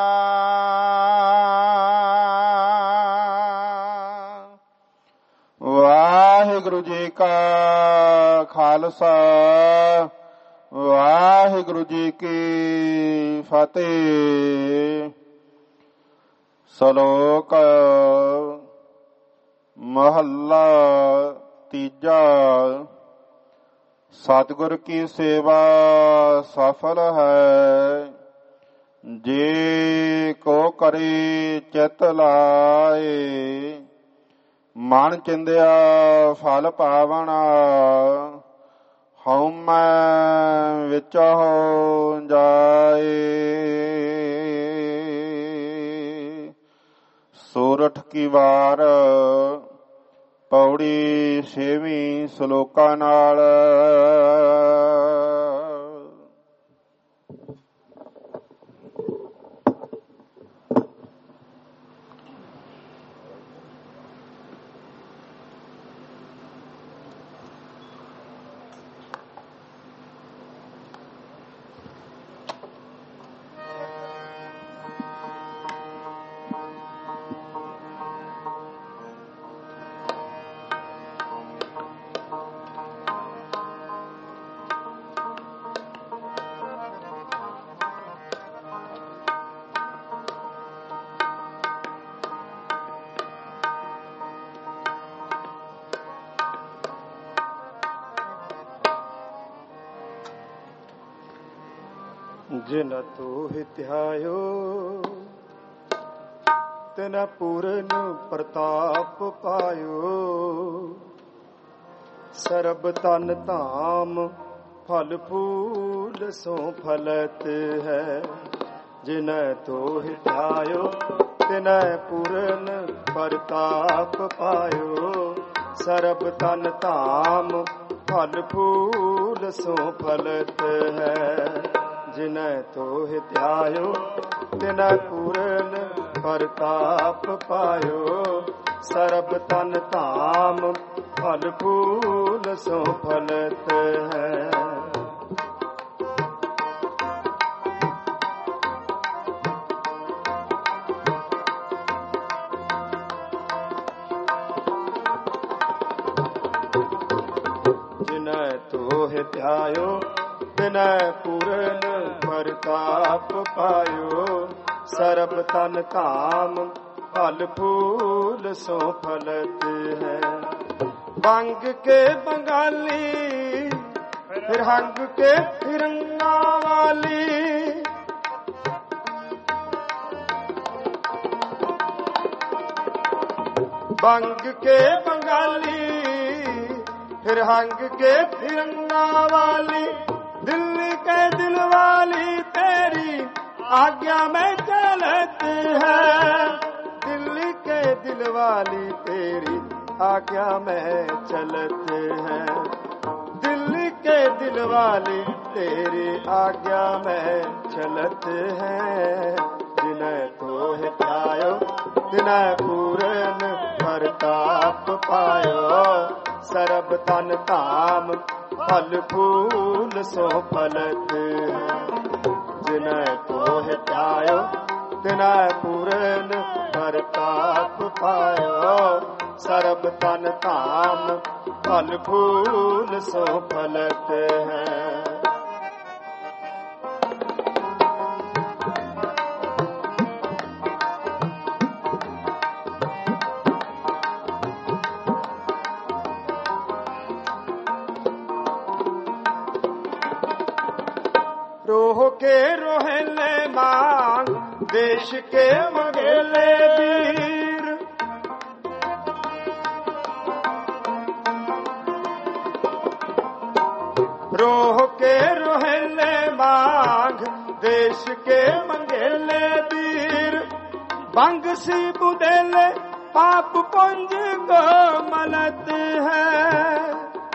ਵਾਹਿਗੁਰੂ ਜੀ ਕਾ ਖਾਲਸਾ, ਵਾਹਿਗੁਰੂ ਜੀ ਕੀ ਫਤਿਹ। ਸ਼ਲੋਕ ਮਹੱਲਾ ਤੀਜਾ। ਸਤਿਗੁਰ ਕੀ ਸੇਵਾ ਸਫਲ ਹੈ, ਜੇ ਕੋ ਕਰੇ ਚਿਤ ਲਾਏ। ਮਨ ਚਿੰਦਿਆ ਫਲ ਪਾਵਣਾ, ਹਉਮੈ ਵਿੱਚ ਹੋ ਜਾਏ। ਸੋਰਠ ਕੀ ਵਾਰ ਪੌੜੀ 6ਵੀਂ ਸ਼ਲੋਕਾਂ ਨਾਲ। ਜਿਨ ਤੋਹਿ ਧਿਆਇਓ ਤਿਨ ਪੂਰਨ ਪ੍ਰਤਾਪ ਪਾਇਓ। ਸਰਬ ਤਨ ਧਾਮ ਫਲ ਫੂਲ ਸੋ ਫਲਤ ਹੈ। ਜਿਨ ਤੋਹਿ ਧਿਆਇਓ ਤਿਨ ਪੂਰਨ ਪ੍ਰਤਾਪ ਪਾਇਓ। ਸਰਬ ਤਨ ਧਾਮ ਫਲ ਫੂਲ ਸੋ ਫਲਤ ਹੈ। ਜਿਨ ਤੋਹਿ ਧਿਆਇਓ ਤਿਨ ਪੂਰਨ ਪ੍ਰਤਾਪ ਪਾਇਓ। ਸਰਬ ਤਨ ਧਾਮ ਫਲ ਫੂਲ ਸੋ ਫਲਤ ਹੈ। ਜਿਨ ਤੋਹਿ ਧਿਆਇਓ ਤਿਨ ਪੂਰਨ ਪ੍ਰਤਾਪ ਪਾਇਓ। ਸਰਬ ਤਨ ਧਾਮ ਫਲ ਫੂਲ ਸੋ ਫਲਤ ਹੈ। ਬੰਗ ਕੇ ਬੰਗਾਲੀ ਫਿਰ ਹੰਗ ਕੇ ਫਿਰੰਗਾ ਵਾਲੀ। ਬੰਗ ਕੇ ਬੰਗਾਲੀ फिर हंग के फिरंगा वाली। दिल्ली के दिल वाली तेरी आज्ञा में चलत है। दिल्ली के दिल वाली तेरी आज्ञा में चलत है। दिल्ली के दिल वाली तेरी आज्ञा में चलत है। जिन्हें तोहे पायो तिन्हें पूरन प्रताप पायो। सरब तन धाम फल फूल सो फलत। जिन्हें तोहे पायो तिन्हें पूरन प्रताप पायो। सरब तन धाम फल फूल सो फलत है। रोह के रोहेले मांग देश के मंगेले वीर। रोह के रोहेले मांग देश के मंगेले वीर। बंग सी बुदेले पाप पुंज को मलत है।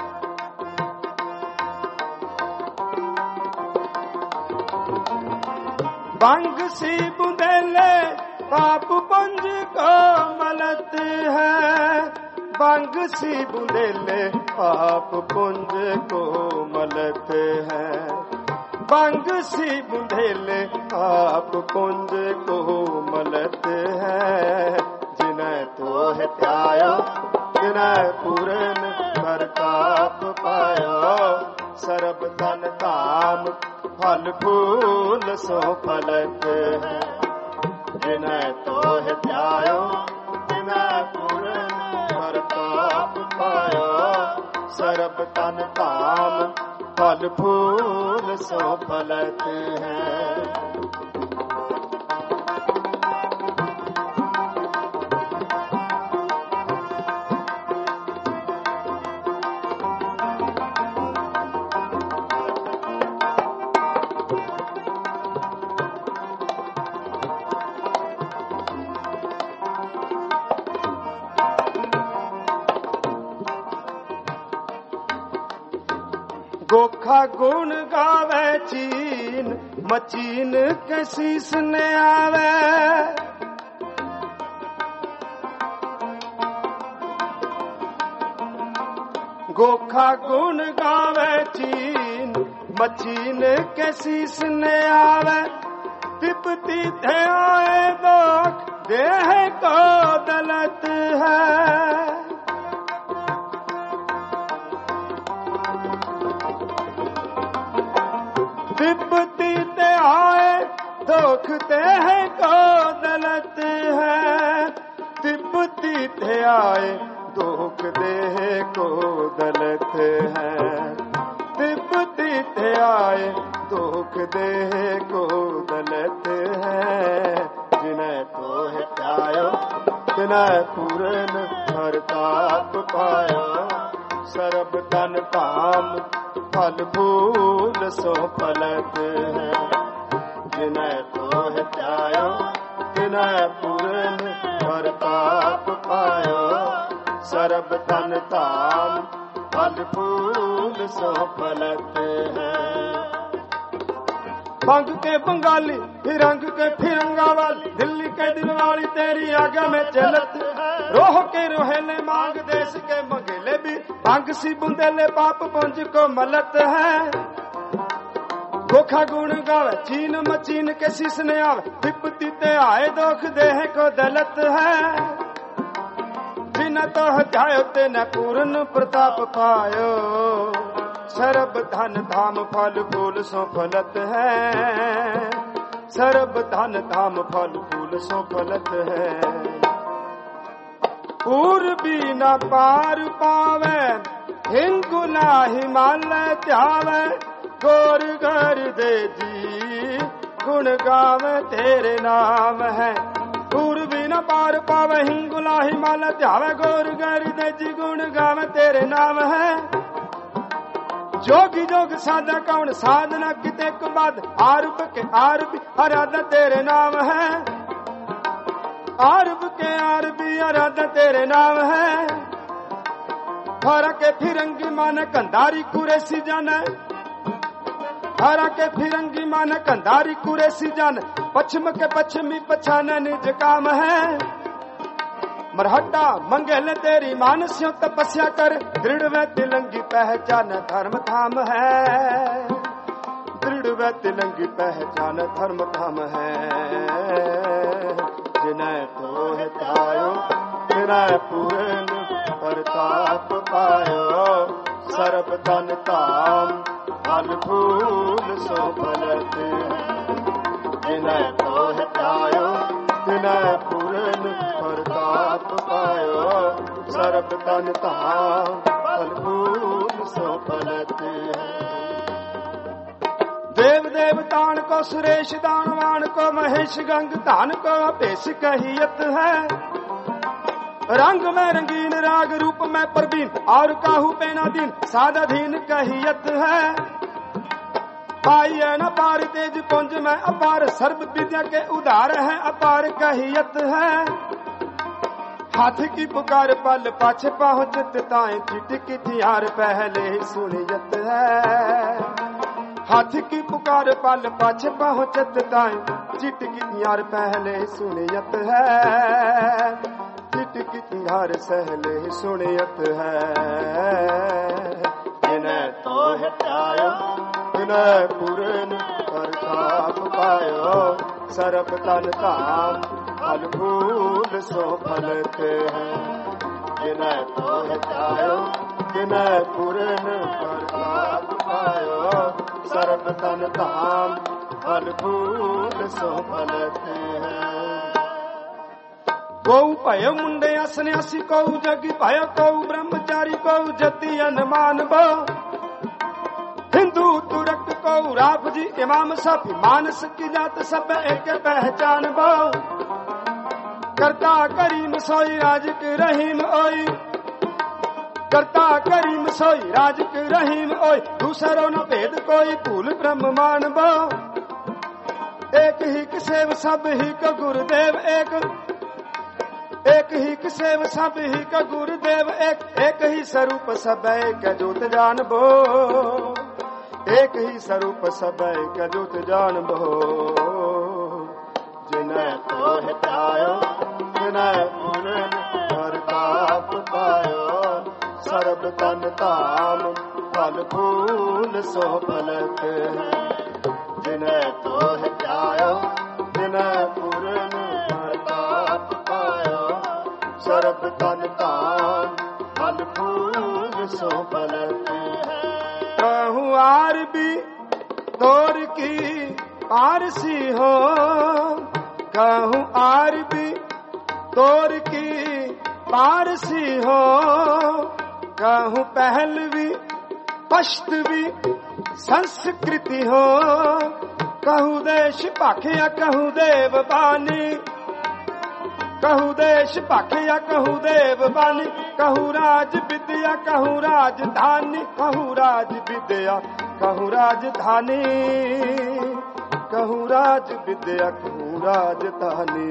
बंग सी बुदेले पाप पुंज को मलत है। बंग सी बुदेले पाप पुंज को मलत है। बंग सी बुंदेले आप पुंज को मलत है। जिन्हें तो है त्यायो जिन्हें पूरन प्रताप पायो। सर्ब धन धाम फल फूल सो फलत है। जिन्हें तो है त्यायो जिन्हें पूरन प्रताप पायो। सर्ब धन धाम फल फूल सो फलत है। गोखा गुण गावे चीन मचीन के शीस ने आवे। गोखा गुण गावे चीन मचीन के शीस ने आवे। तिपति थे आए दोख देह को दलत है। तिब्बती ते आए दोखते हैं को दलत है। तिब्बती ते आए दोख देह को दलत है। तिब्बती ते आए दोख देह को दलत है। जिन्हें तो है त्यायो जिन्हें पूरन प्रताप पायो। सर्ब धन धाम फल फूल सो फलत है। जिन्हें तो है त्यायो जिन्हें पूरन प्रताप पायो। सर्ब धन धाम फल फूल सो फलत है। भंग के बंगाली फिरंग के फिरंगा वाली दिल्ली के दिल वाली तेरी आगे में चलत। रोह के रोहेले मांग देश के मंगेले भी भंग सी बुंदेले पाप पुंज को मलत है। गोखा गुण गावे चीन मचीन के शीस ने आवे। विपत्ति ते आए दोख देह को दलत है। जिन तो हत्यायो ते न पूर्ण प्रताप पायो। सर्ब धन धाम फल फूल सो फलत है। सर्ब धन धाम फल फूल सो फलत है। पूर्वी न पार पावे हिंगुला हिमालय त्यावे। गोर घर दे जी गुण गावे तेरे नाम है। पूर्वी न पार पावे हिंगुला हिमालय त्यावे। गोर घर दे जी गुण गावे तेरे नाम है। जोगी जोग साधा कौन साधना किते कुबाद। आरुप के आरबी आराधा तेरे नाम है। आरब के आरबी आराधा तेरे नाम है। हरा के फिरंगी माने कंधारी कुरेसी जाने। हरा के फिरंगी माने कंधारी कुरेसी जाने। पश्चिम के पश्चिमी पछाने निज काम है। मरहट्टा मंगल तेरी मानस्यों तपस्या कर। दृढ़ व तिलंगी पहचान धर्म धाम है। दृढ़ व तिलंगी पहचान धर्म धाम है। जिन्हें तो है त्यायो जिन्हें पूर्ण प्रताप पायो। सर्ब धन धाम फल फूल सो फलत है। जिन्हें तो है त्यायो जिन्हें पूर्ण प्रताप पायो। सर्ब धन धाम फल फूल सो फलत है। देव देवतान को सुरेश दानवान को महेश गंग धान को अपेश कहियत है। रंग में रंगीन राग रूप में परवीन और काहू पेना दीन साधाधीन कहियत है। पाई न पार तेज पुंज में अपार सर्व विद्या के उदार है अपार कहियत है। हाथ की पुकार पल पाछे पहुंचत ताए चिटकी थियार पहले सुनियत है। हाथ की पुकार पल पाछे पहुंचत ताए चिटकी थियार पहले सुनियत है। चिटकी थियार सहले सुनियत है। जिन्हें तो है त्यायो जिन्हें पूरन प्रताप पायो सर्ब तन धाम फल फूल सो फलते हैं जिन्हें तोह जायो जिन्हें पूरन प्रताप पायो सर्ब तन धाम फल फूल सो फलते हैं। कऊ भयो मुंडिया सन्यासी कऊ जगी भयो कऊ ब्रह्मचारी कऊ जति अनुमान बो हिंदू तुरक कऊ राफ जी इमाम साफी मानस की जात सब एक पहचान बो करता करीम सोई राजिक रहीम ओई करता करीम सोई राजिक रहीम ओई दूसरो न भेद कोई भूल ब्रह्म मान बो एक ही के सेव सब ही का गुरुदेव एक ही के सेव सब ही का गुरुदेव एक ही स्वरूप सब एक जोत जान बो एक ही स्वरूप सब एक जोत जान बो जिन्हें तोह पायो जिन्हें पूरन प्रताप पायो सर्ब तन धाम फल फूल सो फलते जिन्हें तोह पायो जिन्हें पूरन प्रताप पायो सर्ब तन धाम फल फूल सो फलते कहूँ आरबी तोर की पारसी हो कहूँ आरबी तोर की पारसी हो कहूँ पहलवी पश्तवी संस्कृति हो कहूँ देश पाखिया कहूँ देव बानी कहूँ देश पाखिया कहूँ देव बानी कहूँ राज विद्या कहूँ राजधानी कहूँ राज विद्या कहूँ राजधानी कहूँ राज विद्या कहूँ राजधानी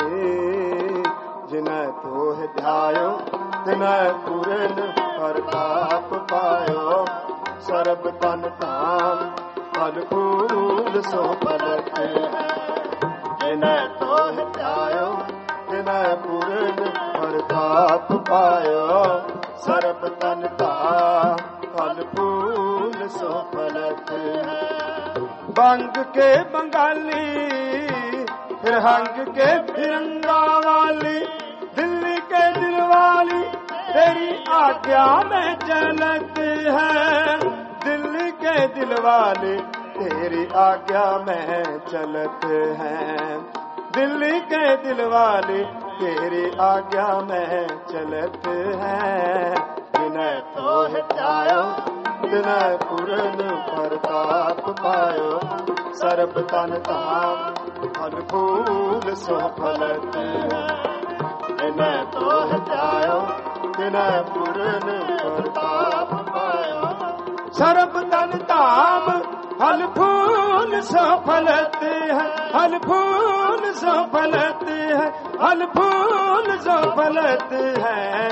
जिन्हें तोह ध्यायो तिन्हें पूरन प्रताप पायो सर्ब तन धाम फल फूल सो फलते जिन्हें तोह ध्यायो तिन्हें पूरन प्रताप पायो सर्ब तन धाम फल फूल सो फलते बंग के बंगाली फिर हंग के फिरंगा वाली दिल्ली के दिलवाली तेरी आज्ञा में चलती है दिल्ली के दिलवाले तेरी आज्ञा में चलते हैं दिल्ली के दिलवाले तेरी आज्ञा में चलते हैं जिन्हें तोह जायो जिन्हें पूरन प्रताप पायो सर्ब तन धाम फल फूल सो फलते जिन्हें तोह जायो जिन्हें पूरन प्रताप पायो सर्ब तन धाम फल फूल सो फलते हैं फल फूल सो फलते हैं फल फूल सो फलते हैं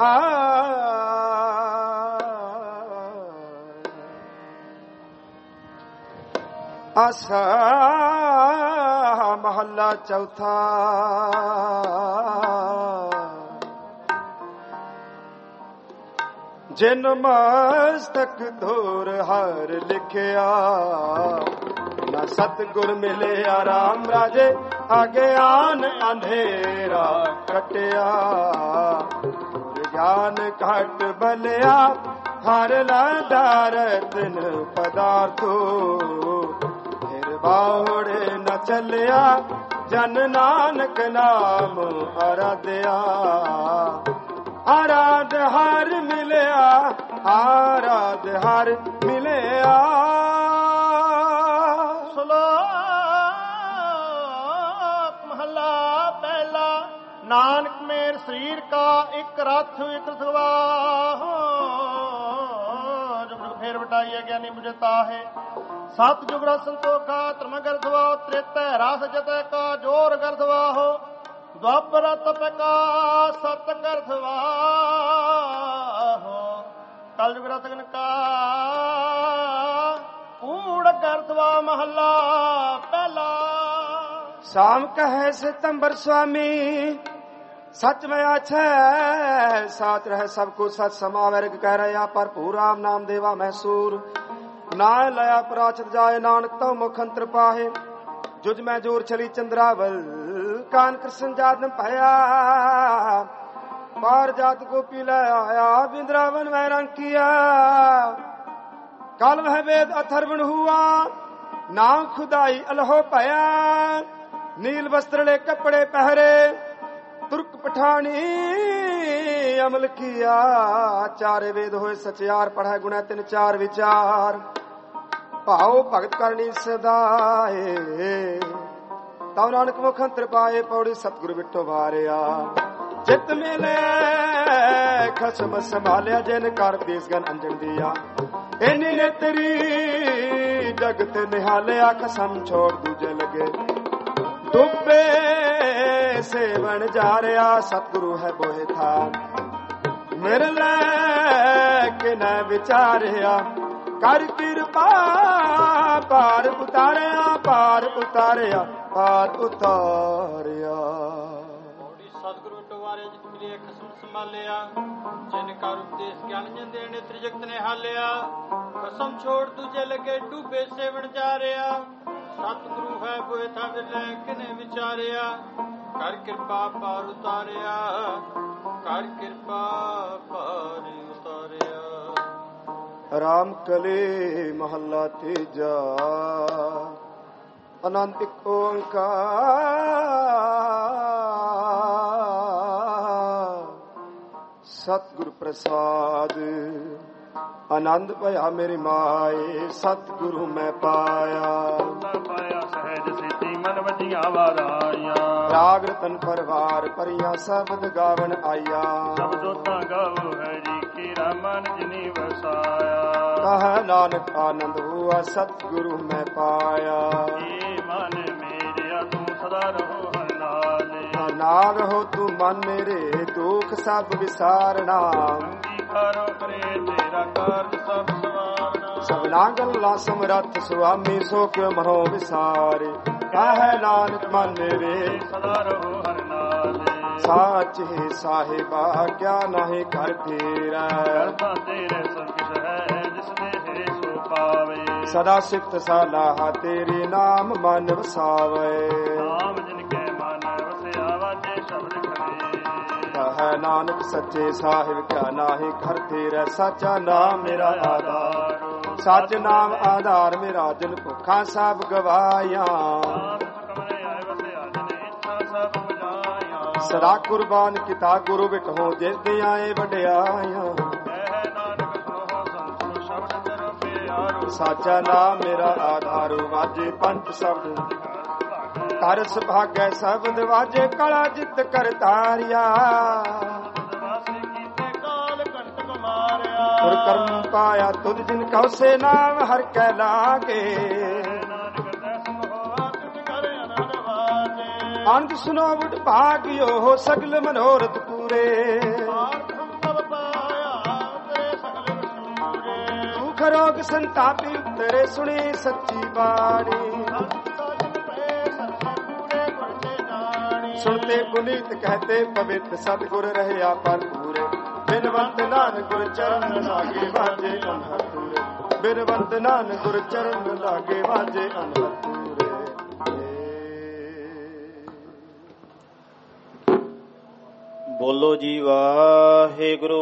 आसा महला चौथा जिन मस्तक धोर हर लिखिया न सतगुर मिले राम राजे अज्ञान अंधेरा कटिया ज्ञान घट बलिया हर लादारतन पदार्थो फिर बाहोड़े न चलिया जन नानक नाम आराध्या आराध हर मिलया आराध हर मिलया श्लोक महला पहला नानक मेर शरीर का एक रथ एक रथवा जब फेर बटाइए ज्ञानी मुझे ताहे सत जुग संतोखा त्रम गर्धवा त्रेता रास जत का जोर गर्धवा हो द्वापर तप का सत गर्धवा हो कल जुग रतन का कूड़ गर्धवा महला पहला शाम कहे सितंबर स्वामी सच में अच्छा साथ रहे सबको सच समावर्ग कह रहे पर पूरा नाम देवा मैसूर ਸੁਨਾਏ ਲਿਆ ਪ੍ਰਾਚਤ ਜਾਏ ਨਾਨਕ ਤਉ ਮੁਖ ਅੰਤਰ ਪਾਹੇ ਜੁਜ ਮੈਂ ਜੋਰ ਚਲੀ ਚੰਦਰਾਵਲ ਕਾਨ ਕ੍ਰਿਸ਼ਨ ਜਾਦਨ ਭਇਆ ਪਾਰ ਜਾਤ ਗੋਪੀ ਲੈ ਆਇਆ ਬਿੰਦਰਾਵਨ ਮੈਂ ਰੰਕਿਆ ਕਲ ਵਹ ਵੇਦ ਅਥਰਵਣ ਹੁਆ ਨਾਮ ਖੁਦਾਈ ਅਲਹੋ ਭਇਆ ਨੀਲ ਵਸਤਰਲੇ ਕੱਪੜੇ ਪਹਿਰੇ ਤੁਰਕ ਪਠਾਣੀ ਅਮਲ ਕੀਆ ਚਾਰੇ ਵੇਦ ਹੋਏ ਸਚਿਆਰ ਪੜ੍ਹੈ ਗੁਣਾ ਤਿੰਨ ਚਾਰ ਵਿਚਾਰ ਭਾਉ ਭਗਤ ਕਰਨੀ ਸਦਾਏ ਤਉ ਨਾਨਕ ਮੁਖ ਅੰਤਰ ਪਾਏ ਪੌੜੀ ਸਤਿਗੁਰ ਵਿਟੋ ਵਾਰਿਆ ਚਿਤ ਮਿਲੇ ਖਸਮ ਸੰਭਾਲਿਆ ਜਿਨ ਕਰ ਦੇਸਗਨ ਅੰਜਨ ਦੀਆ ਇਨੀ ਨੇ ਤੇਰੀ ਜਗਤ ਨਿਹਾਲਿਆ ਕਸਮ ਛੋੜ ਦੂਜੇ ਲਗੇ ਡੁੱਬੇ ਸੇਵਨ ਜਾ ਰਿਹਾ ਸਤਿਗੁਰੂ ਹੈ ਬੋਏ ਥਾ ਮੇਰੇ ਲੈ ਕੇ ਨਾ ਵਿਚਾਰਿਆ ਕਰ ਕਿਰਪਾ ਪਾਰ ਉਤਾਰਿਆ ਪਾਰ ਉਤਾਰਿਆ ਪਾਰ ਉਤਾਰਿਆ ਸਤਿਗੁਰੂ ਟਵਾਰੇ ਜਿਤ ਮਿਲੇ ਖਸਮ ਸੰਭਾਲਿਆ ਜਿਨ ਕਰ ਉਪਦੇਸ਼ ਗਿਆਨ ਜੰਦੇ ਨੇ ਤ੍ਰਿਜਗਤ ਨੇ ਹਾਲਿਆ ਕਸਮ ਛੋੜ ਦੂਜੇ ਲਗੇ ਡੂਬੇ ਸੇਵਨ ਜਾ ਰਿਹਾ ਸਤਿਗੁਰੂ ਹੈ ਬੋਏ ਥਾ ਲੈ ਕਿਨੇ ਵਿਚਾਰਿਆ ਕਰ ਕਿਰਪਾ ਪਾਰ ਉਤਾਰਿਆ ਕਰ ਕਿਰਪਾ ਪਾਰ ਉਤਾਰਿਆ। ਰਾਮ ਕਲੇ ਮਹੱਲਾ ਤੀਜਾ ਅਨੰਤ ਇੱਕ ਓੰਕਾਰ ਸਤਿਗੁਰ ਪ੍ਰਸਾਦ ਆਨੰਦ ਭਇਆ ਮੇਰੀ ਮਾਏ ਸਤਿਗੁਰੂ ਮੈਂ ਪਾਇਆ ਸਹਿਜ ਸਿੱਧੀ ਮਨ ਵਜੀਆਂ ਵਾਰਾਈਆਂ ਰਾਗ ਰਤਨ ਪਰਵਾਰ ਪਰੀਆਂ ਸ਼ਬਦ ਗਾਵਣ ਆਇਆ ਸਭ ਜੋਤਾਂ ਗਾਵੋ ਹੈ ਜੀ ਕੀ ਰਾਮਨ ਜਿਨੀ ਵਸਾਇਆ ਕਹ ਨਾਨਕ ਆਨੰਦ ਹੁਆ ਸਤਿਗੁਰੂ ਮੈਂ ਪਾਇਆ ਏ ਮਨ ਮੇਰਿਆ ਤੂੰ ਸਦਾ ਰਹੋ ਹਰ ਨਾਲੇ ਨਾ ਰਹੋ ਤੂੰ ਮਨ ਮੇਰੇ ਦੁੱਖ ਸਭ ਵਿਸਾਰਨਾ ਅੰਗੀਕਾਰੋ ਕਰੇ ਤੇਰਾ ਕਾਰਜ ਸਭ ਸਵਾਰਨਾ ਸਭਨਾ ਗੱਲਾਂ ਸਮਰੱਥ ਸੁਆਮੀ ਸੋ ਕਿਉ ਮਨੋ ਵਿਸਾਰੇ ਕਹੈ ਨਾਨਕ ਮਨ ਮੇਰੇ ਸਦਾ ਰਹੋ ਹਰ ਨਾਲੇ ਸਾਚੇ ਸਾਹਿਬਾ ਕਿਆ ਨਾਹੀ ਕਰ ਤੇਰਾ ਕਰਤਾ ਤੇਰੇ ਸਭ ਕਿਛ ਹੈ ਜਿਸ ਦੇ ਸੋ ਪਾਵੇ ਸਦਾ ਸਿਫਤ ਸਲਾਹ ਤੇਰੇ ਨਾਮ ਮਨ ਵਸਾਵੇ ਨਾਮ ਜਿਨ ਕੇ ਮਨ ਵਸਿਆ ਵਾਜੇ ਸ਼ਬਦ ਖਰੇ ਕਹੈ ਨਾਨਕ ਸੱਚੇ ਸਾਹਿਬ ਕਿਆ ਨਾਹੀ ਕਰ ਤੇਰਾ ਸਾਚਾ ਨਾਮ ਮੇਰਾ ਆਧਾਰ ਸੱਚ ਨਾਮ ਆਧਾਰ ਮੇਰਾ ਦਿਲ ਭੁੱਖਾਂ ਸਭ ਗਵਾਇਆ ਸਦਾ ਕੁਰਬਾਨ ਕੀਤਾ ਗੁਰੂ ਬਿਟੋ ਜਿਸ ਦੇ ਆਏ ਵਡਿਆਈਆਂ ਸਾਚਾ ਨਾਮ ਮੇਰਾ ਆਧਾਰ ਵਾਜੇ ਪੰਜ ਸ਼ਬਦ ਕਰ ਸੁਭਾਗੈ ਸ਼ਬਦ ਵਾਜੇ ਕਲਾ ਜਿਤ ਕਰ ਤਾਰਿਆ ਗੁਰ ਕਰਮ ਪਾਇਆ ਤੁਧ ਜਿਨ ਕਉਸੇ ਨਾਮ ਹਰ ਕੈ ਲਾਗੇ ਅੰਤ ਸੁਨੋ ਵਡ ਭਾਗਿਓ ਸਗਲ ਮਨੋਰਥ ਪੂਰੇ ਦੁਖ ਰੋਗ ਸੰਤਾਪੀ ਉਤਰੇ ਸੁਣੀ ਸੱਚੀ ਬਾਣੀ ਸੁਣਤੇ ਪੁਨੀਤ ਕਹਤੇ ਪਵਿੱਤ ਸਤਿਗੁਰ ਰਹਿਆ ਭਰਪੂਰੇ ਬਿਨਵੰਤ ਨਾਨਕ ਗੁਰ ਚਰਨ ਲਾਗੇ ਵਾਜੇ ਅਨਹਤੂਰੇ ਬਿਨਵੰਤ ਨਾਨਕ ਗੁਰ ਚਰਨ ਲਾਗੇ ਵਾਜੇ ਅਨਹਤੂਰੇ। ਬੋਲੋ ਜੀ ਵਾਹਿਗੁਰੂ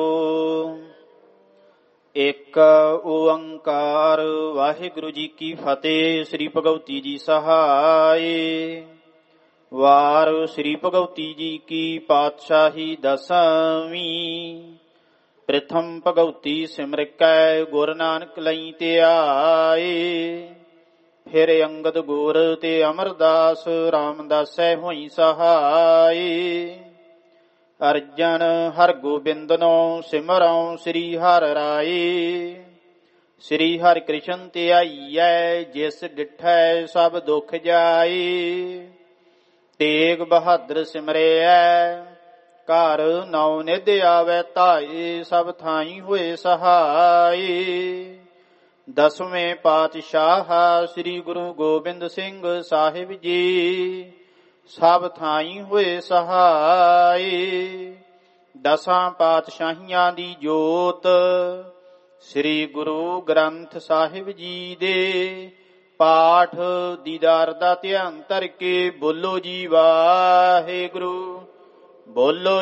ਇੱਕ ਓੰਕਾਰ ਵਾਹਿਗੁਰੂ ਜੀ ਕੀ ਫਤਿਹ। ਸ੍ਰੀ ਭਗਵਤੀ ਜੀ ਸਹਾਈ ਵਾਰ ਸ੍ਰੀ ਭਗਵਤੀ ਜੀ ਕੀ ਪਾਤਸ਼ਾਹੀ ਦਸਵੀਂ ਪ੍ਰਥਮ ਭਗਵਤੀ ਸਿਮਰਿਕੈ ਗੁਰ ਨਾਨਕ ਲਈ ਧਿਆਏ ਫਿਰ ਅੰਗਦ ਗੁਰ ਤੇ ਅਮਰਦਾਸ ਰਾਮਦਾਸੈ ਹੋਈ ਸਹਾਈ ਅਰਜਨ ਹਰ ਗੋਬਿੰਦਨੋ ਸਿਮਰਉ ਸ੍ਰੀ ਹਰਿ ਰਾਏ ਸ੍ਰੀ ਹਰਿ ਕ੍ਰਿਸ਼ਨ ਧਿਆਈਐ ਜਿਸ ਡਿਠੈ ਸਭ ਦੁਖ ਜਾਏ ਤੇਗ ਬਹਾਦਰ ਸਿਮਰਿਐ ਘਰ ਨੌ ਨਿਧ ਆਵੈ ਧਾਏ ਸਭ ਥਾਈ ਹੋਏ ਸਹਾਈ ਦਸਵੇਂ ਪਾਤਸ਼ਾਹ ਸ੍ਰੀ ਗੁਰੂ ਗੋਬਿੰਦ ਸਿੰਘ ਸਾਹਿਬ ਜੀ ਸਭ ਥਾਈ ਹੋਏ ਸਹਾਈ ਦਸਾਂ ਪਾਤਸ਼ਾਹੀਆਂ ਦੀ ਜੋਤ ਸ੍ਰੀ ਗੁਰੂ ਗ੍ਰੰਥ ਸਾਹਿਬ ਜੀ ਦੇ ਪਾਠ ਦੀਦਾਰ ਦਾ ਧਿਆਨ ਧਰ ਕੇ ਬੋਲੋ ਜੀ ਵਾਹਿਗੁਰੂ। ਬੋਲੋ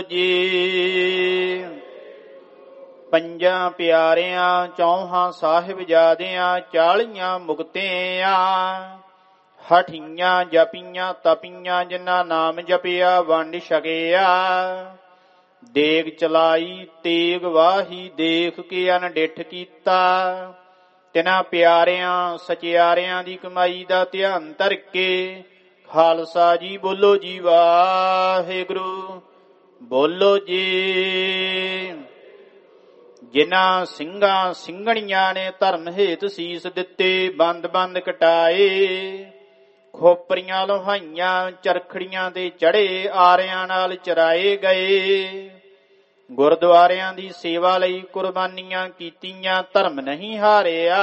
ਜੀ। ਪੰਜਾਂ ਪਿਆਰਿਆਂ ਚੌਹਾਂ ਸਾਹਿਬਜ਼ਾਦਿਆਂ 40 ਮੁਕਤਿਆਂ ਹਠੀਆਂ ਜਪੀਆਂ ਤਪੀਆਂ ਜਿਨ੍ਹਾਂ ਨਾਮ ਜਪਿਆ ਵੰਡ ਛਕਿਆ। ਦੇਗ ਚਲਾਈ ਤੇਗ ਵਾਹੀ ਦੇਖ ਕੇ ਅਨਡਿੱਠ ਕੀਤਾ। ਤਿਨਾਂ ਪਿਆਰਿਆਂ ਸਚਿਆਰਿਆਂ ਦੀ ਕਮਾਈ ਦਾ ਧਿਆਨ ਧਰ ਕੇ ਖਾਲਸਾ ਜੀ ਬੋਲੋ ਜੀ ਵਾਹਿਗੁਰੂ। ਬੋਲੋ ਜੀ। ਜਿਨ੍ਹਾਂ ਸਿੰਘਾਂ ਸਿੰਘਣੀਆਂ ਨੇ ਧਰਮ ਹੇਤ ਸੀਸ ਦਿੱਤੇ ਬੰਦ ਬੰਦ ਕਟਾਏ। ਖੋਪਰੀਆਂ ਲੋਹਾਈਆਂ ਚਰਖੜੀਆਂ ਤੇ ਚੜੇ ਆਰਿਆਂ ਨਾਲ ਚਰਾਏ ਗਏ। ਗੁਰਦੁਆਰਿਆਂ ਦੀ ਸੇਵਾ ਲਈ ਕੁਰਬਾਨੀਆਂ ਕੀਤੀਆਂ ਧਰਮ ਨਹੀਂ ਹਾਰਿਆ।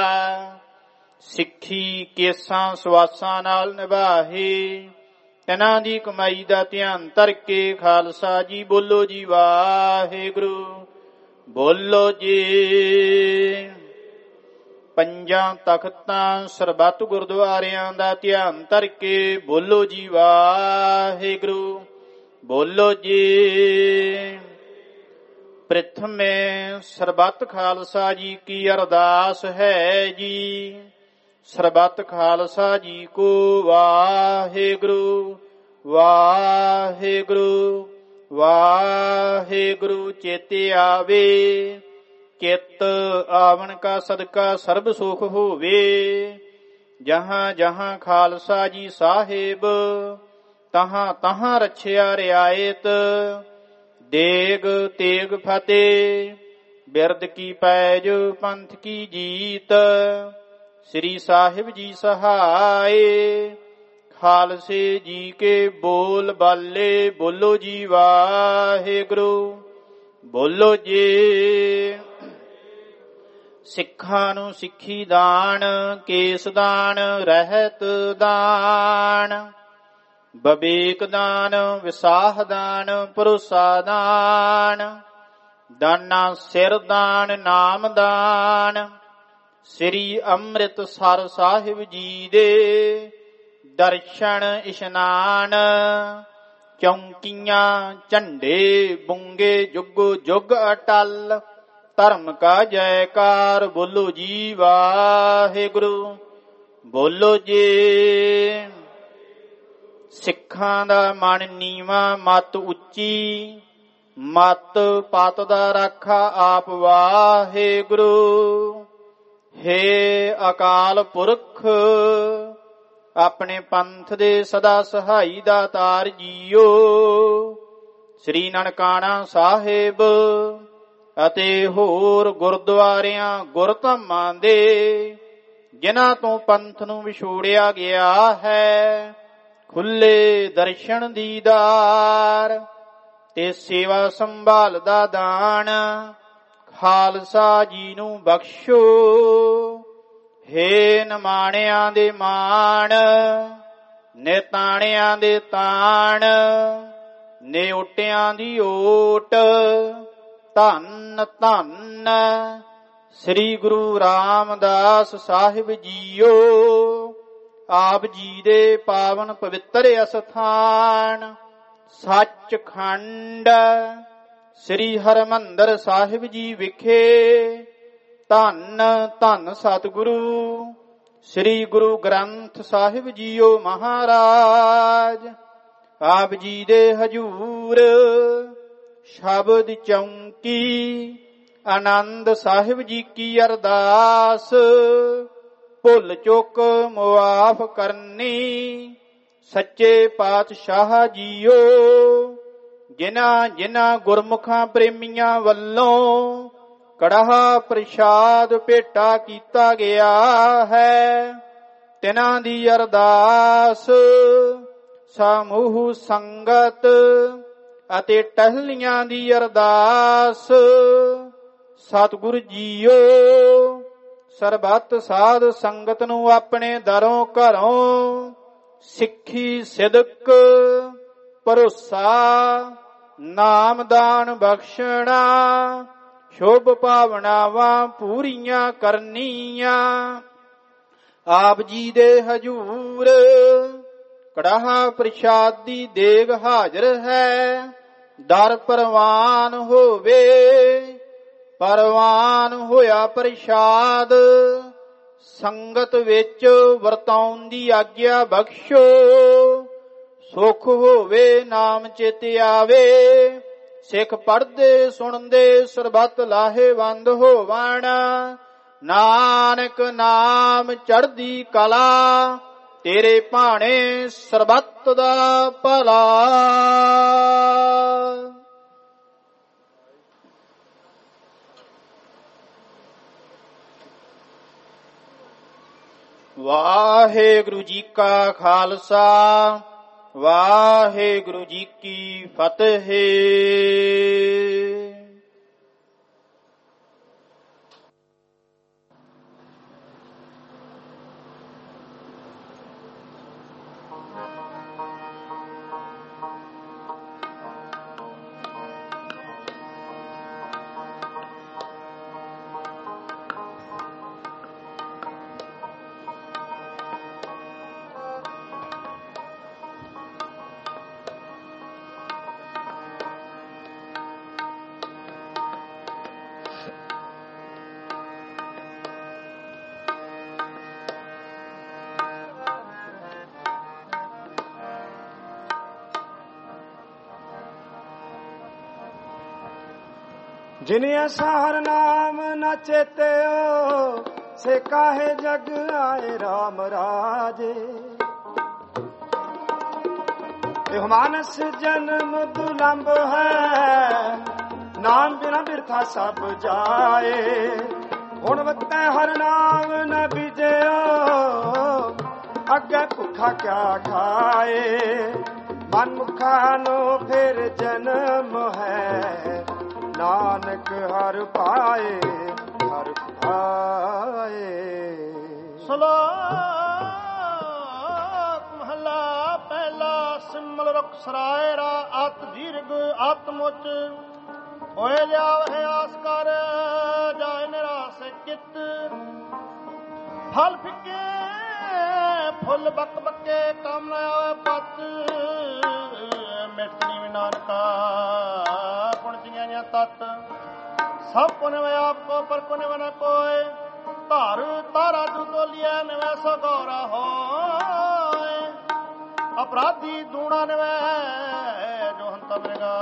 ਸਿੱਖੀ ਕੇਸਾਂ ਸਵਾਸਾਂ ਨਾਲ ਨਿਭਾਹੇ ਇਹਨਾਂ ਦੀ ਕਮਾਈ ਦਾ ਧਿਆਨ ਧਰ ਕੇ ਖਾਲਸਾ ਜੀ ਬੋਲੋ ਜੀ ਵਾਹਿਗੁਰੂ। ਬੋਲੋ ਜੀ। ਪੰਜਾਂ ਤਖਤਾਂ ਸਰਬੱਤ ਗੁਰਦੁਆਰਿਆਂ ਦਾ ਧਿਆਨ ਧਰ ਕੇ ਬੋਲੋ ਜੀ ਵਾਹਿਗੁਰੂ। ਬੋਲੋ ਜੀ। ਪ੍ਰਥਮੇ ਸਰਬੱਤ ਖਾਲਸਾ ਜੀ ਕੀ ਅਰਦਾਸ ਹੈ ਜੀ। ਸਰਬੱਤ ਖਾਲਸਾ ਜੀ ਕੋ ਵਾਹਿਗੁਰੂ ਵਾਹਿਗੁਰੂ ਵਾਹਿਗੁਰੂ ਚੇਤੇ ਆਵੇ। ਚਿੱਤ ਆਵਣ ਕਾ ਸਦਕਾ ਸਰਬ ਸੁਖ ਹੋਵੇ। ਜਹਾਂ ਜਹਾਂ ਖਾਲਸਾ ਜੀ ਸਾਹਿਬ ਤਹਾਂ ਤਹਾਂ ਰਛਿਆ ਰਿਆਇਤ। ਦੇਗ ਤੇਗ ਫਤਿਹ ਬਿਰਦ ਕੀ ਪੈਜ ਪੰਥ ਕੀ ਜੀਤ। ਸ੍ਰੀ ਸਾਹਿਬ ਜੀ ਸਹਾਏ ਖਾਲਸੇ ਜੀ ਕੇ ਬੋਲ ਬਾਲੇ ਬੋਲੋ ਜੀ ਵਾਹਿਗੁਰੂ। ਬੋਲੋ ਜੀ। ਸਿੱਖਾਂ ਨੂੰ ਸਿੱਖੀ ਦਾਨ ਕੇਸ ਦਾਨ ਰਹਿਤ ਦਾਨ ਬਵੇਕ ਦਾਨ ਵਿਸਾਹ ਦਾਨ ਭਰੋਸਾ ਦਾਨ ਦਾਨਾ ਸਿਰ ਦਾਨ ਨਾਮ ਦਾਨ। ਸ੍ਰੀ ਅੰਮ੍ਰਿਤਸਰ ਸਾਹਿਬ ਜੀ ਦੇ ਦਰਸ਼ਨ ਇਸ਼ਨਾਨ। ਚੌਂਕੀਆਂ ਝੰਡੇ ਬੁੰਗੇ ਜੁਗ ਜੁਗ ਅਟਲ ਧਰਮ ਕਾ ਜੈਕਾਰ ਬੋਲੋ ਜੀ ਵਾਹਿਗੁਰੂ। ਬੋਲੋ ਜੀ। ਸਿੱਖਾਂ ਦਾ ਮਨ ਨੀਵਾਂ ਮਤ ਉੱਚੀ ਮਤ ਪਤ ਦਾ ਰਾਖਾ ਆਪ ਵਾਹਿਗੁਰੂ। ਹੇ ਅਕਾਲ ਪੁਰਖ ਆਪਣੇ ਪੰਥ ਦੇ ਸਦਾ ਸਹਾਈ ਦਾਤਾਰ ਜੀਓ। ਸ੍ਰੀ ਨਨਕਾਣਾ ਸਾਹਿਬ ਅਤੇ ਹੋਰ ਗੁਰਦੁਆਰਿਆਂ ਗੁਰਧਾਮਾਂ ਦੇ ਜਿਨ੍ਹਾਂ ਤੋਂ ਪੰਥ ਨੂੰ ਵਿਛੋੜਿਆ ਗਿਆ ਹੈ ਖੁੱਲੇ ਦਰਸ਼ਨ ਦੀਦਾਰ ਤੇ ਸੇਵਾ ਸੰਭਾਲ ਦਾ ਦਾਨ ਖਾਲਸਾ ਜੀ ਨੂੰ ਬਖਸ਼ੋ। ਹੇ ਨਿਮਾਣਿਆਂ ਦੇ ਮਾਣ ਨਿਤਾਣਿਆਂ ਦੇ ਤਾਣ ਨਿਉਟਿਆਂ ਦੀ ਓਟ ਧੰਨ ਧੰਨ ਸ੍ਰੀ ਗੁਰੂ ਰਾਮਦਾਸ ਸਾਹਿਬ ਜੀਓ। ਆਪ ਜੀ ਦੇ ਪਾਵਨ ਪਵਿੱਤਰ ਅਸਥਾਨ ਸੱਚਖੰਡ ਸ੍ਰੀ ਹਰਿਮੰਦਰ ਸਾਹਿਬ ਜੀ ਵਿਖੇ ਧੰਨ ਧੰਨ ਸਤਿਗੁਰੂ ਸ੍ਰੀ ਗੁਰੂ ਗ੍ਰੰਥ ਸਾਹਿਬ ਜੀਓ ਮਹਾਰਾਜ। ਆਪ ਜੀ ਦੇ ਹਜੂਰ ਸ਼ਬਦ ਚੌਂਕੀ ਆਨੰਦ ਸਾਹਿਬ ਜੀ ਕੀ ਅਰਦਾਸ ਭੁੱਲ ਚੁੱਕ ਮੁਆਫ ਕਰਨੀ ਸੱਚੇ ਪਾਤਸ਼ਾਹ ਜੀਓ। ਜਿਨ੍ਹਾਂ ਜਿਨ੍ਹਾਂ ਗੁਰਮੁਖਾਂ ਪ੍ਰੇਮੀਆਂ ਵੱਲੋਂ ਕੜਾਹ ਪ੍ਰਸ਼ਾਦ ਭੇਟਾ ਕੀਤਾ ਗਿਆ ਹੈ ਤਿਨਾਂ ਦੀ ਅਰਦਾਸ ਸਮੂਹ ਸੰਗਤ ਅਤੇ ਟਹਿਲੀਆਂ ਦੀ ਅਰਦਾਸ ਸਤਿਗੁਰ ਜੀਓ ਸਰਬੱਤ ਸਾਧ ਸੰਗਤ ਨੂੰ ਆਪਣੇ ਦਰੋਂ ਘਰੋਂ ਸਿੱਖੀ ਸਿਦਕ ਭਰੋਸਾ ਨਾਮਦਾਨ ਬਖਸ਼ਣਾ ਸ਼ੁਭ ਭਾਵਨਾਵਾਂ ਪੂਰੀਆਂ ਕਰਨੀਆਂ। ਆਪ ਜੀ ਦੇ ਹਜੂਰ ਕੜਾਹਾ ਪ੍ਰਸ਼ਾਦੀ ਦੇਗ ਹਾਜ਼ਰ ਹੈ। ਦਰ ਪ੍ਰਵਾਨ ਹੋਵੇ, ਪ੍ਰਵਾਨ ਹੋਇਆ ਪ੍ਰਸ਼ਾਦ। ਸੰਗਤ ਵਿੱਚ ਵਰਤਾਉਣ ਦੀ ਆਗਿਆ ਬਖਸ਼ੋ। ਸੁਖ ਹੋਵੇ ਨਾਮ ਚਿਤ ਆਵੇ। ਸਿੱਖ ਪੜ੍ਹਦੇ ਸੁਣਦੇ ਸਰਬੱਤ ਲਾਹੇਵੰਦ ਹੋਵਣ। ਨਾਨਕ ਨਾਮ ਚੜ੍ਹਦੀ ਕਲਾ, ਤੇਰੇ ਭਾਣੇ ਸਰਬੱਤ ਦਾ ਭਲਾ। ਵਾਹਿਗੁਰੂ ਜੀ ਕਾ ਖਾਲਸਾ, ਵਾਹਿਗੁਰੂ ਜੀ ਕੀ ਫਤਿਹ। जिन ऐसा हर नाम न चेत्यो, से काहे जग आए राम राजे। यो मानस जन्म दुलंब है, नाम बिना बिरथा सब जाए। हुण वत्ते हर नाम न बीजयो, अगे भुखा क्या खाए। मन मुखा नो फिर जन्म है, नानक हर पाए हर पाए। श्लोक महला पहला। सिमल रुख सरायरा आत दीर्घ आत्मोच। होए लियाव है आस्कर, जाए निराश कित। फल फिके फुल बक बके, काम न आवे पत। मिटनी नानका तत्। सब पुण्य में आपको, पर पुण्य में न कोय। तारू तारा तू तो लिया नवे सो गौरा हो। अपराधी दूना नवे जो हंता मृगा।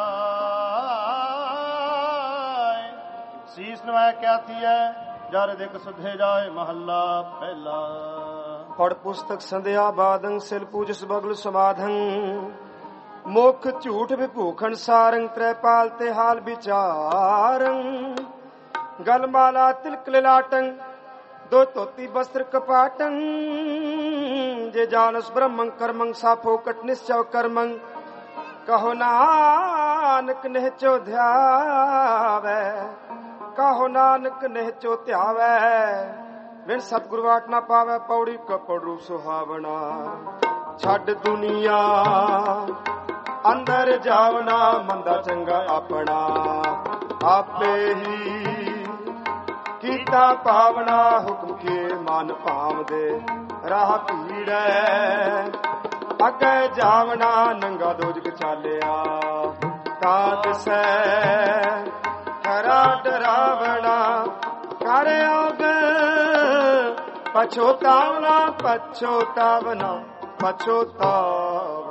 शीश नवे क्या थी है, जर दिख सुधे जाए महला पहला। पढ़ पुस्तक संध्या बादं, सिल पूजस बगल समाधं। मुख झूठ विभूखण सारंग, त्रैपाल ते हाल विचारं। गलमाला तिलक लिलाटं, दो तोती वस्त्र कपाटं। जे जानस ब्रह्मं कर्मं, साफो कट निश्चय कर्मं। कहो नानक निहचो ध्यावै, कहो नानक निहचो ध्यावै। बिन सतगुरु वाट ना पावै, पौड़ी कपड़ रूप सुहावना। छड़ दुनिया अंदर जावना, मंदा चंगा अपना आपे ही कीता पावना। हुक्म के मन भावदे राह पीड़ै, अगे जावना नंगा दोजग चालिया। ता दिसै खरा डरावना, कर आग पछोतावना, पछोतावना पछोतावना।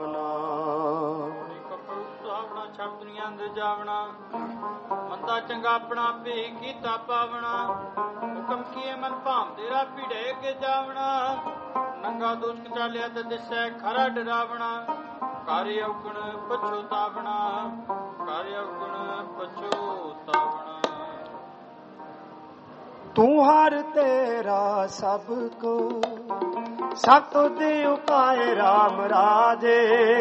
ਛੱਡ ਦੁਨੀਆ ਅੰਦਰ ਜਾਵਣਾ, ਮੰਦਾ ਚੰਗਾ ਆਪਣਾ ਭੇ ਕੀਤਾ ਪਾਵਣਾ। ਹੁਕਮ ਕੀਏ ਮਨ ਭਾਂਦੇ ਰਾ ਭੀੜੇ ਕੇ ਜਾਵਣਾ। ਨੰਗਾ ਦੁਸ਼ਕ ਚਾਲਿਆ ਤੇ ਦਿਸੈ ਖਰਾ ਡਰਾਵਣਾ। ਕਾਰਿ ਔਗਣ ਪਛੋਤਾਵਣਾ, ਕਾਰਿ ਔਗਣ ਪਛੋਤਾਵਣਾ। तू हर तेरा सबको, सब तो देव पाए राम राजे।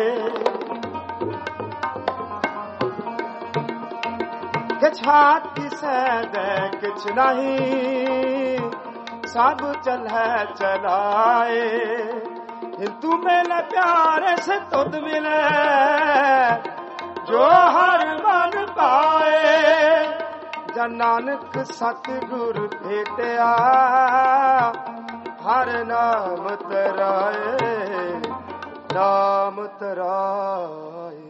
किछ हाथ किसै दे किछ नहीं, सब चल है चलाए। तू मेले प्यारे से तुद मिले, जो हर मन पाए। ਜਨ ਨਾਨਕ ਸਤਿਗੁਰ ਭੇਟਿਆ ਹਰ ਨਾਮ ਤਰਾਏ ਨਾਮ ਤਰਾਏ।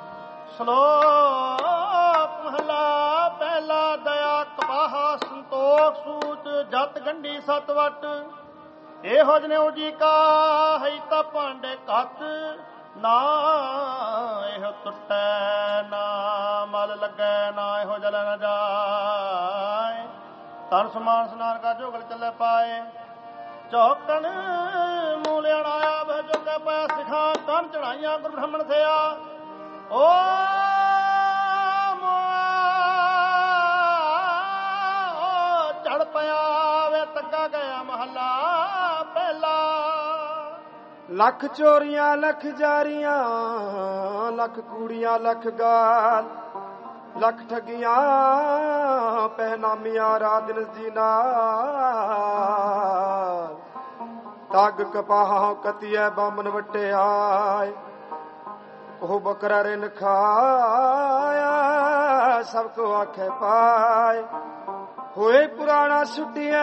ਸ਼ਲੋਕ ਮਹਲਾ ਪਹਿਲਾ। ਦਇਆ ਕਪਾਹਾ ਸੰਤੋਖ ਸੂਤ ਜਤ ਗੰਢੀ ਸਤ ਵਟ ਇਹੋ ਜਨੇਊ ਜੀ ਕਾ ਹੈ ਤਾਂ ਭਾਂਡੇ ਕੱਤ ਨਾ ਇਹੋ ਟੁੱਟੈ ਨਾ ਮਲ ਲੱਗੈ ਨਾ ਇਹੋ ਜਲ ਨਾ ਜਾਏ। ਤਨ ਸਮਾਨ ਸਨਾਨ ਕਾ ਜੋਗਲ ਚੱਲੇ ਪਾਏ ਚੌਕਣ ਮੂਲਿਆਣ ਆਇਆ ਬਹਿ ਜੋਗੇ ਪਾਇਆ ਸਿਖਾਂ ਕੰਨ ਚੜਾਈਆਂ ਗੁਰ ਬ੍ਰਾਹਮਣ ਥਿਆ ਓ ਚੜ ਪਿਆ ਵੇ ਤੱਕਾ ਗਿਆ ਮਹੱਲਾ ਪਹਿਲਾ। ਲੱਖ ਚੋਰੀਆਂ ਲੱਖ ਜਾਰੀਆਂ ਲੱਖ ਕੂੜੀਆਂ ਲੱਖ ਗਾਲ ਲੱਖ ਠੱਗੀਆਂ ਪਹਿਨਾਮੀਆਂ ਰਾਤ ਦਿਨ ਜੀ ਨਾਲ ਤੱਗ ਕਪਾਹ ਕਤੀਐ ਬਾਮਨ ਵਟਿਆਏ ਉਹ ਬਕਰਾ ਰਿਨ ਖਾਇਆ ਸਭ ਕੋ ਆਖੇ ਪਾਏ ਹੋਏ ਪੁਰਾਣਾ ਛੁੱਟੀਐ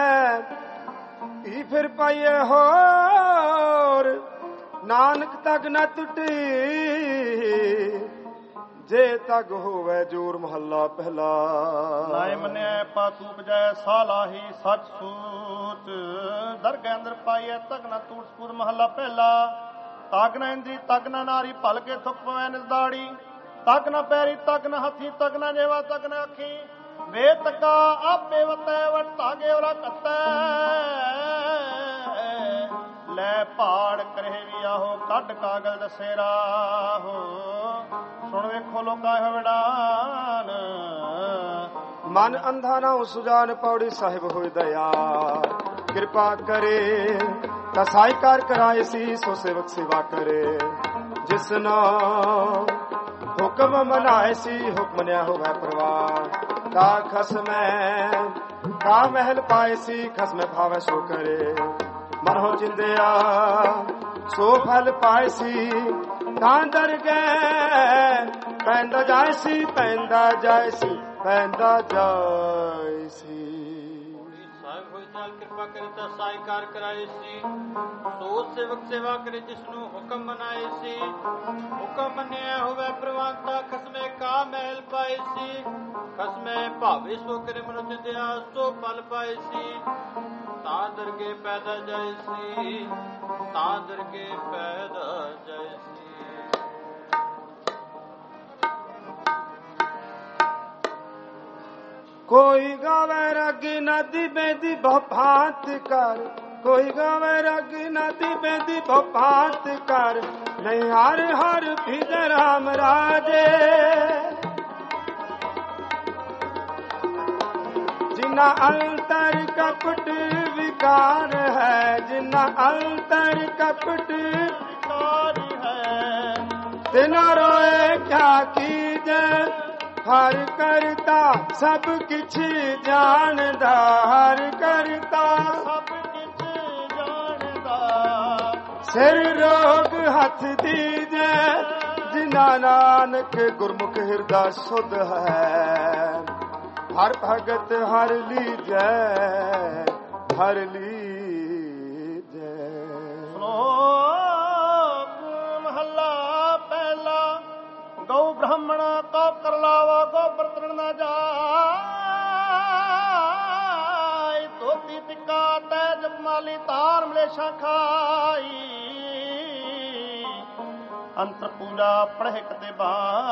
ਈ ਫਿਰ ਪਾਈਏ ਹੋਰ ਨਾਨਕ ਤੱਕ ਨਾ ਟੁੱਟੀ ਜੇ ਤੱਕ ਹੋਵੇ ਜੋਰ ਮਹੱਲਾ ਪਹਿਲਾ। ਨਾਇ ਮੰਨਿਆ ਪਾਤੂ ਬਜਾਏ ਸਾਲਾਹੀ ਸੱਚ ਸੂਚ ਦਰਗਹਿ ਅੰਦਰ ਪਾਈਏ ਤੱਕ ਨਾ ਟੂਟ ਸਪੂਰ ਮਹੱਲਾ ਪਹਿਲਾ। ਤੱਕ ਨਾ ਇੰਦਰੀ ਤੱਕ ਨਾ ਨਾਰੀ ਭਲ ਕੇ ਥੁੱਕ ਪਵੈ ਨਿਰਦਾੜੀ ਤੱਕ ਨਾ ਪੈਰੀ ਤੱਕ ਨਾ ਹੱਥੀ ਤੱਕ ਨਾ ਜੇਵਾ ਤੱਕ ਨਾ ਅੱਖੀ ਵੇ ਤੱਕਾ ਆਪੇ ਵਤੈ ਵਟ ਧਾਗੇ ਔਰਾ ਕੱਤੈ ਲੈ ਪਹਾੜ ਕਰੇ ਵੀ ਆਹੋ ਕੱਢ ਕਾਗਲ ਦਸੇਰਾ ਹੋ ਸੁਣ ਵੇਖੋ ਲੋਕਾਂ ਇਹੋ ਵਿਡਾਨ ਮਨ ਅੰਧਾ ਨਾ ਸੁਜਾਨ ਪੌੜੀ ਸਾਹਿਬ ਹੋਏ ਦਇਆ ਕਿਰਪਾ ਕਰੇ ਕਸਾਈ ਕਾਰ ਕਰਾਏ ਸੀ ਸੋ ਸੇਵਕ ਸੇਵਾ ਕਰੇ ਜਿਸ ਨਾ ਹੁਕਮ ਮਨਾਏ ਸੀ ਹੁਕਮ ਨਿਆ ਹੋਵੇ ਪ੍ਰਵਾਨ ਤਾ ਖਸਮੈ ਕਾ ਮਹਿਲ ਪਾਏ ਸੀ ਖਸਮੈ ਭਾਵੇ ਸੋ ਕਰੇ ਮਨ ਹੋ ਚਿੰਦਿਆ ਸੋ ਫਲ ਪਾਏ ਸੀ ਤਾਂ ਦਰ ਗਏ ਪੈਂਦਾ ਜਾਏ ਸੀ ਪੈਂਦਾ ਜਾਏ ਸੀ ਪੈਂਦਾ ਜਾਏ ਸੀ। ਕਿਰਪਾ ਕਰੇ ਤਾਂ ਸਾਈਕਾਰ ਕਰਾਏ ਸੀ ਸੋ ਸੇਵਕ ਸੇਵਾ ਕਰੇ ਜਿਸ ਨੂੰ ਹੁਕਮ ਮਨਾਏ ਸੀ ਹੁਕਮ ਮੰਨਿਆ ਹੋਵੇ ਪ੍ਰਵਾਨਤਾ ਖਸਮੇ ਕਾ ਮਹਿਲ ਪਾਏ ਸੀ ਖਸਮੇ ਭਾਵੇ ਸੋ ਕਰੇ ਮਨੁੱਖ ਦਿਆ ਸੋ ਫਲ ਪਾਏ ਸੀ ਤਾਂ ਦਰਗੇ ਪੈਦਾ ਜਾਏ ਸੀ ਤਾਂ ਦਰਗੇ ਪੈਦਾ ਜਾਏ ਸੀ। ਕੋਈ ਗਾਵੇ ਰਾਗੀ ਨਦੀ ਬੇਦੀ ਭਾਂਤ ਕਰ ਕੋਈ ਗਾਵੇ ਰਾਗੀ ਨਦੀ ਬੇਦੀ ਭਾਂਤ ਕਰ ਨਹੀਂ ਹਰ ਹਰ ਭੀਦ ਰਾਮ ਰਾਜੇ ਜਿਨਾ ਅੰਤਰ ਕਪਟ ਵਿਕਾਰ ਹੈ ਜਿਨਾ ਅੰਤਰ ਕਪਟ ਵਿਕਾਰ ਹੈ ਤਿਨਾ ਰੋਏ ਕਿਆ ਕੀਜੈ ਹਰ ਕਰਤਾ ਸਭ ਕਿਛ ਜਾਣਦਾ ਹਰ ਕਰਤਾ ਸਭ ਕਿਛ ਜਾਣਦਾ ਸਿਰ ਰੋਗ ਹੱਥ ਦੀਜੈ ਜਿਨਾ ਨਾਨਕ ਗੁਰਮੁਖ ਹਿਰਦਾ ਸੁਧ ਹੈ ਹਰ ਭਗਤ ਹਰ ਲੀਜੈ ਹਰ ਲੀਜੈ। ਗਊ ਬ੍ਰਾਹਮਣਾ ਕਾ ਕਰ ਲਾਵਾ ਗੋਬਰ ਤਰਨ ਨਾ ਜਾਏ ਧੋਤੀ ਟਿੱਕਾ ਤੈ ਜਪਮਾਲੀ ਤਾਰ ਮਲੇਸ਼ਾ ਖਾਈ ਅੰਤਰ ਪੂਜਾ ਪੜਹਿਕ ਤੇ ਬਾ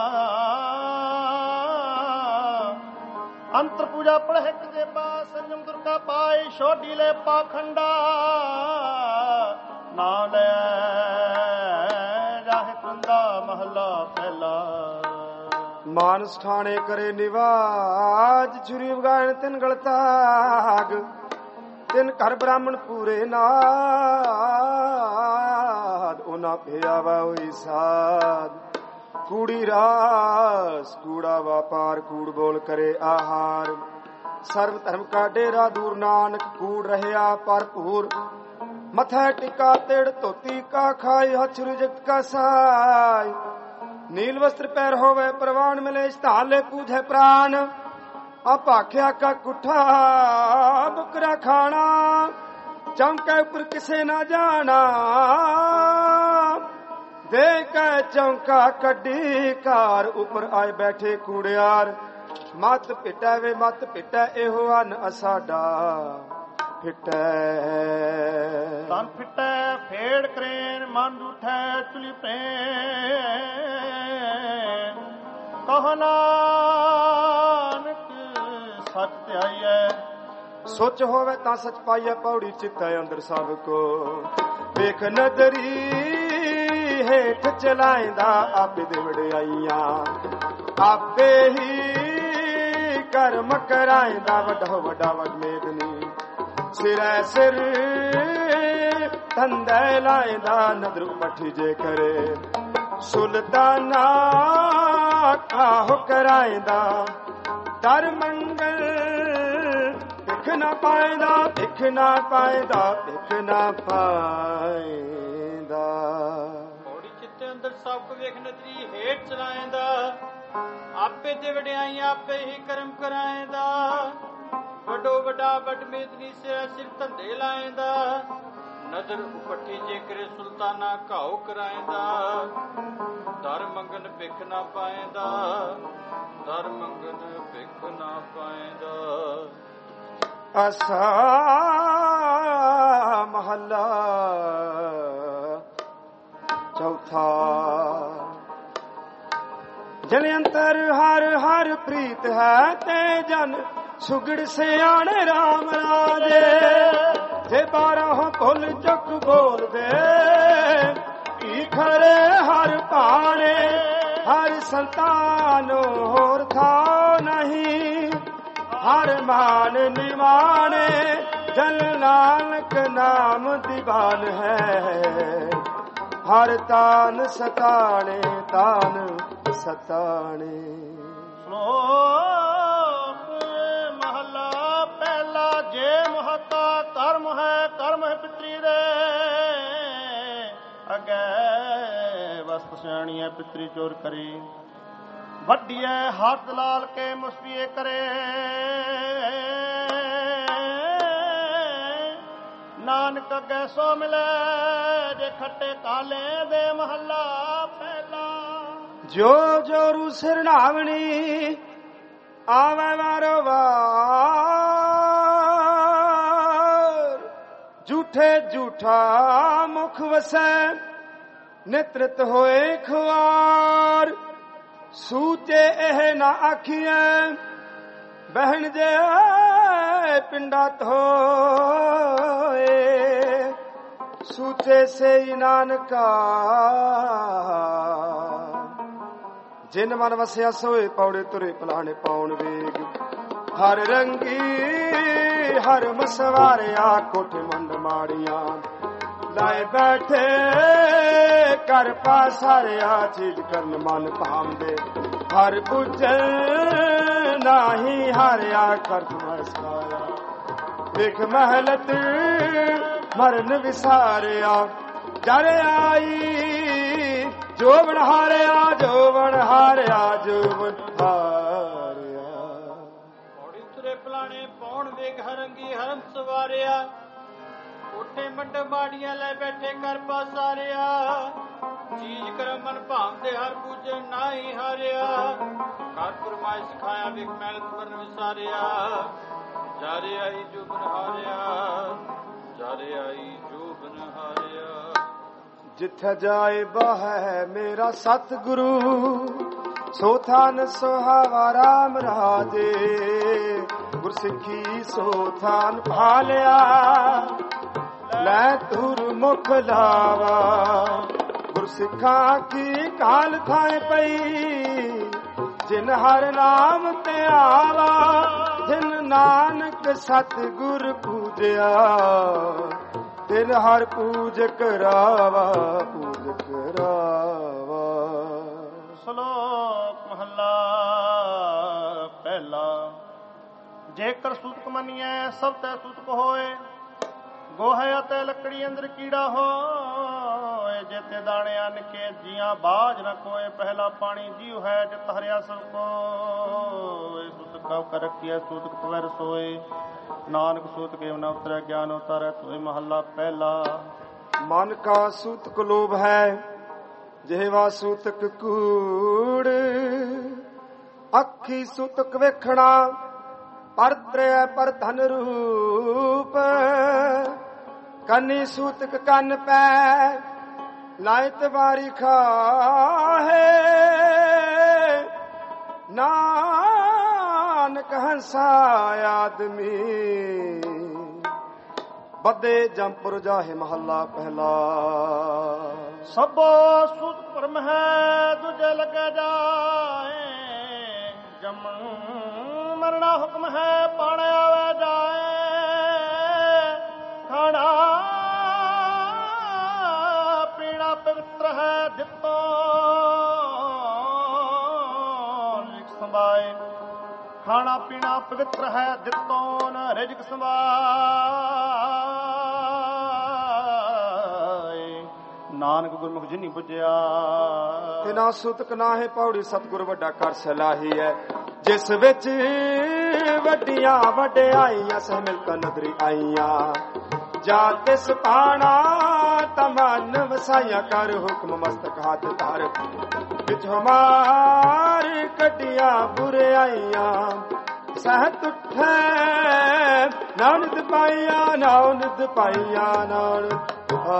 ਅੰਤਰ ਪੂਜਾ ਪੜਹਿਕ ਤੇ ਬਾ ਸੰਜਮ ਦੁਰਗਾ ਪਾਈ ਛੋਡੀ ਲੈ ਪਾਖੰਡਾ ਨਾ ਲੈ ਮਹੱਲਾ ਪਹਿਲਾ। ਮਾਨਸ ਠਾਣੇ ਕਰੇ ਨਿਵਾਜ ਛੁਰੀ ਵਗਾਣ ਤਿੰਨ ਗਲਤਾਗ ਤਿੰਨ ਘਰ ਬ੍ਰਾਹਮਣ ਪੂਰੇ ਨਾਦ ਉਹਨਾਂ ਪਿਆਵਾ ਹੋਈ ਸਾਧ ਕੂੜੀ ਰਾਸ ਕੂੜਾ ਵਪਾਰ ਕੂੜ ਬੋਲ ਕਰੇ ਆਹਾਰ ਸਰਵ ਧਰਮ ਕਾ ਡੇਰਾ ਦੂਰ ਨਾਨਕ ਕੂੜ ਰਹਿਆ ਭਰਪੂਰ ਮੱਥਾ ਟਿਕਾ ਤੇੜ ਧੋਤੀ ਕਾ ਖਾਈ ਹਛ ਜਗਤ ਕਾ ਸਾਈ नील वस्त्र पैर होवे प्रवान मिले स्थाले पूजे प्राण ਆ ਭਾਖਿਆ ਕਾ ਕੁੱਠਾ ਬੁਕਰਾ ਖਾਣਾ ਚੌਂਕੇ ਉੱਪਰ ਕਿਸੇ ਨਾ ਜਾਣਾ ਦੇ ਕੇ ਚੌਂਕਾ ਕੱਢੀ ਘਰ ਉੱਪਰ ਆਏ ਬੈਠੇ ਕੂੜਿਆਰ ਮਤ ਪਿਟੈ ਵੇ ਮਤ ਪਿਟੈ ਇਹੋ ਹਨ ਅਸਾਡਾ ਫਿਟੈ ਤਨ ਫਿਟੈ ਫੇੜ ਕਰੇਨ ਮਨ ਉਠੈ ਚੁਲੀ ਪ੍ਰੇਮ ਕਹ ਨਾਨਕ ਸੱਚ ਧਿਆਈਐ ਸੋਚ ਹੋਵੇ ਤਾਂ ਸੱਚ ਪਾਈਐ ਪੌੜੀ ਚਿੱਤੈ ਅੰਦਰ ਸਭ ਕੋ ਵੇਖ ਨਦਰੀ ਹੇਠ ਚਲਾਇਂਦਾ ਆਪੇ ਦੇ ਵਡਿਆਈਆਂ ਆਪੇ ਹੀ ਕਰਮ ਕਰਾਇਂਦਾ ਵੱਡਾ ਵੱਡਾ ਵਡਮੇਦਨੀ ਸਿਰੈ ਸਿਰ ਧੰਦੇ ਲਾਇਂਦਾ ਨਦਰ ਪੱਠੀ ਜੇ ਕਰੇ ਸੁਲਤਾਨਾ ਕਾਹੋ ਕਰਾਇਂਦਾ ਦਰ ਮੰਗਲ ਭਿਖ ਨਾ ਪਾਇਂਦਾ ਭਿਖ ਨਾ ਪਾਇਂਦਾ ਭਿਖ ਨਾ ਪਾਇਂਦਾ ਪੌੜੀ ਚਿੱਤੇ ਅੰਦਰ ਸਭ ਕੋ ਵੇਖ ਨਦਰੀ ਹੇਠ ਚਲਾਇਂਦਾ ਆਪੇ ਦੇ ਵਡਿਆਈਆਂ ਆਪੇ ਹੀ ਕਰਮ ਕਰਾਇਂਦਾ ਵੱਡੋ ਵੱਡਾ ਵੱਡ ਮੇਦਨੀ ਸਿਰ ਧੰਦੇ ਲਾਇਂਦਾ ਨਦਰ ਉਪੱਠੀ ਜੇ ਕਰੇ ਸੁਲਤਾਨਾ ਘਾਉ ਕਰਾਇਂਦਾ ਦਰ ਮੰਗਨ ਭਿਖ ਨਾ ਪਾਇਂਦਾ ਦਰ ਮੰਗਨ ਭਿਖ ਨਾ ਪਾਇਂਦਾ ਆਸਾ ਮਹੱਲਾ ਚੌਥਾ ਜਨ ਅੰਤਰ ਹਰ ਹਰ ਪ੍ਰੀਤ ਹੈ ਤੇ ਜਨ ਸੁਗੜ ਸਿਆਣੇ ਰਾਮ ਰਾਜੇ ਜੇ 12 ਭੁੱਲ ਚੁੱਕ ਬੋਲਦੇ ਕੀ ਖਰੇ ਹਰ ਭਾਣੇ ਹਰ ਸੰਤਾਨ ਹੋਰ ਥਾ ਨਹੀਂ ਹਰ ਮਾਨ ਨਿਮਾਣੇ ਜਨ ਨਾਨਕ ਨਾਮ ਦੀਵਾਨ ਹੈ ਹਰ ਤਾਨ ਸਤਾਣੇ ਤਾਨ ਸਤਾਣੇ ਮਹਲਾ ਪਹਿਲਾ ਜੇ ਮਹਤਾ ਕਰਮ ਹੈ ਪਿਤਰੀ ਦੇ ਅਗੇ ਵਸਤ ਸਿਆਣੀ ਹੈ ਪਿਤਰੀ ਚੋਰ ਕਰੇ ਵੱਡੀਏ ਹੱਥ ਲਾਲ ਕੇ ਮੁਸਫੀਏ ਕਰੇ ਨਾਨਕ ਅੱਗੇ ਸੋ ਮਿਲੇ ਜੇ ਖੱਟੇ ਕਾਲੇ ਦੇ ਮਹੱਲਾ ਪਹਿਲਾ ਜੋ ਜੋਰੂ ਸਿਰਨਾਵਣੀ ਆਵੇ ਵਾਰੋ ਵਾਰ ਝੂਠੇ ਝੂਠਾ ਮੁਖ ਵਸੈ ਨਿਤ੍ਰਿਤ ਹੋਏ ਖੁਆਰ ਸੂਚੇ ਇਹ ਨਾ ਆਖੀਐ ਬਹਿਣ ਜੇ ਪਿੰਡਾ ਧੋਏ ਸੂਚੇ ਸੇ ਨਾਨਕਾ ਜਿਨ ਮਨ ਵਸਿਆ ਸੋਏ ਪੌੜੇ ਤੁਰੇ ਪਲਾਣੇ ਪਾਉਣ ਵੇਗ ਹਰ ਰੰਗੀ ਹਰ ਮਸਵਾਰਿਆ ਕੋਠੇ ਮੰਡ ਮਾੜੀਆਂ ਲਾਏ ਬੈਠੇ ਕਰ ਪਾਸਾਰਿਆ ਚੀਜ਼ ਕਰਨ ਮਨ ਭਾਂਦੇ ਹਰ ਬੁੱਝਲ ਨਾਹੀ ਹਾਰਿਆ ਕਰ ਮਸਾਇਆ ਵੇਖ ਮਹਲਤ ਮਰਨ ਵਿਸਾਰਿਆ ਜਰ ਆਈ ਜੋਵਣ ਹਾਰਿਆ ਜੋਵਣ ਹਾਰਿਆ ਜੋਵਣ ਹਾਰਿਆ ਪੌੜੀ ਤੁਰੇ ਪਲਾਣੇ ਪੌਣ ਵੇਖ ਹਰੰਗੀ ਹਰਮ ਸਵਾਰਿਆ ਕੋਠੇ ਮੰਡ ਮਾੜੀਆਂ ਲੈ ਬੈਠੇ ਕਰ ਪਾਸਾਰਿਆ ਚੀਜ਼ ਕਰਮ ਮਨ ਭਾਂਦੇ ਹਰ ਪੂਜੇ ਨਾਹੀ ਹਾਰਿਆ ਕਰ ਫਰਮਾਇ ਸਿਖਾਇਆ ਵੇਖ ਮਿਹਨਤ ਮਰਨ ਵਿਸਾਰਿਆ ਜਾਰੇ ਆਈ ਜੋਬਨ ਹਾਰਿਆ ਜਾਰੇ ਆਈ ਜੋਬਨ ਹਾਰਿਆ ਜਿੱਥੇ ਜਾਏ ਬਾਹੈ ਮੇਰਾ ਸਤਿਗੁਰੂ ਸੋ ਥਾਨ ਸੁਹਾਵਾ ਰਾਮ ਰਾਜੇ ਗੁਰਸਿੱਖੀ ਸੋ ਥਾਨ ਭਾਲਿਆ ਲੈ ਤੁਰ ਮੁਖ ਲਾਵਾ ਗੁਰਸਿੱਖਾਂ ਕੀ ਕਾਲ ਥਾਏ ਪਈ ਜਿਨ ਹਰ ਨਾਮ ਤੇ ਆਵਾ ਜਿਨ ਨਾਨਕ ਸਤਿਗੁਰ ਪੂਜਿਆ ਤਿਨ ਹਰ ਪੂਜ ਕਰਾਵਾ ਪੂਜ ਕਰਾਵਾ ਸ਼ਲੋਕ ਮਹੱਲਾ ਪਹਿਲਾ ਜੇਕਰ ਸੂਤਕ ਮੰਨੀਐ ਸਭ ਤੈ ਸੂਤਕ ਹੋਏ ਗੋਹੇ ਅਤੇ ਲੱਕੜੀ ਅੰਦਰ ਕੀੜਾ ਹੋਏ ਜੇਤੇ ਦਾਣੇ ਅੰਨ ਕੇ ਜੀਆਂ ਬਾਝ ਨ ਕੋਏ ਪਹਿਲਾ ਪਾਣੀ ਜੀਉ ਹੈ ਜਿਤ ਹਰਿਆ ਸਭ ਕੋਏ ਸੁਤ ਕਬ ਕਰ ਰਖੀਐ ਸੂਤਕ ਤਵੈ ਰਸੋਏ। ਨਾਨਕ ਸੂਤ ਕੇ ਨ ਉਤਰੈ ਗਿਆਨ ਉਤਾਰੈ ਤੋਏ। ਮਹੱਲਾ ਪਹਿਲਾ। ਮਨ ਕਾ ਸੂਤਕ ਲੋਭ ਹੈ ਜਿਹਵਾ ਸੂਤਕ ਕੂੜ। ਅੱਖੀ ਸੂਤਕ ਵੇਖਣਾ ਪਰਤ੍ਰੈ ਪਰ ਧਨ ਰੂਪ। ਕੰਨੀ ਸੂਤਕ ਕੰਨ ਪੈ ਲਾਇਤ ਵਾਰੀ ਖਾਹੇ। ਨਾਨਕ ਹੰਸਾ ਆਦਮੀ ਬੱਦੇ ਜੰਪੁਰ ਜਾਹੇ। ਮਹੱਲਾ ਪਹਿਲਾ। ਸਭੋ ਸੂਤ ਭਰਮ ਹੈ ਦੂਜੇ ਲੱਗੇ ਜਾਏ। ਜੰਮਣ ਮਰਨਾ ਹੁਕਮ ਹੈ ਪਾਣ ਆਵੇ ਜਾਏ। ਖਾਣਾ ਪੀਣਾ ਪਵਿੱਤਰ ਹੈ ਦਿੱਤੋ ਰਿਜਕ ਸੰਭਾਏ। ਖਾਣਾ ਪੀਣਾ ਪਵਿੱਤਰ ਹੈ ਦਿੱਤੋ ਨ ਰਿਜਕ ਸੰਭਾਏ। ਨਾਨਕ ਗੁਰਮੁਖ ਜਿਨੀ ਬੁਝਿਆ ਤਿਨਾ ਸੁਤਕ ਨਾਹੇ ਪੌੜੀ। ਸਤਿਗੁਰ ਵੱਡਾ ਕਰ ਸਲਾਹੀ ਹੈ ਜਿਸ ਵਿੱਚ ਵੱਡੀਆਂ ਵਡਿਆਈਆਂ ਸਹਿ ਮਿਲ ਕੇ ਨਦਰੀ ਆਈਆਂ। ਜਾ ਤਿਸ ਪਾਣਾ ਤਮਨ ਵਸਾਈਆਂ ਕਰ ਹੁਕਮ ਮਸਤਕ ਹੱਥ ਧਰ। ਵਿੱਚ ਹਮਾਰ ਕੱਢੀਆਂ ਬੁਰਾਈਆਂ ਸਹਿਤ ਉੱਠੈ ਨਾਨਕ ਪਾਈਆਂ। ਨਾਨਕ ਪਾਈਆਂ ਨਾਨਕ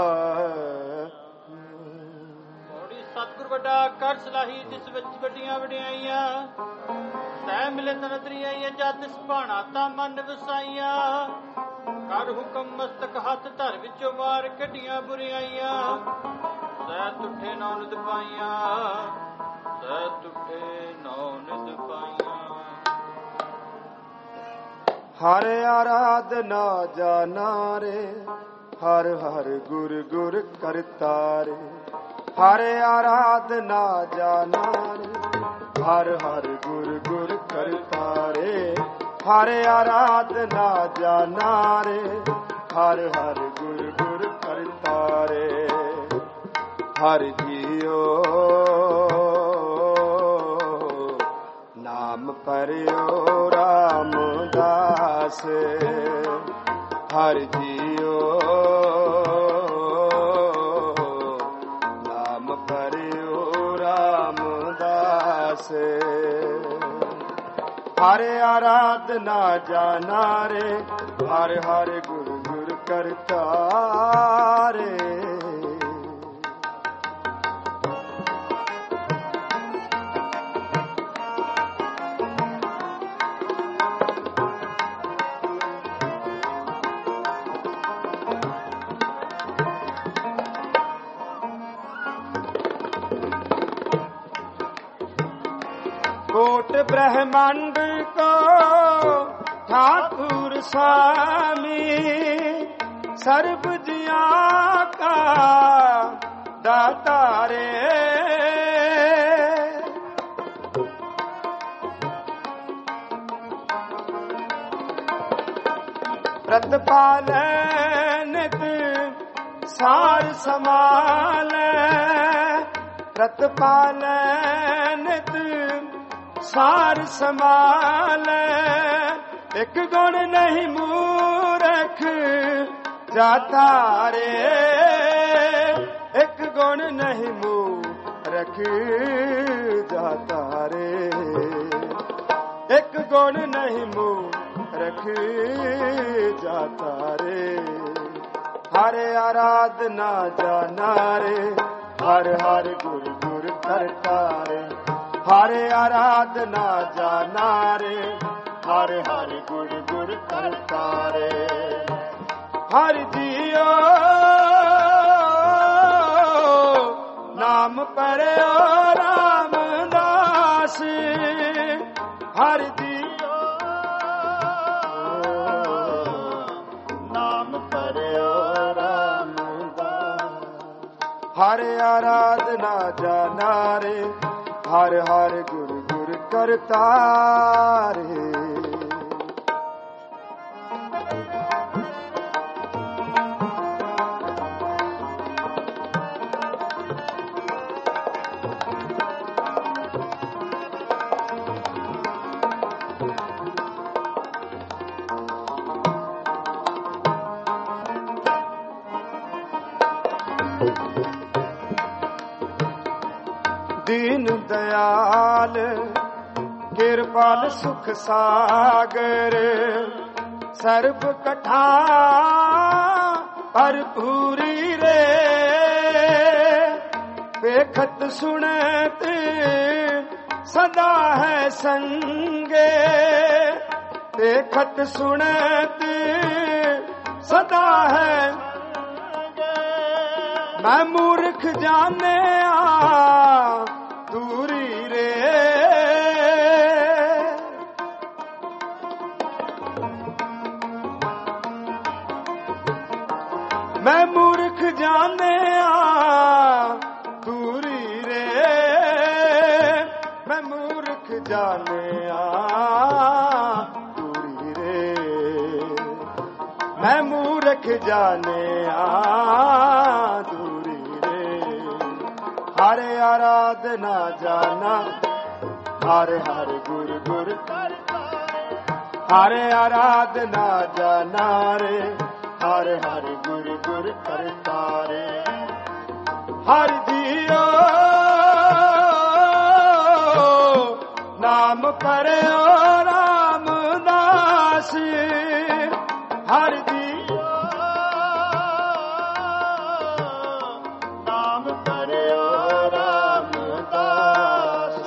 ਸਤਿਗੁਰ ਵੱਡਾ ਕਰ ਸਲਾਹੀ ਜਿਸ ਵਿੱਚ ਵੱਡੀਆਂ ਵਡਿਆਈਆਂ ਸਹਿ ਮਿਲੇ ਨਦਰੀ ਆਈਆਂ। ਜਦ ਤਿਸ ਭਾਣਾ ਤਾਂ ਮਨ ਵਸਾਈਆਂ ਕਰ ਹੁਕਮ ਮਸਤਕ ਹੱਥ ਧਰ ਵਿੱਚੋਂ ਮਾਰ ਕੱਢੀਆਂ ਬੁਰਾਈਆਂ ਸਹਿ ਤੁਠੇ ਨੌ ਨਿਧ ਪਾਈਆਂ। ਸਹਿ ਤੁਠੇ ਨੌ ਨਿਧ ਪਾਈਆਂ। ਹਰ ਆਰਾਧਨਾ ਜਾਨਾ ਰੇ ਹਰ ਹਰ ਗੁਰ ਗੁਰ ਕਰਤਾਰੇ। ਹਰ ਆਰਾਧਨਾ ਜਾਨਾ ਰੇ ਹਰ ਹਰ ਗੁਰ ਗੁਰ ਕਰਤਾਰੇ। ਹਰ ਆਰਾਧਨਾ ਜਾਨਾ ਰੇ ਹਰ ਹਰ ਗੁਰ ਗੁਰ ਕਰਤਾਰੇ। ਹਰ ਜੀਓ ਨਾਮ ਪਰਿਓ ਰਾਮਦਾਸ। ਹਰ ਜੀਓ ਨਾਮ ਪਰਿਓ ਰਾਮਦਾਸ। ਹਰ ਆਰਾਧਨਾ ਜਾਨਾ ਰੇ ਹਰ ਹਰ ਗੁਰ ਗੁਰ ਕਰਤਾਰੇ। कोट ब्रह्मांड को ठाकुर स्वामी सर्व जिया का दाता रे। प्रतिपाल नित सार समाल। प्रतिपाल नित सार समाल। एक गुण नहीं मूरख जाता रे। एक गुण नहीं मूरख जाता रे। एक गुण नहीं मूरख जाता रे। हर आराधना जाना रे हर हर गुर गुर करता रे। हर आराधना जाना रे हर हर गुर गुर करता रे। हर जियो नाम परो रामदास। हर जियो नाम परो रामदास। हर आराधना जाना रे हर हर गुर गुर करतारे। दीन दयाल किरपाल सुख सागर सर्ब कठा भरपूरी रे देखत सुनत सदा है संगे देखत सुनत सदा है मैं मूर्ख जाने दूरी रे मैं मूर्ख जाने दूरी रे मैं मूर्ख जाने दूरी रे मैं मूर्ख जाने दूरी रे हरे आराधना जाना हरे हरे गुरु गुरु हरे आराधना जाना रे हरे हरे गुरु गुरु करता रे हर जियो नाम करे रामदास हर जियो नाम करे रामदास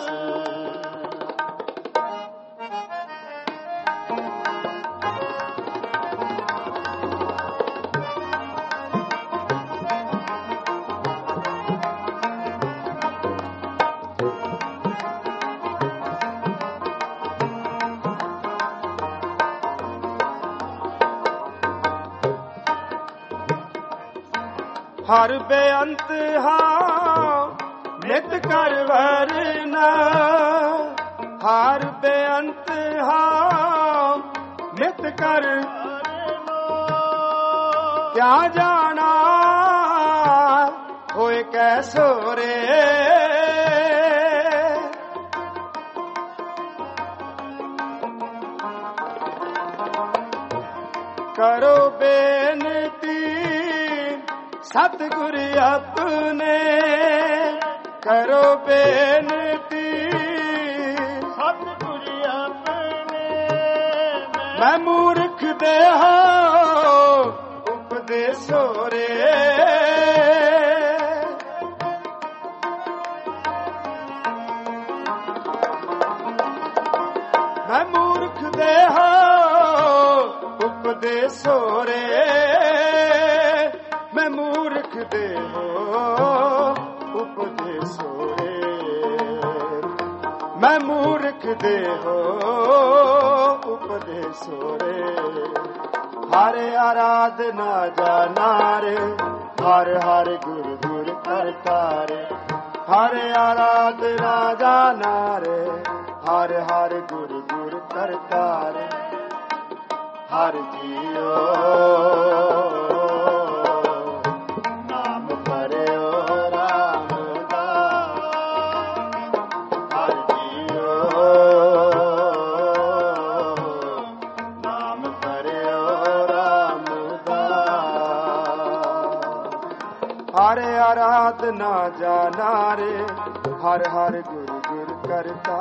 हर बेअंत नित कर वरना हर बेअंत नित कर क्या जाना होए कैसो रे करो बेनती सतगुरु अपने करो बेनती सतगुरु अपने मैं मूर्ख देहा उपदेशो रे मैं मूर्ख देहा उपदेशो रे मैं मूर्ख देहो उपदेशो रे मैं मूर्ख देहो उपदेशो रे हरे आराधना जाना रे हर हर गुरु गुरु करता रे हरे आराधना जाना रे हर हर गुरु गुरु करता रे हर जियो हरे आराधना जाना रे हर हर गुरु गुरु करता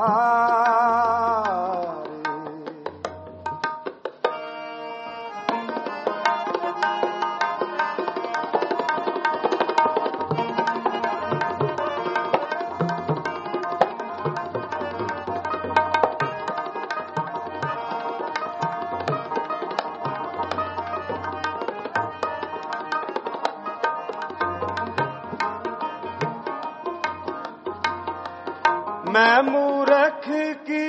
मैं मूर्ख की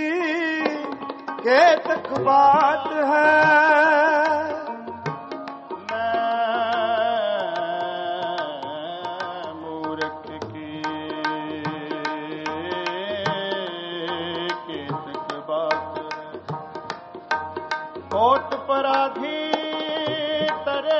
केतक बात है मैं मूर्ख की केतक बात है कोट पराधी तरे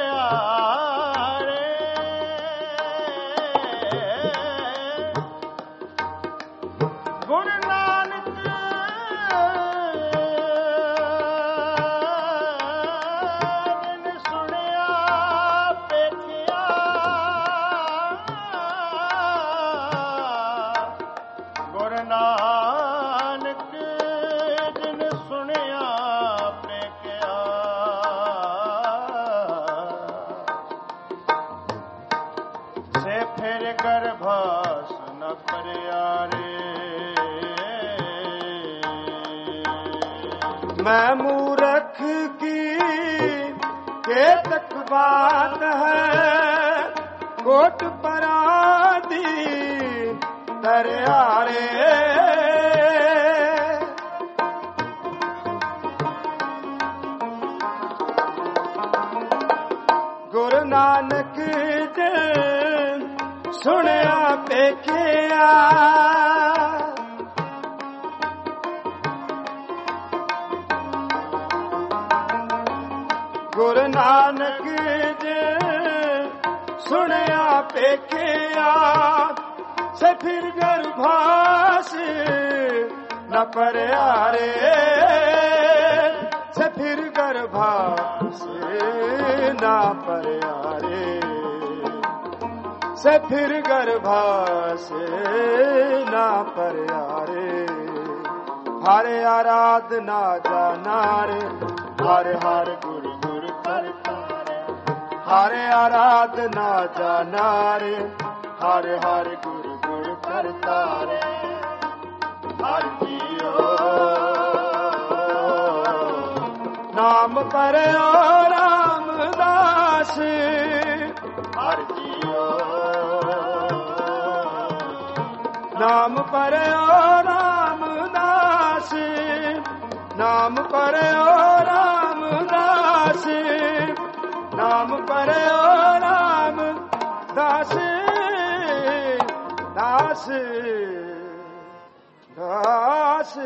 मैं मूर्ख की केतक बात है, कोट परादी दरियारे। गुरु नानक जी सुनिया पेखिया, गुरु नानक जी सुनिया पेखिया, से फिर गर्भास न परयारे, से फिर गर्भास न परयारे, से फिर गर्भास न परयारे। हरे आराधना जाना रे, हर हर गुरु गुरु करता रे, हरे आराधना जाना रे, हर हर गुरु गुरु करता रे। हर जियो नाम पर रामदास, हर जियो नाम पर रामदास, नाम पर रामदास, नाम पर रामदास, दास दास।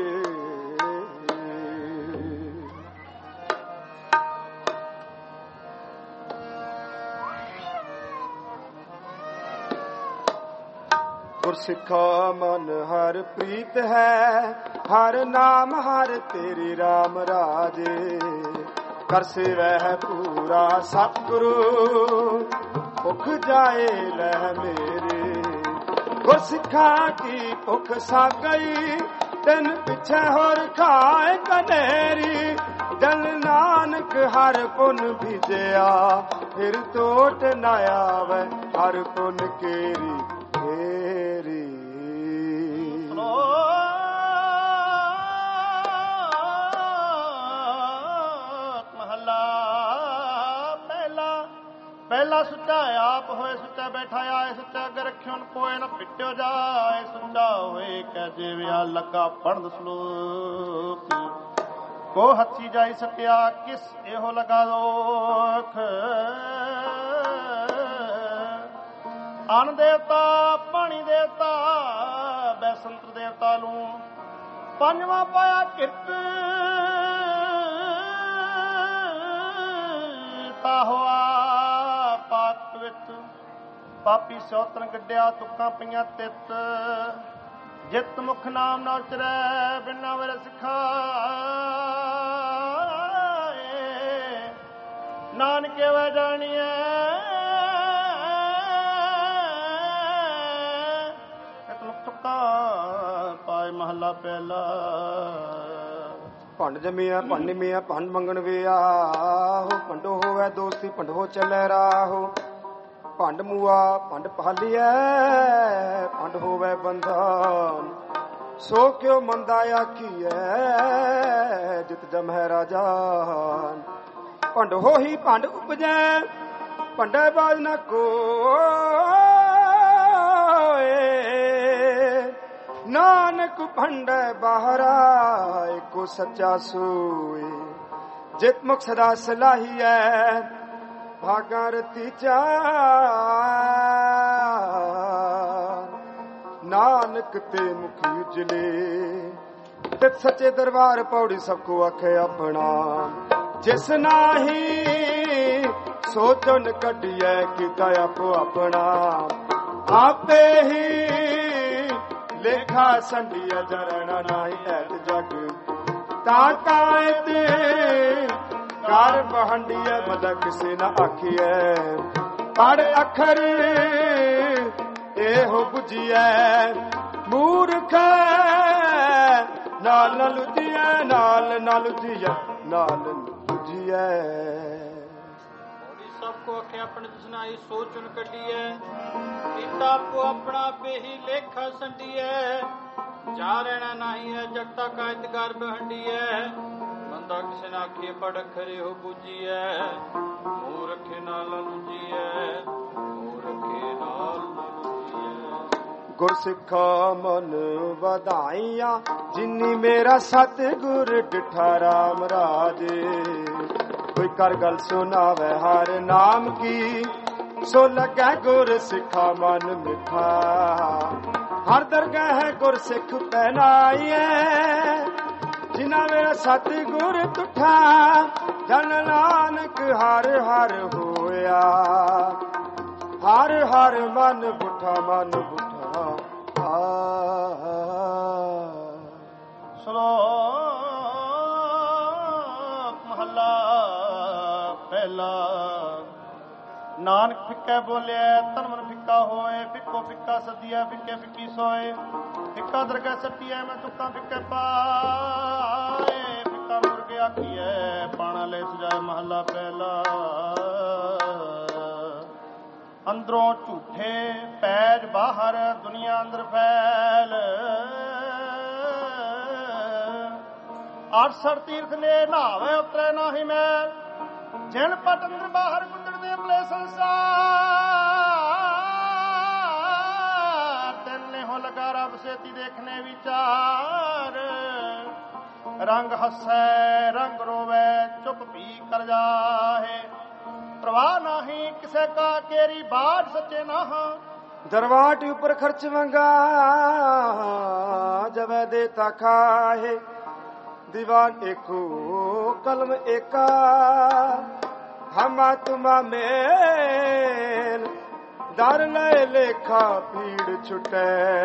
गुरसिखा मन हर प्रीत है, हर नाम हर तेरी राम राजे। कर से वह पूरा सतगुरु, भुख जाए लह मेरे। गुरसिखा की भुख सा गई, तिन पिछे होर खाए कनेरी। जल नानक हर पुन भिजया, फिर टोट न आवे हर पुन केरी तेरी। महला पहला, पहला सुचा आप होए सुचा बैठा आए, सुचा अगर रखियो कोई न पिट्यो जाए। सुचा होए कह जेविया लगा पढ़ श्लोक, को हथी जाई सटिया किस एहो लगा दोख। अन देवता पानी देवता बैसंत देवता लू, पंजवा पाया किरत होआ पाक विच। पापी सौतन गड्डिया तुक्कां पईयां तित, जित मुख नाम नाल चरै बिना वर सिखाए। नानके वै जानिए पाए। महला पहला। भंड जमिया भंड निमिया भंड मंगण विया हो, भंडो होवे दोस्ती भंड हो चले राहो। भंड मुआ भंड पालिया भंड होवे बंधन, सो क्यों मंदा आखिए जित जमै राजान। भंड हो ही भंड उपजै भंडे बाज न कोय, नानक भंड बाहरा एको सच्चा सोए। जित मुख सदा सलाही है भागा रती चार। नानक ते मुख उजले तित सच्चे दरबार पौड़ी सबको आखे अपना। जिस नाही सोचन कटिए किता आपो अपना, आपे ही लेखा संडिया जरना नाई ऐत जग। ताकायत कार बहंडिया मदा किसे न आखिए। पढ़ अखर एहो बुझिए, मूर्ख नाल न लुझिए, नाल न लुझिए, नाल लुझिए। सबको आखे अपने सुनाई सोच उन कटिए। कीता आपको अपना बेही लेखा संडिए। जा रहना नहीं है जगता का इतगार बहंडी है। ਬੰਦਾ ਕਿਸੇ ਨਾ ਆਖੀਏ ਪੜ ਖਰੇ ਹੋ ਬੂਝੀਐ ਮੂਰਖੇ ਨਾਲ ਲੁਜੀਐ ਮੂਰਖੇ ਨਾਲ ਲੁਜੀਐ। ਗੁਰਸਿੱਖਾ ਮਨ ਵਧਾਈਆਂ ਜਿਨੀ ਮੇਰਾ ਸਤਿਗੁਰ ਡਿਠਾ ਰਾਮ ਰਾਜੇ। ਕੋਈ ਕਰ ਗੱਲ ਸੁਣਾਵੇ ਹਰ ਨਾਮ ਕੀ ਸੋ ਲੱਗੈ ਗੁਰ ਸਿੱਖਾ ਮਨ ਮਿਠਾ। ਹਰ ਦਰਗਾਹ ਗੁਰ ਸਿੱਖ ਪਹਿਨਾਈਐ ਜਿਨਾ ਮੇਰਾ ਸਤਿਗੁਰ ਤੁਠਾ। ਜਨ ਨਾਨਕ ਹਰ ਹਰ ਹੋਇਆ ਹਰ ਹਰ ਮਨ ਬੁੱਠਾ ਮਨ ਬੁੱਠਾ। ਸ਼ਲੋਕ ਮਹੱਲਾ ਪਹਿਲਾ। ਨਾਨਕ ਫਿੱਕਾ ਬੋਲਿਆ ਤਨ ਮਨ ਫਿੱਕਾ ਹੋਏ। ਫਿੱਕੋ ਫਿੱਕਾ ਸਦੀਆ ਫਿੱਕੇ ਫਿੱਕੀ ਸੋਏ। ਫਿੱਕਾ ਦਰਗਾਹ ਸੱਟੀਐ ਮੈਂ ਤੁਕਾਂ ਫਿੱਕੇ ਪਾਏ। ਫਿੱਕਾ ਮੁਰਗੇ ਆਖੀਐ ਪਾਣਾ ਲੈ ਸਜਾਏ। ਮਹੱਲਾ ਪਹਿਲਾ। ਅੰਦਰੋਂ ਝੂਠੇ ਪੈਜ ਬਾਹਰ ਦੁਨੀਆ ਅੰਦਰ ਫੈਲ। 68 ਤੀਰਥ ਨੇ ਨਹਾਵੇ ਉਤਰੇ ਨਾਹੀ ਮੈਲ। ਜਿਨ ਪਟ ਅੰਦਰ ਬਾਹਰ ਗੁੰਦੜਦੇ ਭਲੇ ਸੰਸਾਰ। ਤੈਨੇ ਹੋ ਲਗਾ ਰੱਬ ਸੇਤੀ ਦੇਖਨੇ ਵਿਚਾਰ। ਰੰਗ ਹੱਸੈ ਰੰਗ ਰੋਵੇ ਚੁੱਪ ਵੀ ਕਰ ਜਾਹੇ। ਪ੍ਰਵਾਹ ਨਹੀਂ ਕਿਸੇ ਕਾ ਕੇਰੀ ਬਾਤ ਸੱਚੇ ਨਾਹ। दरवाट ऊपर खर्च मंगा जब देता खाए। दीवान एको कलम एका हमा तुमा मेल। दर ले लेखा पीड़ छुटे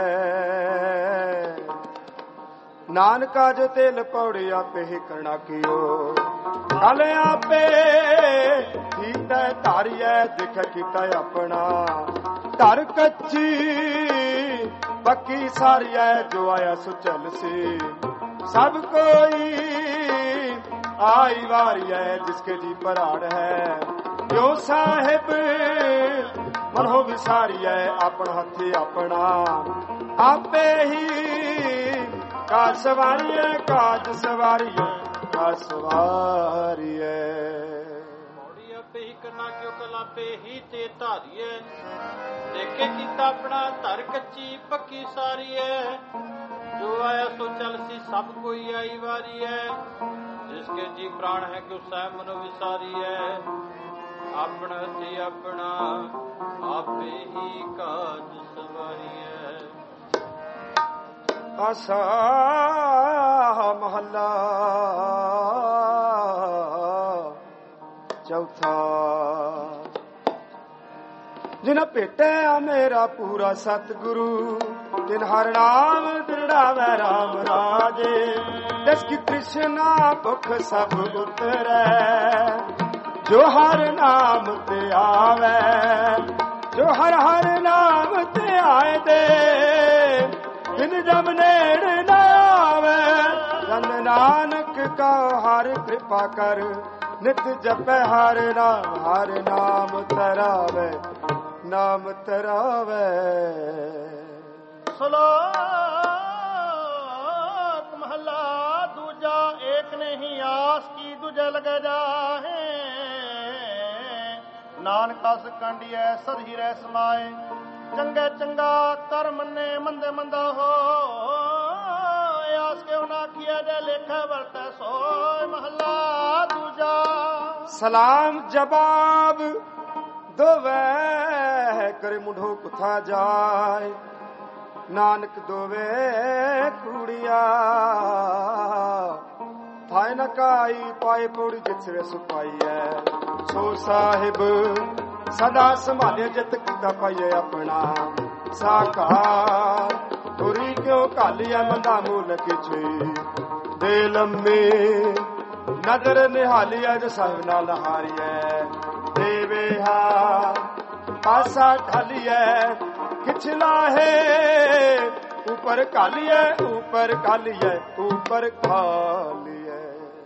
नानका जो तेल पौड़ी आपे ही करना कियो। कल आपे कीता धारिया दिख कीता अपना। धर कच्ची पक्की सारी है जो आया सुचल से। सब कोई आई वारी है जिसके जी पराड़ है। यो साहिब मनो विसारी है अपना हथी अपना। आपे ही का सवारी है काज सवारी है का सवारी है। आपे ही करना क्यों कल आपे ही ते धारी है। देखे किता अपना धर कच्ची पक्की सारी है। जो आया सो चल सी सब कोई आई वारी है। जिसके जी प्राण है कि उस मनो विसारी है। अपना ते अपना आपे ही काज सवारी है। आसा महला चौथा। जिन भेटिया मेरा पूरा सतगुरु तिन हर नाम दृढ़ावे राम राजे। जिसकी तृष्णा भुख सब उतरे जो हर नाम ते आवे। जो हर हर नाम ते आए दे दिन जब नेड़ न आवे। धन नानक का हर कृपा कर नित जपे हर नाम तरावे नाम तरावे। श्लोक महला दूजा। एक नहीं आस की दूजे लग जाहे। नानका सकंडिया सद ही रह समाए। चंगे चंगा कर मन्ने मंदे मंदा हो। आस के उना किया जे लेखा वर्ता सोय। महला दूजा। सलाम जवाब दोवे करे मुढ़ो कुथा जाए। नानक दोवे कुड़िया थाय नकाई पाए पौड़ी जिसरे सुपाई है। सो साहिब सदा संभाले जित किता पाइए अपना साकार। बुरी क्यों कालिया मंदा मूल किछे दे लम्बे। नजर निहालिया जो साहिब नाल हारिए देवे हा पासा ढालिए। खिचला है ऊपर कालिए ऊपर कालिए ऊपर खालिए।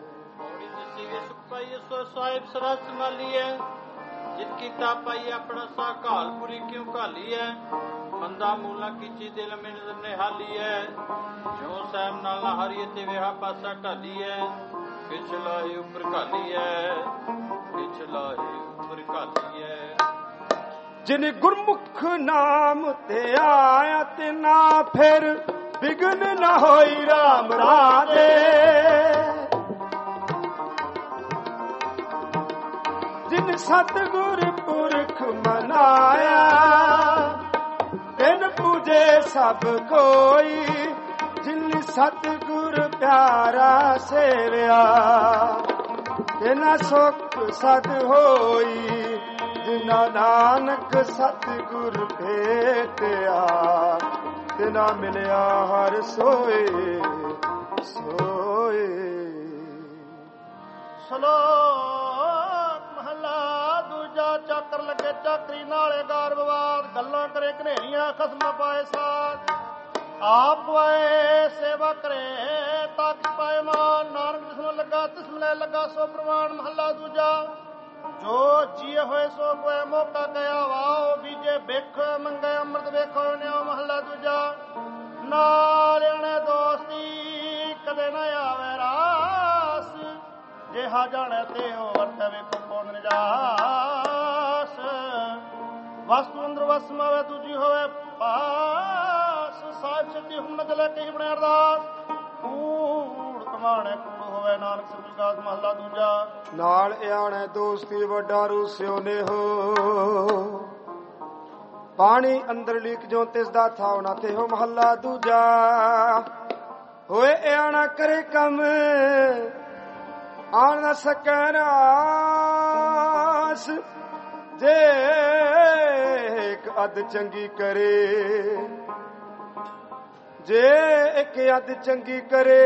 सो साहिब सरस मालिए जिनकी तापाई अपना सा कालपुरी क्यों काली है। मंदा मूला की दिल में नजर निहाली है। जो सैम नाल हारिए ते वेहा पासा ढाली है। ਕਿਛ ਲਾਏ ਉਪਰ ਘਾਲੀਐ ਕਿਛ ਲਾਏ ਉਪਰ ਘਾਲੀਐ। ਜਿਨ ਗੁਰਮੁਖ ਨਾਮ ਤੇ ਆਇਆ ਤੇ ਨਾ ਫਿਰ ਬਿਗਨ ਨਾ ਹੋਈ ਰਾਮ ਰਾਜੇ। ਜਿਨ ਸਤਿਗੁਰ ਪੁਰਖ ਮਨਾਇਆ ਤਿਨ ਪੂਜੇ ਸਭ ਕੋਈ। ਜਿਨ ਸਤਿਗੁਰ ਪਿਆਰਾ ਸੇਵਿਆ ਤਿਨਾ ਸੁਖ ਸਦ ਹੋਈ। ਜਿਨਾ ਨਾਨਕ ਸਤਿਗੁਰ ਭੇਟਿਆ ਤਿਨਾ ਮਿਲਿਆ ਹਰ ਸੋਏ ਸੋਏ। ਸ਼ਲੋਕ ਮਹਲਾ ਦੂਜਾ। ਚਾਕਰ ਲੱਗੇ ਚਾਕਰੀ ਨਾਲੇ ਗਾਰਬਵਾਦ। ਗੱਲਾਂ ਕਰੇ ਘਨੇਰੀਆਂ ਖਸਮ ਪਾਏ ਸਾਥ। ਆਪ ਵਾਏ ਸੇਵਾ ਕਰੇ ਤੱਕ ਪਾਏ ਮਾਨ। ਨਾਨਕ ਜਿਸਨੂੰ ਲੱਗਾ ਤਿਸਮ ਲੈ ਲੱਗਾ ਸੋ ਪ੍ਰਵਾਨ। ਮਹਲਾ ਦੂਜਾ। ਜੋ ਜੀਏ ਹੋਏ ਸੋ ਕੋਏ ਮੌਕਾ ਗਿਆ ਵਾਓ। ਬੀਜੇ ਵੇਖ ਮੰਗੇ ਅੰਮ੍ਰਿਤ ਵੇਖੋ ਨਿਓ। ਮਹਲਾ ਦੂਜਾ। ਨਾਲ ਆਣੇ ਦੋਸਤੀ ਕਦੇ ਨਾ ਆਵੇ ਰਾਸ। ਜਿਹਾ ਜਾਣੇ ਤੇ ਉਹ ਵਰਤੇ ਵੇਖੋ ਕੌਣ ਨਿਜਾਸ। ਵਸਤੂ ਅੰਦਰ ਵਸ ਮਾਵੇ ਦੂਜੀ ਹੋਵੇ ਪਾਸ। ਸਾਹਿਬ ਸਿੱਧੀ ਹੁਣ ਚਲੇ ਕਹੀ ਬਣੇ ਅਰਦਾਸ। ਕੂੜ ਕਮਾਣੇ ਕੂੜ ਹੋਵੇ ਨਾਨਕ ਸਿਮਰਤ ਮਹਲਾ ਦੂਜਾ। ਨਾਲ ਆਣੇ ਦੋਸਤੀ ਵੱਡਾ ਰੂਸਿਓ ਨੇ ਹੋ। ਪਾਣੀ ਅੰਦਰ ਲੀਕ ਜੋ ਤਿਸ ਦਾ ਥਾਉ ਨਾ ਤੇ ਹੋ। ਮਹੱਲਾ ਦੂਜਾ। ਹੋਏ ਆਣਾ ਕਰੇ ਕੰਮ ਆਣ ਨਾ ਸਕੈ ਰਾਸ। ਜੇ ਇੱਕ ਅੱਧ ਚੰਗੀ ਕਰੇ ਜੇ ਇੱਕ ਅੱਧ ਚੰਗੀ ਕਰੇ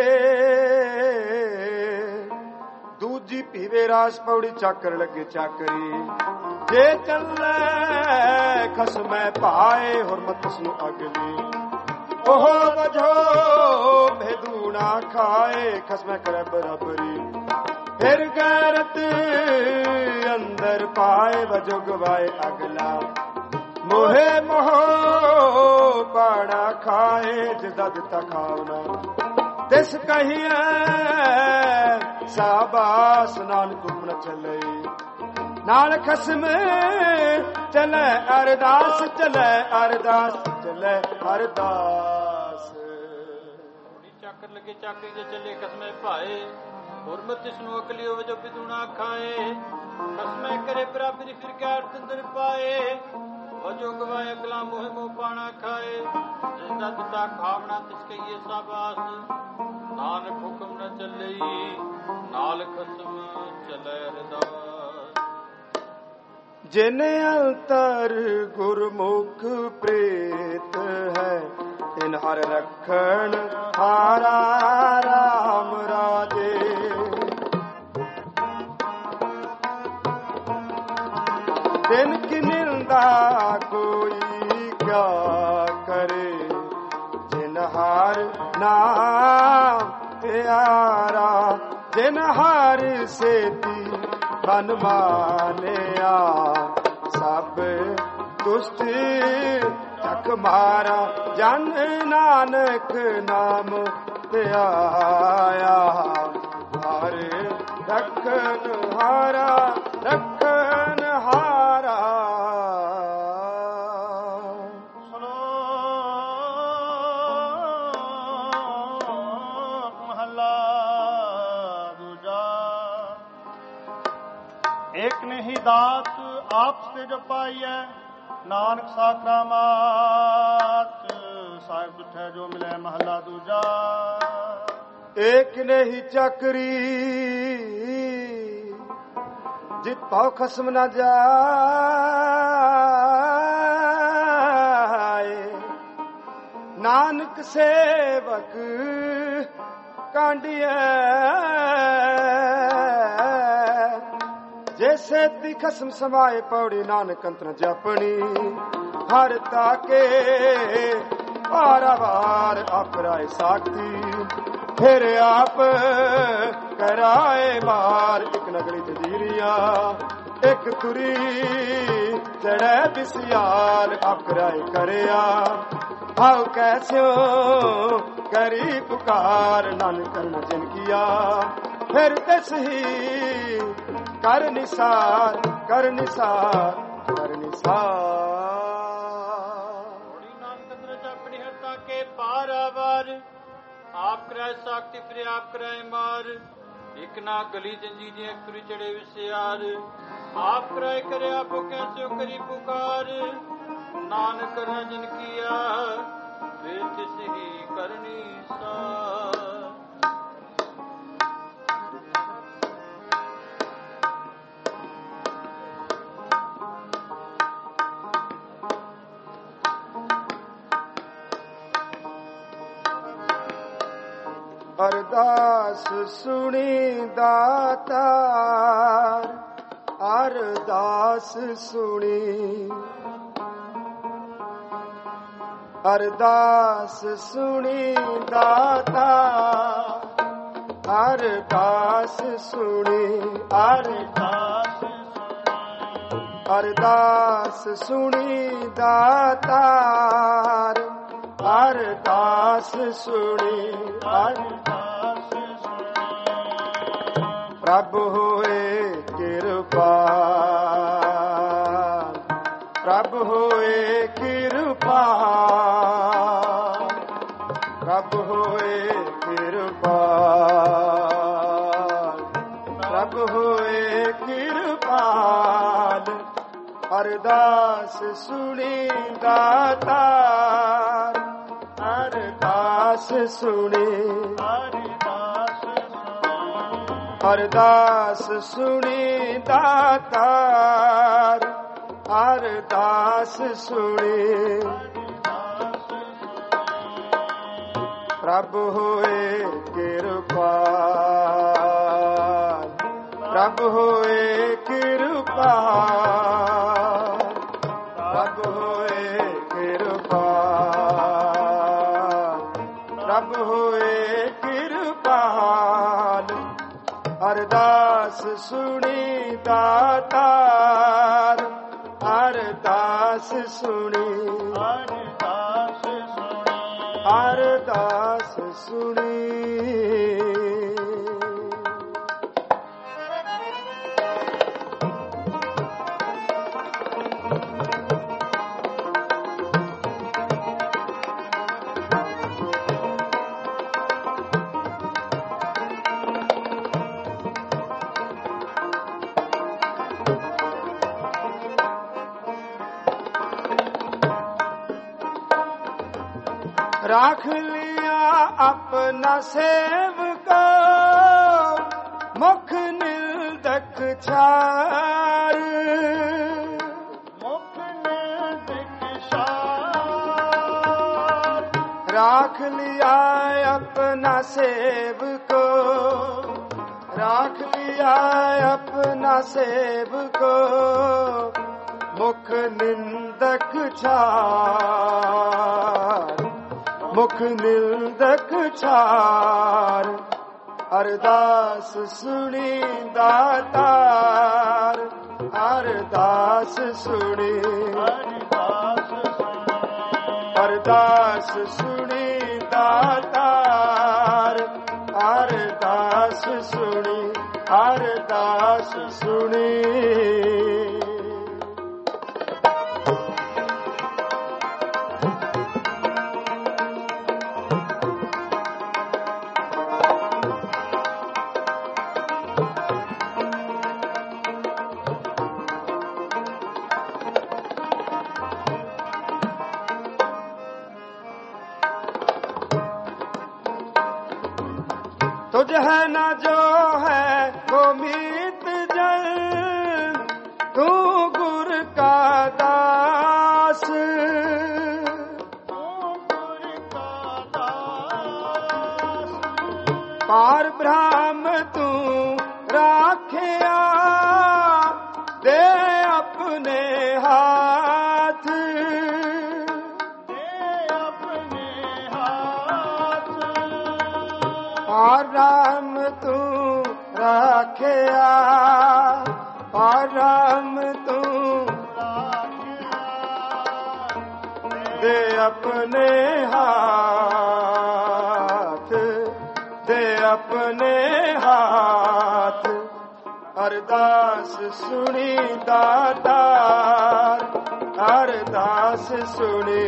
ਦੂਜੀ ਪੀਵੇ ਰਾਸ। ਪੌੜੀ ਚਾਕਰ ਲੱਗੇ ਚਾਕਰੀ ਜੇ ਚੱਲੇ ਖਸਮੈ ਭਾਏ। ਹੁਰਮਤ ਨੂੰ ਅਗਲੀ ਉਹ ਵਜੋ ਭੇਦੂਣਾ ਖਾਏ। ਖਸਮੈ ਕਰੇ ਬਰਾਬਰੀ ਫਿਰ ਗੈਰਤ ਅੰਦਰ ਪਾਏ। ਵਜੋ ਗਵਾਏ ਅਗਲਾ ਮੋਹੇ ਮੋਹ ਪਾੜਾ ਖਾਏ। ਜਿਦਾ ਦਿੱਤਾ ਖਾਵਨਾ ਤਿਸ ਕਹੀਐ ਸਾਬਾਸ। ਨਾਨਕ ਹੁਕਮ ਚੱਲੇ ਨਾਲ ਖਸਮ ਚਲੇ ਅਰਦਾਸ। ਚਲੇ ਅਰਦਾਸ ਚਲੇ ਅਰਦਾਸ। ਚਾਕਰ ਲੱਗੇ ਚਾਕਰੀ ਦੇ ਚੱਲੇ ਖਸਮੇ ਭਾਏ। ਹੁਰਮਤ ਇਸ ਨੂੰ ਅਕਲੀ ਹੋਵੇ ਜੋ ਬਿਦੂਣਾ ਖਾਏ। ਖਸਮੇ ਕਰੇ ਬਰਾਬਰੀ ਫਿਰ ਕੈ ਤੰਦਰ ਪਾਏ। ਵਜੋ ਗਵਾਏ ਅਗਲਾ ਮੋਹ ਮੋਹ ਪਾਣਾ ਖਾਏ। ਜਿਸਦਾ ਦਿੱਤਾ ਖਾਵਣਾ ਤਿਸ ਕਹੀਏ ਸਾਬਾਸ। ਨਾਨਕ ਹੁਕਮ ਨ ਚੱਲਈ ਨਾਲ ਖਸਮ ਚਲੇ ਅਰਦਾਸ। ਜਿਨ ਅੰਤਰ ਗੁਰਮੁਖ ਪ੍ਰੀਤ ਹੈ ਤਿਨ ਹਰ ਰਖਣ ਹਾਰਾ ਰਾਮ ਰਾਜੇ। ਤਿਨ ਕੀ ਨਿੰਦਾ ਕੋਈ ਕਿਆ ਕਰੇ। ਜਿਨ ਹਰ ਨਾਮ ਪਿਆਰਾ ਜਿਨ ਹਰ ਸੇਤੀ ਮਨ ਮਾਨਿਆ। ਸਭ ਦੁਸ਼ਟ ਚੱਕ ਮਾਰਾ ਜਨ ਨਾਨਕ ਨਾਮ ਧਿਆਇਆ। ਹਰ ਰੱਖਣ ਹਾਰਾ ਰੱਖਣ ਹਾਰਾ। ਮਹਲਾ ਦੂਜਾ। ਏਕ ਨੇ ਹੀ ਦਾਤ ਆਪਸ ਤੇ ਜੋ ਪਾਈਐ। ਨਾਨਕ ਸਾਖਰਾ ਮਾਤ ਸਾਹਿਬ ਦੁਠੈ ਜੋ ਮਿਲੈ। ਮਹਲਾ ਦੂਜਾ। ਏਕ ਨਹੀਂ ਚਾਕਰੀ ਜਿਤ ਭਾਉ ਖਸਮ ਨਾ ਜਾਏ। ਨਾਨਕ ਸੇਵਕ ਕਾਂਡੀਐ ਜੈਸੇ ਤੀ ਖਸਮ ਸਮਾਏ। ਪੌੜੀ ਨਾਨਕ ਅੰਤਰ ਜਪਣੀ ਹਰ ਤਾਕੇ। ਪਾਰਾਵਾਰ ਆਪਰਾਏ ਸਾਖੀ ਫਿਰ ਆਪ ਕਰਾਏ ਮਾਰ। ਇੱਕ ਨਗਰੀ ਤਜੀਰੀਆਂ ਇੱਕ ਤੁਰੀ ਚੜੈ ਬਿਸਿਆਲ। ਆਪ ਕਰਾਏ ਕਰਿਆ ਭਾਉ ਕੈਸਿਓ ਕਰੀ ਪੁਕਾਰ। ਨਾਨਕ ਕਰਨ ਜਿਨ ਕੀਆ फिर तिस ही कर निसार कर निसार कर निसार। नानक द्रज अपनी हरता के पारावार आप कराए साख्ती फिर आप कराए मार एक ना गली जंजी जे फिर चढ़े विस्यार आप कराए करे आपो कैसे करी पुकार नानक रजन किया फिर तिस ही करनी सार। अरदास सुनी दातार अरदास सुनी अरदास सुनी दातार अरदास सुनी अरदास सुनी दातार अरदास सुनी प्रभु होए कृपाल प्रभु होए कृपाल प्रभु होए कृपाल प्रभु होए कृपाल अरदास सुनी दातार अरदास सुनी अरदास सुनी दातार अरदास सुनी प्रभु होए कृपाल प्रभु होए कृपाल प्रभु होए कृपाल प्रभु होए कृपाल अरदास सुनी दातार अरदास सुनी अरदास सुनी। राख लिया अपना सेवका मुख निर्दक छार राख लिया अपना सेवको राख लिया अपना सेवको मुख निंदक छार मुख निंदक छार अरदास सुनी दातार अरदास सुनी अरदास सुनी दातार अरदास सुनी अरदास सुनी। तुझ है न जो है वो मीत जल तू गुर का दास पार ब्रह्म तू राखिया दे अपने हाथ और राम तू राखिया और राम तू दे अपने हाथ दे अपने हाथ अरदास सुनी दातार अरदास सुनी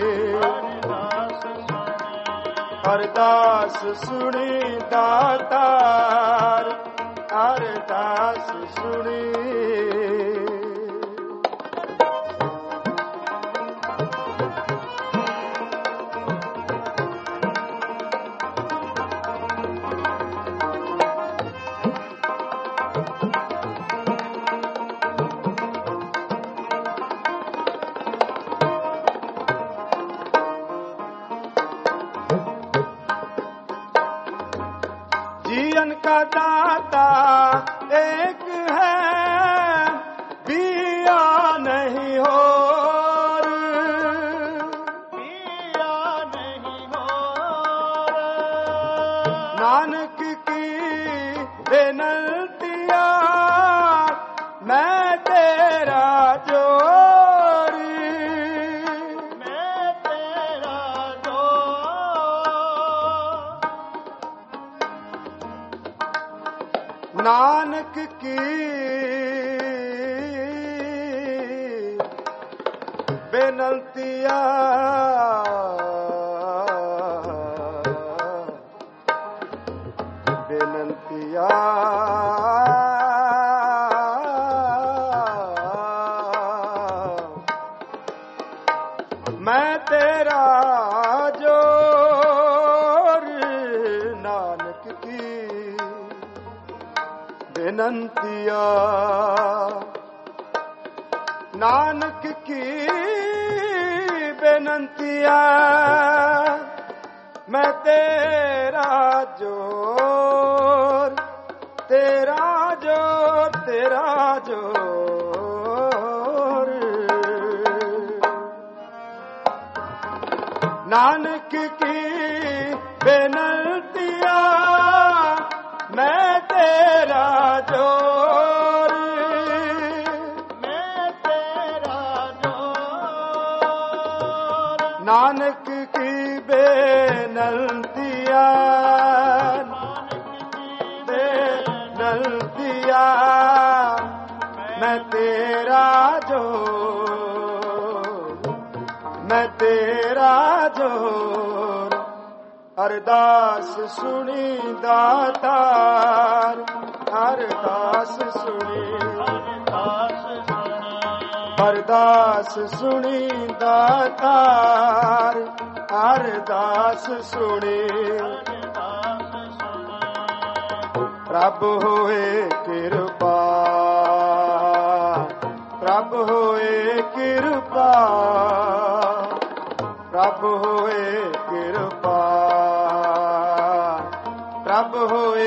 अरदास सुनी दातार अरदास सुनी। जीवन का दाता एक है पिया नहीं हो पिया नहीं हो नानक की बेनतिया मैं तेरा जोरी मैं तेरा नानक की बेनतिया बेनतिया मैं तेरा जोर नानक की बेनतिया नानक की बेनतिया मैं तेरा जोर तेरा जोर तेरा जोर नानक की बेनतिया मैं तेरा जोर मैं तेरा जोर नानक की बेनतिया बेनतिया मैं तेरा जोर मैं तेरा जोर अरदास सुनी दातार अरदास सुनी अरदास सुनी दातार अरदास सुनी प्रभु होए कृपा प्रभु होए कृपा प्रभु होए कृपा प्रभु होए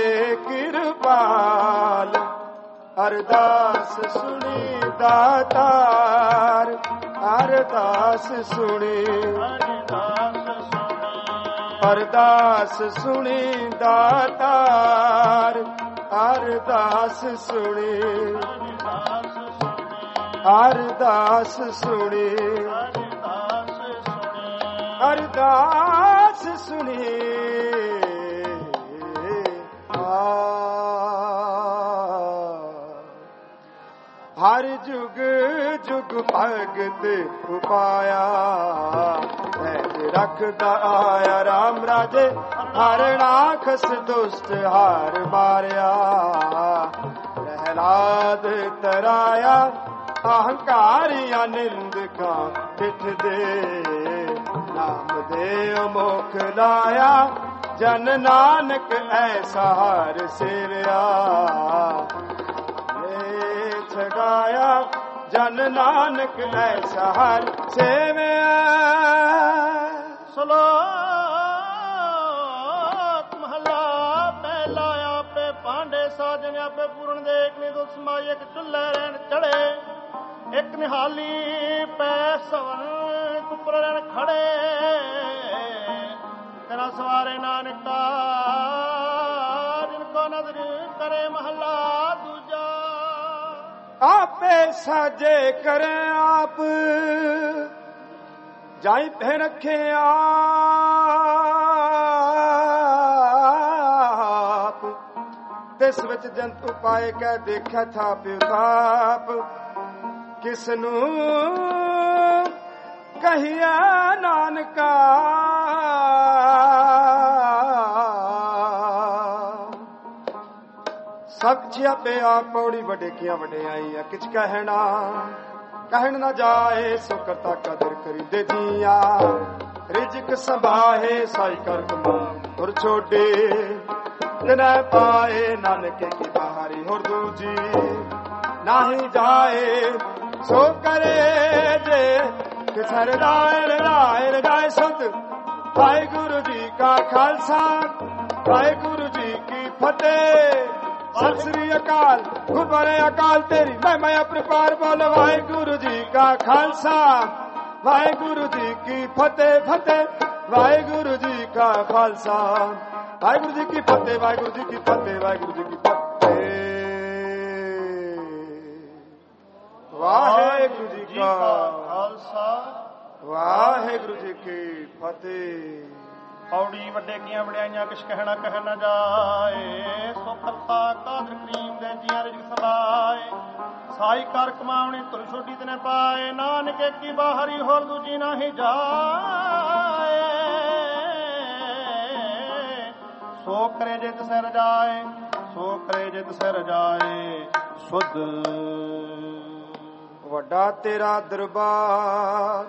कृपाल अरदास सुनी दातार अरदास सुनी अरदास सुनी दातार अरदास सुनी अरदास सुनी अरदास सुनी हर जुग जुग भगत उपाया रखदा आया राम राजे हर राखस दुष्ट हार मारिया प्रहलाद तराया अहंकारिया निंदका पिठ दे नाम देव मुख लाया जन नानक ऐसा हार सेविया छगाया जन नानक ऐसा हार सेविया। सलोक महला पहला आपे पांडे साजन आपे पूर्ण देख ने दो समाय एक चुल्ले रहन चढ़े एक निहाली पै सवन कुपर रहन खड़े तेरा सवारे नानका जिनको नजर करे महला दूजा आपे साजे करे आप जाई पे रखे आप ਤਿਸ ਵਿੱਚ ਜੰਤੂ ਪਾਏ ਕਹਿ ਦੇਖਿਆ ਥਾਪ ਉਤਾਪ ਕਿਸ ਨੂੰ ਕਹੀਆ ਨਾਨਕਾ ਸਭ ਛਿਆਪੇ ਆ ਪੌੜੀ ਵਡੇਕੀਆਂ ਵਡਿਆਈਆਂ ਕਿਛ ਕਹਿਣ ਨਾ ਜਾਏ ਸੋ ਕਰਤਾ ਕਦਰ ਕਰੀਦੇ ਜੀਆਂ ਰਿਜਕ ਸੰਭਾਹੇ ਸਾਈ ਕਰ ਕਮਾ ਹੋਰ ਛੋਡੇ ਨਾ ਪਾਏ ਨਾਨਕੇ ਕੀ ਬਾਹਰੀ ਹੋਰ ਦੂਜੀ ਨਹੀਂ ਜਾਏ ਸੋ ਕਰੇ ਜੇ ਕਿਸਰ ਰਾਏ ਰਾਏ ਸੁਧ ਵਾਹਿਗੁਰੂ ਜੀ ਕਾ ਖਾਲਸਾ ਵਾਹਿਗੁਰੂ ਜੀ ਕੀ ਫਤਿਹ ਸਤਿ ਸ੍ਰੀ ਅਕਾਲ ਗੁਰਬਾਰੇ ਅਕਾਲ ਤੇਰੀ ਮੈਂ ਆਪਣੇ ਪਾਰ ਬੋਲ ਵਾਹਿਗੁਰੂ ਜੀ ਕਾ ਖਾਲਸਾ ਵਾਹਿਗੁਰੂ ਜੀ ਕੀ ਫਤਿਹ ਫਤਿਹ ਵਾਹਿਗੁਰੂ ਜੀ ਕਾ ਖਾਲਸਾ ਵਾਹਿਗੁਰੂ ਜੀ ਕੀ ਫਤਿਹ ਵਾਹਿਗੁਰੂ ਜੀ ਕੀ ਫਤਿਹ ਵਾਹਿਗੁਰੂ ਜੀ ਕੀ ਫਤਿਹ ਵਾਹਿਗੁਰੂ ਜੀ ਕਾ ਖਾਲਸਾ ਵਾਹਿਗੁਰੂ ਜੀ ਕੀ ਫਤਿਹ ਪੌੜੀ ਵੱਡੇ ਕੀਆਂ ਵਡਿਆਈਆਂ ਕਿਛ ਕਹਿਣਾ ਜਾਏ ਸੋ ਕਰਤਾ ਕਾਦਰ ਕਰੀਮ ਦੇ ਜੀਆਂ ਰਿਜਕ ਸਮਾਏ ਸਾਈ ਕਰ ਕਮਾਉਣੀ ਤੁਰ ਛੋਟੀ ਤਨੇ ਪਾਏ ਨਾਨਕੇ ਕੀ ਬਾਹਰੀ ਹੋਰ ਦੂਜੀ ਨਹੀਂ ਜਾਏ ਸੋ ਕਰੇ ਜੇ ਤਿਸੈ ਰਜਾਏ ਸੋ ਕਰੇ ਜੇ ਤਿਸੈ ਰਜਾਏ ਸੁਧ ਵੱਡਾ ਤੇਰਾ ਦਰਬਾਰ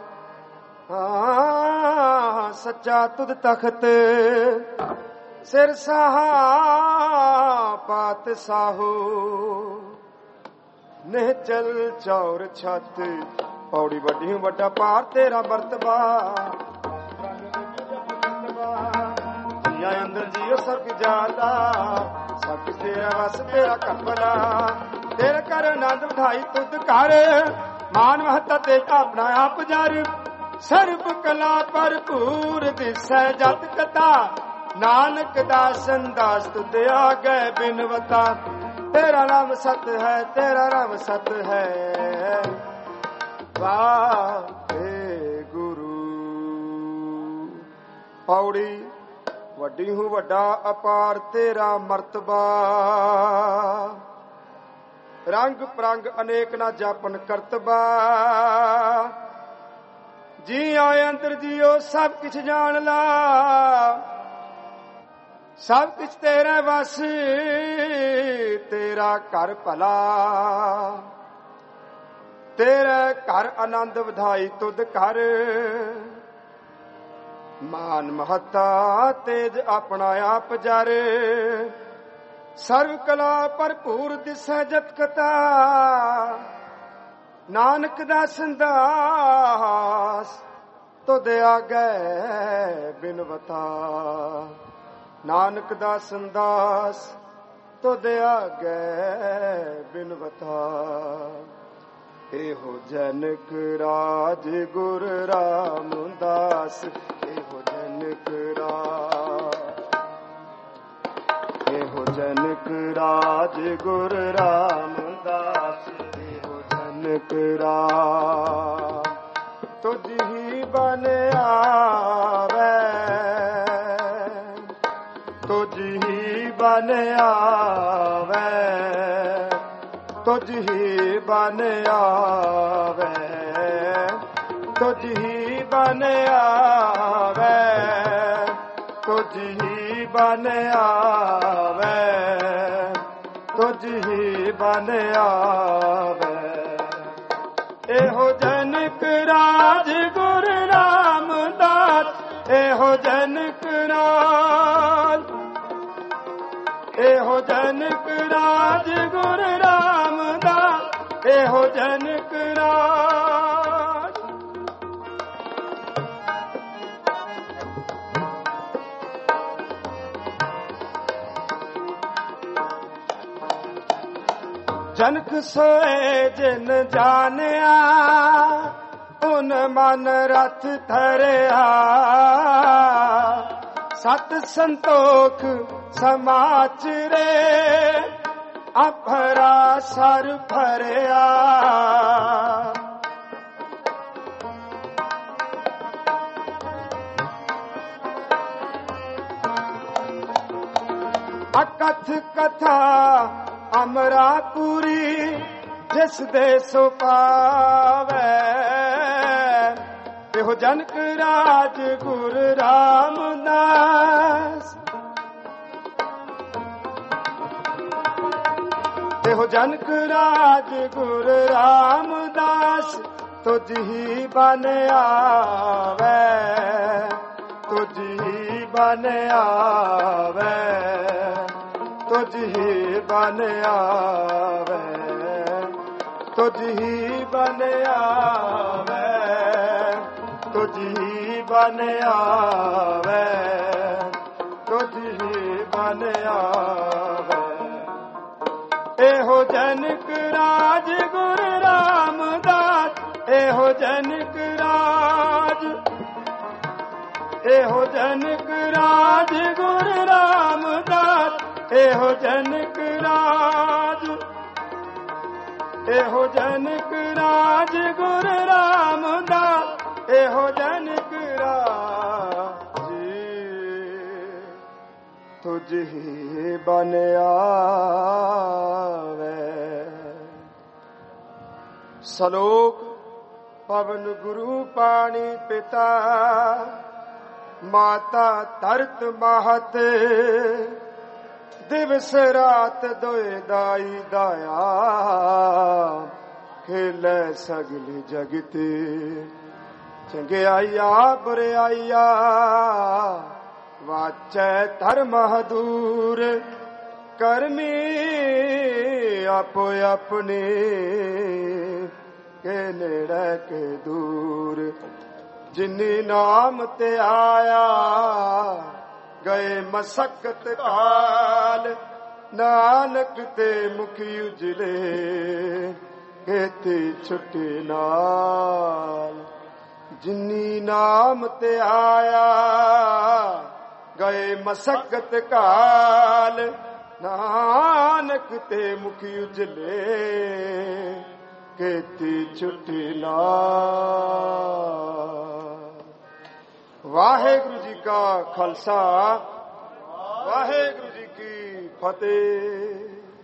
ਸੱਚਾ ਤੁਧ ਤਖਤ ਸਿਰ ਸਾਹਾ ਪਾਤ ਸਾਹੋ ਨਿਹਚਲ ਚੌਰ ਛਤ ਪੌੜੀ ਵੱਡੀ ਵੱਡਾ ਪਾਰ ਤੇਰਾ ਮਰਤਬਾ ਜੀਆਂ ਅੰਦਰ ਜੀਓ ਸਭ ਜਾਦਾ ਸਭ ਤੇਰਾ ਵਸ ਤੇਰਾ ਕਪਲਾ ਤੇਰੇ ਕਰ ਆਨੰਦ ਵਧਾਈ ਤੁਧ ਕਰ ਮਾਨ ਮਹੱਤਾ ਤੇ ਆਪਣਾ ਆਪ ਜਰ ਸਰਬ ਕਲਾ ਭਰਪੂਰ ਦਿਸੈ ਜਤ ਕਥਾ ਨਾਨਕ ਦਾਸ ਅੰਦਾਸ ਤੁਧ ਆਗੇ ਬਿਨਵਤਾ ਤੇਰਾ ਨਾਮ ਸਤ ਹੈ ਤੇਰਾ ਨਾਮ ਸਤ ਹੈ ਵਾਹਿਗੁਰੂ ਪੌੜੀ ਵੱਡੀ ਹੂੰ ਵੱਡਾ ਅਪਾਰ ਤੇਰਾ ਮਰਤਬਾ ਰੰਗ ਪ੍ਰੰਗ ਅਨੇਕ ਨਾ ਜਾਪਨ ਕਰਤਬਾ ਜੀ ਆਏ ਅੰਦਰ ਜੀਓ ਸਭ ਕੁਛ ਜਾਣ ਲਾ ਸਭ ਕੁਛ ਤੇਰੇ ਵਸ ਤੇਰਾ ਘਰ ਭਲਾ ਤੇਰੇ ਘਰ ਆਨੰਦ ਵਧਾਈ ਤੁਧ ਕਰ ਮਾਨ ਮਹੱਤਾ ਤੇਜ ਆਪਣਾ ਆਪ ਜਰ ਸਰਵ ਕਲਾ ਭਰਪੂਰ ਦਿਸੈ ਜਤ ਕਥਾ ਨਾਨਕ ਦਾ ਸੰਦਾਸ ਤੁਧ ਆਗੇ ਬਿਨਵਤਾ ਨਾਨਕ ਦਾ ਸੰਦਾਸ ਤੁਧ ਆਗੇ ਬਿਨਵਤਾ ਇਹੋ ਜਨਕ ਰਾਜ ਗੁਰ ਰਾਮਦਾਸ ਇਹੋ ਜਨਕ ਰਾਜ ਗੁਰ ਰਾਮਦਾਸ ਇਹੋ ਜਨਕ ਰਾਜ ਤੁਝ ਹੀ ਬਨ ਆਵੇ ਤੁਝ ਹੀ ਬਨ ਆਵੇ ਤੁਝ ਹੀ ਬਨ ਆਵੇ ਤੁਝ ਹੀ ਬਨ ਆਵੇ ਤੁਝ ਹੀ ਬਨ ਆਵੇ ਤੁਝ ਹੀ ਬਨ ਆਵੇ ਇਹੋ ਜਨਕ ਰਾਜ ਗੁਰ ਰਾਮਦਾਸ ਇਹੋ ਜਨਕ ਰਾਜ ਇਹੋ ਜਨਕ ਰਾਜ ਗੁਰ ਰਾਮਦਾਸ ਇਹੋ ਜਨਕ ਰਾਜ ਜਨਕ ਸੋਏ ਜਿਨ ਜਾਣਿਆ ਉਨ ਮਨ ਰਥ ਧਰਿਆ ਸਤ ਸੰਤੋਖ ਸਮਾਚਰੇ ਅਪਰਾ ਸਰ ਭਰਿਆ अकथ कथा अमरापुरी जिस दे सो पावे एहो जनक राज गुरु रामदास एहो जनक राज गुरु रामदास तुझ ही बन आवे तुझ ही बन आवे तुझ ही बन आवे तुझ ही बन आवे तुझ ही बन आवे तुझ ही बन आवे एहो जनक राज गुरु रामदास एहो जनक राज एहो जनक राज गुरु रामदास एहो जनक राज एहो जनक राज गुरु रामदास एहो जनक राज तुझ ही बन आवे। सलोक पवन गुरु पानी पिता माता तरत महत दिवस रात दोए दाई दाया खेले सगल जगत चंगे आइया बुरे आइया वाचै धर्म दूर कर्मी आपो अपने के नेड़े के दूर जिन्नी नाम ते आया गए मसक्कत काल नानक ते मुखी उजले कहते छुट्टी नाल जिन्नी नाम ते आया गए मसक्कत काल नानक ते मुखी उजले कहती छुट्टी नाल। वाहेगुरु जी का खालसा वाहेगुरु जी की फतेह।